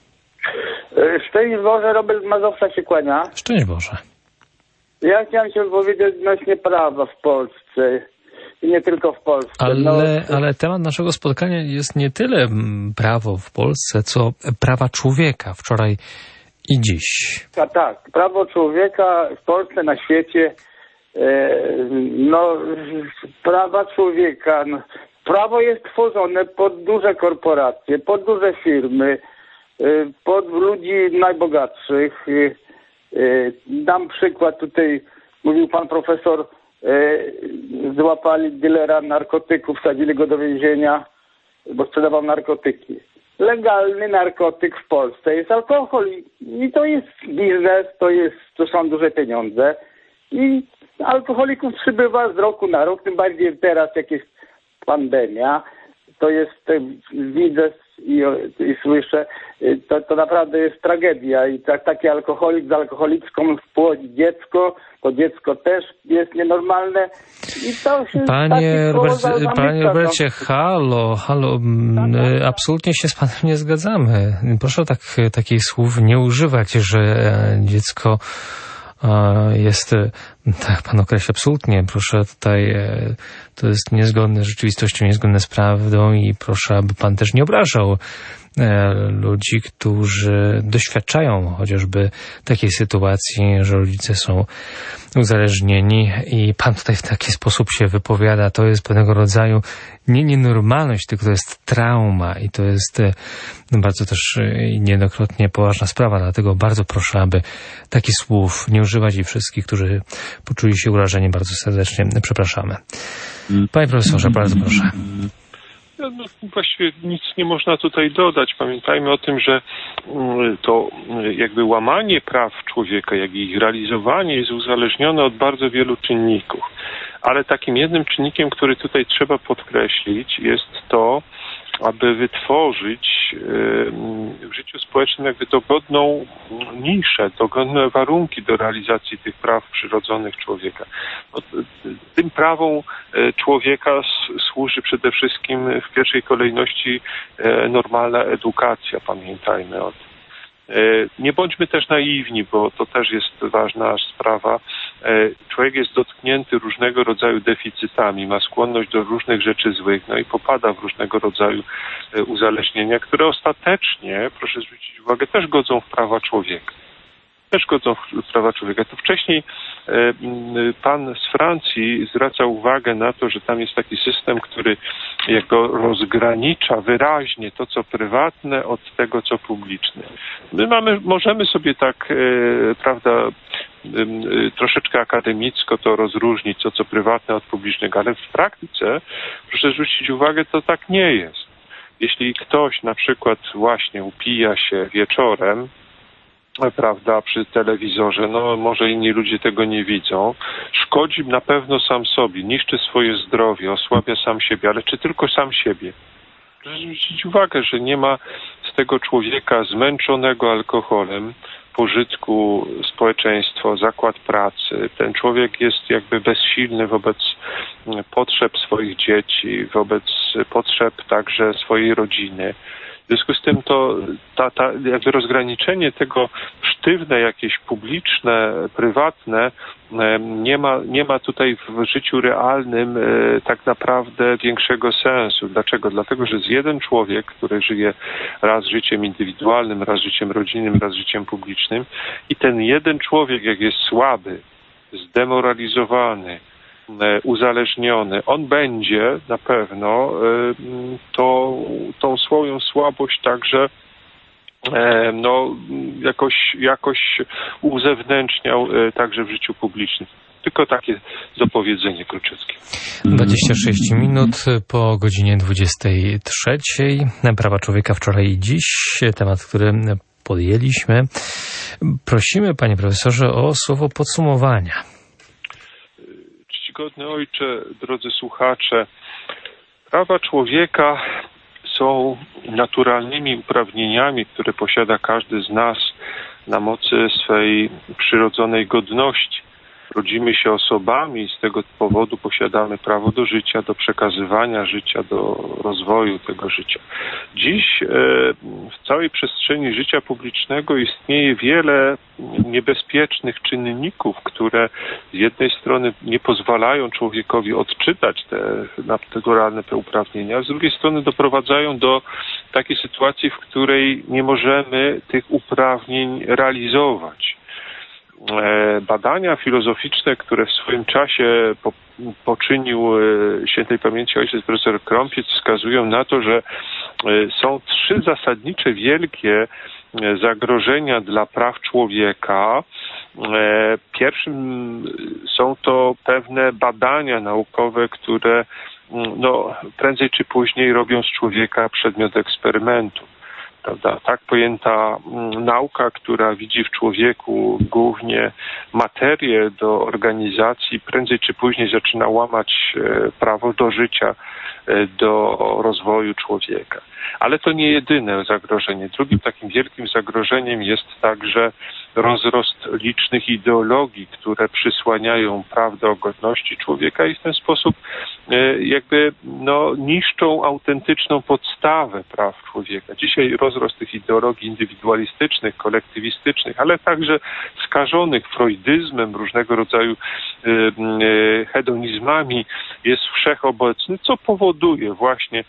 Szczęść Boże, Robert Mazowsza się kłania. Szczęść Boże. Ja chciałem się powiedzieć odnośnie prawa w Polsce i nie tylko w Polsce. Ale, no, ale temat naszego spotkania jest nie tyle prawo w Polsce, co prawa człowieka wczoraj i dziś. A tak, prawo człowieka w Polsce, na świecie, no prawa człowieka, no, prawo jest tworzone pod duże korporacje, pod duże firmy, pod ludzi najbogatszych. Dam przykład tutaj, mówił pan profesor, złapali dilera narkotyków, wsadzili go do więzienia, bo sprzedawał narkotyki. Legalny narkotyk w Polsce jest alkohol i to jest biznes, to, jest, to są duże pieniądze i alkoholików przybywa z roku na rok, tym bardziej teraz jak jest pandemia, to jest, widzę i, i słyszę, to, to naprawdę jest tragedia i tak, taki alkoholik z alkoholiczką wpłodzi dziecko, to dziecko też jest nienormalne i to się... Panie, Robert, panie Robercie, halo, halo, absolutnie się z panem nie zgadzamy. Proszę tak, takich słów nie używać, że dziecko jest, tak pan określa, absolutnie, proszę tutaj, to jest niezgodne z rzeczywistością, niezgodne z prawdą i proszę, aby pan też nie obrażał ludzi, którzy doświadczają chociażby takiej sytuacji, że rodzice są uzależnieni i pan tutaj w taki sposób się wypowiada. To jest pewnego rodzaju nie nienormalność, tylko to jest trauma i to jest bardzo też niejednokrotnie poważna sprawa, dlatego bardzo proszę, aby takich słów nie używać i wszystkich, którzy poczuli się urażeni, bardzo serdecznie przepraszamy. Panie profesorze, bardzo proszę. No, właściwie nic nie można tutaj dodać. Pamiętajmy o tym, że to jakby łamanie praw człowieka, jak i ich realizowanie jest uzależnione od bardzo wielu czynników. Ale takim jednym czynnikiem, który tutaj trzeba podkreślić, jest to, aby wytworzyć w życiu społecznym jakby dogodną niszę, dogodne warunki do realizacji tych praw przyrodzonych człowieka. No, tym prawom człowieka służy przede wszystkim w pierwszej kolejności normalna edukacja, pamiętajmy o tym. Nie bądźmy też naiwni, bo to też jest ważna sprawa. Człowiek jest dotknięty różnego rodzaju deficytami, ma skłonność do różnych rzeczy złych, no i popada w różnego rodzaju uzależnienia, które ostatecznie, proszę zwrócić uwagę, też godzą w prawa człowieka. Też godzą w prawa człowieka. To wcześniej pan z Francji zwracał uwagę na to, że tam jest taki system, który jakby rozgranicza wyraźnie to, co prywatne od tego, co publiczne. My mamy, możemy sobie tak, prawda, troszeczkę akademicko to rozróżnić, to, co prywatne od publicznego, ale w praktyce, proszę zwrócić uwagę, to tak nie jest. Jeśli ktoś na przykład właśnie upija się wieczorem, prawda, przy telewizorze, no może inni ludzie tego nie widzą, szkodzi na pewno sam sobie, niszczy swoje zdrowie, osłabia sam siebie, ale czy tylko sam siebie? Proszę zwrócić uwagę, że nie ma z tego człowieka zmęczonego alkoholem pożytku społeczeństwo, zakład pracy. Ten człowiek jest jakby bezsilny wobec potrzeb swoich dzieci, wobec potrzeb także swojej rodziny. W związku z tym to ta, ta jakby rozgraniczenie tego sztywne, jakieś publiczne, prywatne nie ma, nie ma tutaj w życiu realnym tak naprawdę większego sensu. Dlaczego? Dlatego, że jest jeden człowiek, który żyje raz życiem indywidualnym, raz życiem rodzinnym, raz życiem publicznym i ten jeden człowiek, jak jest słaby, zdemoralizowany, uzależniony, on będzie na pewno to, tą swoją słabość także no, jakoś, jakoś uzewnętrzniał także w życiu publicznym. Tylko takie dopowiedzenie króciutkie. dwadzieścia sześć minut po godzinie dwudziestej trzeciej. Prawa człowieka wczoraj i dziś. Temat, który podjęliśmy. Prosimy, panie profesorze, o słowo podsumowania. Czcigodny ojcze, drodzy słuchacze, prawa człowieka są naturalnymi uprawnieniami, które posiada każdy z nas na mocy swej przyrodzonej godności. Rodzimy się osobami i z tego powodu posiadamy prawo do życia, do przekazywania życia, do rozwoju tego życia. Dziś w całej przestrzeni życia publicznego istnieje wiele niebezpiecznych czynników, które z jednej strony nie pozwalają człowiekowi odczytać te naturalne te uprawnienia, a z drugiej strony doprowadzają do takiej sytuacji, w której nie możemy tych uprawnień realizować. Badania filozoficzne, które w swoim czasie po, poczynił świętej pamięci ojciec profesor Krąpiec, wskazują na to, że są trzy zasadnicze wielkie zagrożenia dla praw człowieka. Pierwszym są to pewne badania naukowe, które no, prędzej czy później robią z człowieka przedmiot eksperymentu. Prawda? Tak pojęta nauka, która widzi w człowieku głównie materię do organizacji, prędzej czy później zaczyna łamać prawo do życia, do rozwoju człowieka. Ale to nie jedyne zagrożenie. Drugim takim wielkim zagrożeniem jest także rozrost licznych ideologii, które przysłaniają prawdę o godności człowieka i w ten sposób jakby no, niszczą autentyczną podstawę praw człowieka. Dzisiaj rozrost tych ideologii indywidualistycznych, kolektywistycznych, ale także skażonych freudyzmem, różnego rodzaju hedonizmami jest wszechobecny, co powoduje właśnie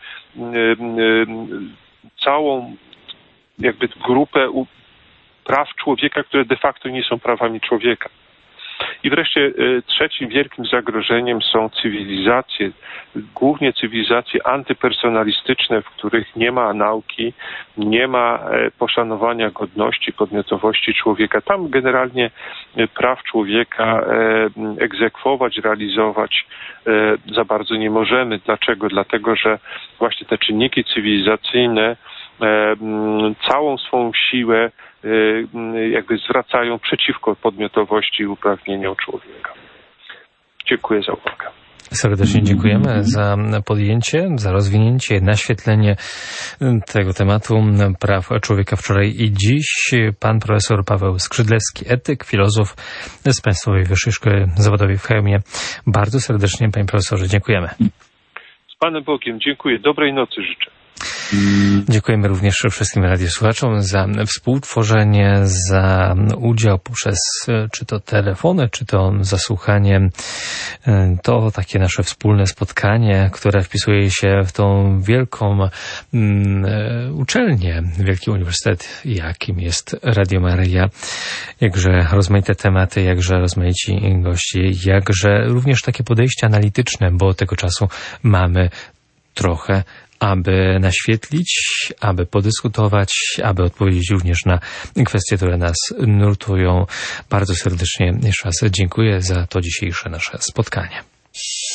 całą jakby grupę praw człowieka, które de facto nie są prawami człowieka. I wreszcie trzecim wielkim zagrożeniem są cywilizacje, głównie cywilizacje antypersonalistyczne, w których nie ma nauki, nie ma poszanowania godności, podmiotowości człowieka. Tam generalnie praw człowieka egzekwować, realizować za bardzo nie możemy. Dlaczego? Dlatego, że właśnie te czynniki cywilizacyjne całą swą siłę jakby zwracają przeciwko podmiotowości i uprawnieniom człowieka. Dziękuję za uwagę. Serdecznie dziękujemy za podjęcie, za rozwinięcie, naświetlenie tego tematu praw człowieka wczoraj i dziś. Pan profesor Paweł Skrzydlewski, etyk, filozof z Państwowej Wyższej Szkoły Zawodowej w Chełmie. Bardzo serdecznie, panie profesorze, dziękujemy. Z Panem Bogiem, dziękuję. Dobrej nocy życzę. Dziękujemy również wszystkim radiosłuchaczom za współtworzenie, za udział poprzez czy to telefony, czy to zasłuchanie. To takie nasze wspólne spotkanie, które wpisuje się w tą wielką um, uczelnię, wielki uniwersytet, jakim jest Radio Maryja. Jakże rozmaite tematy, jakże rozmaici gości, jakże również takie podejście analityczne, bo tego czasu mamy trochę, aby naświetlić, aby podyskutować, aby odpowiedzieć również na kwestie, które nas nurtują. Bardzo serdecznie jeszcze raz dziękuję za to dzisiejsze nasze spotkanie.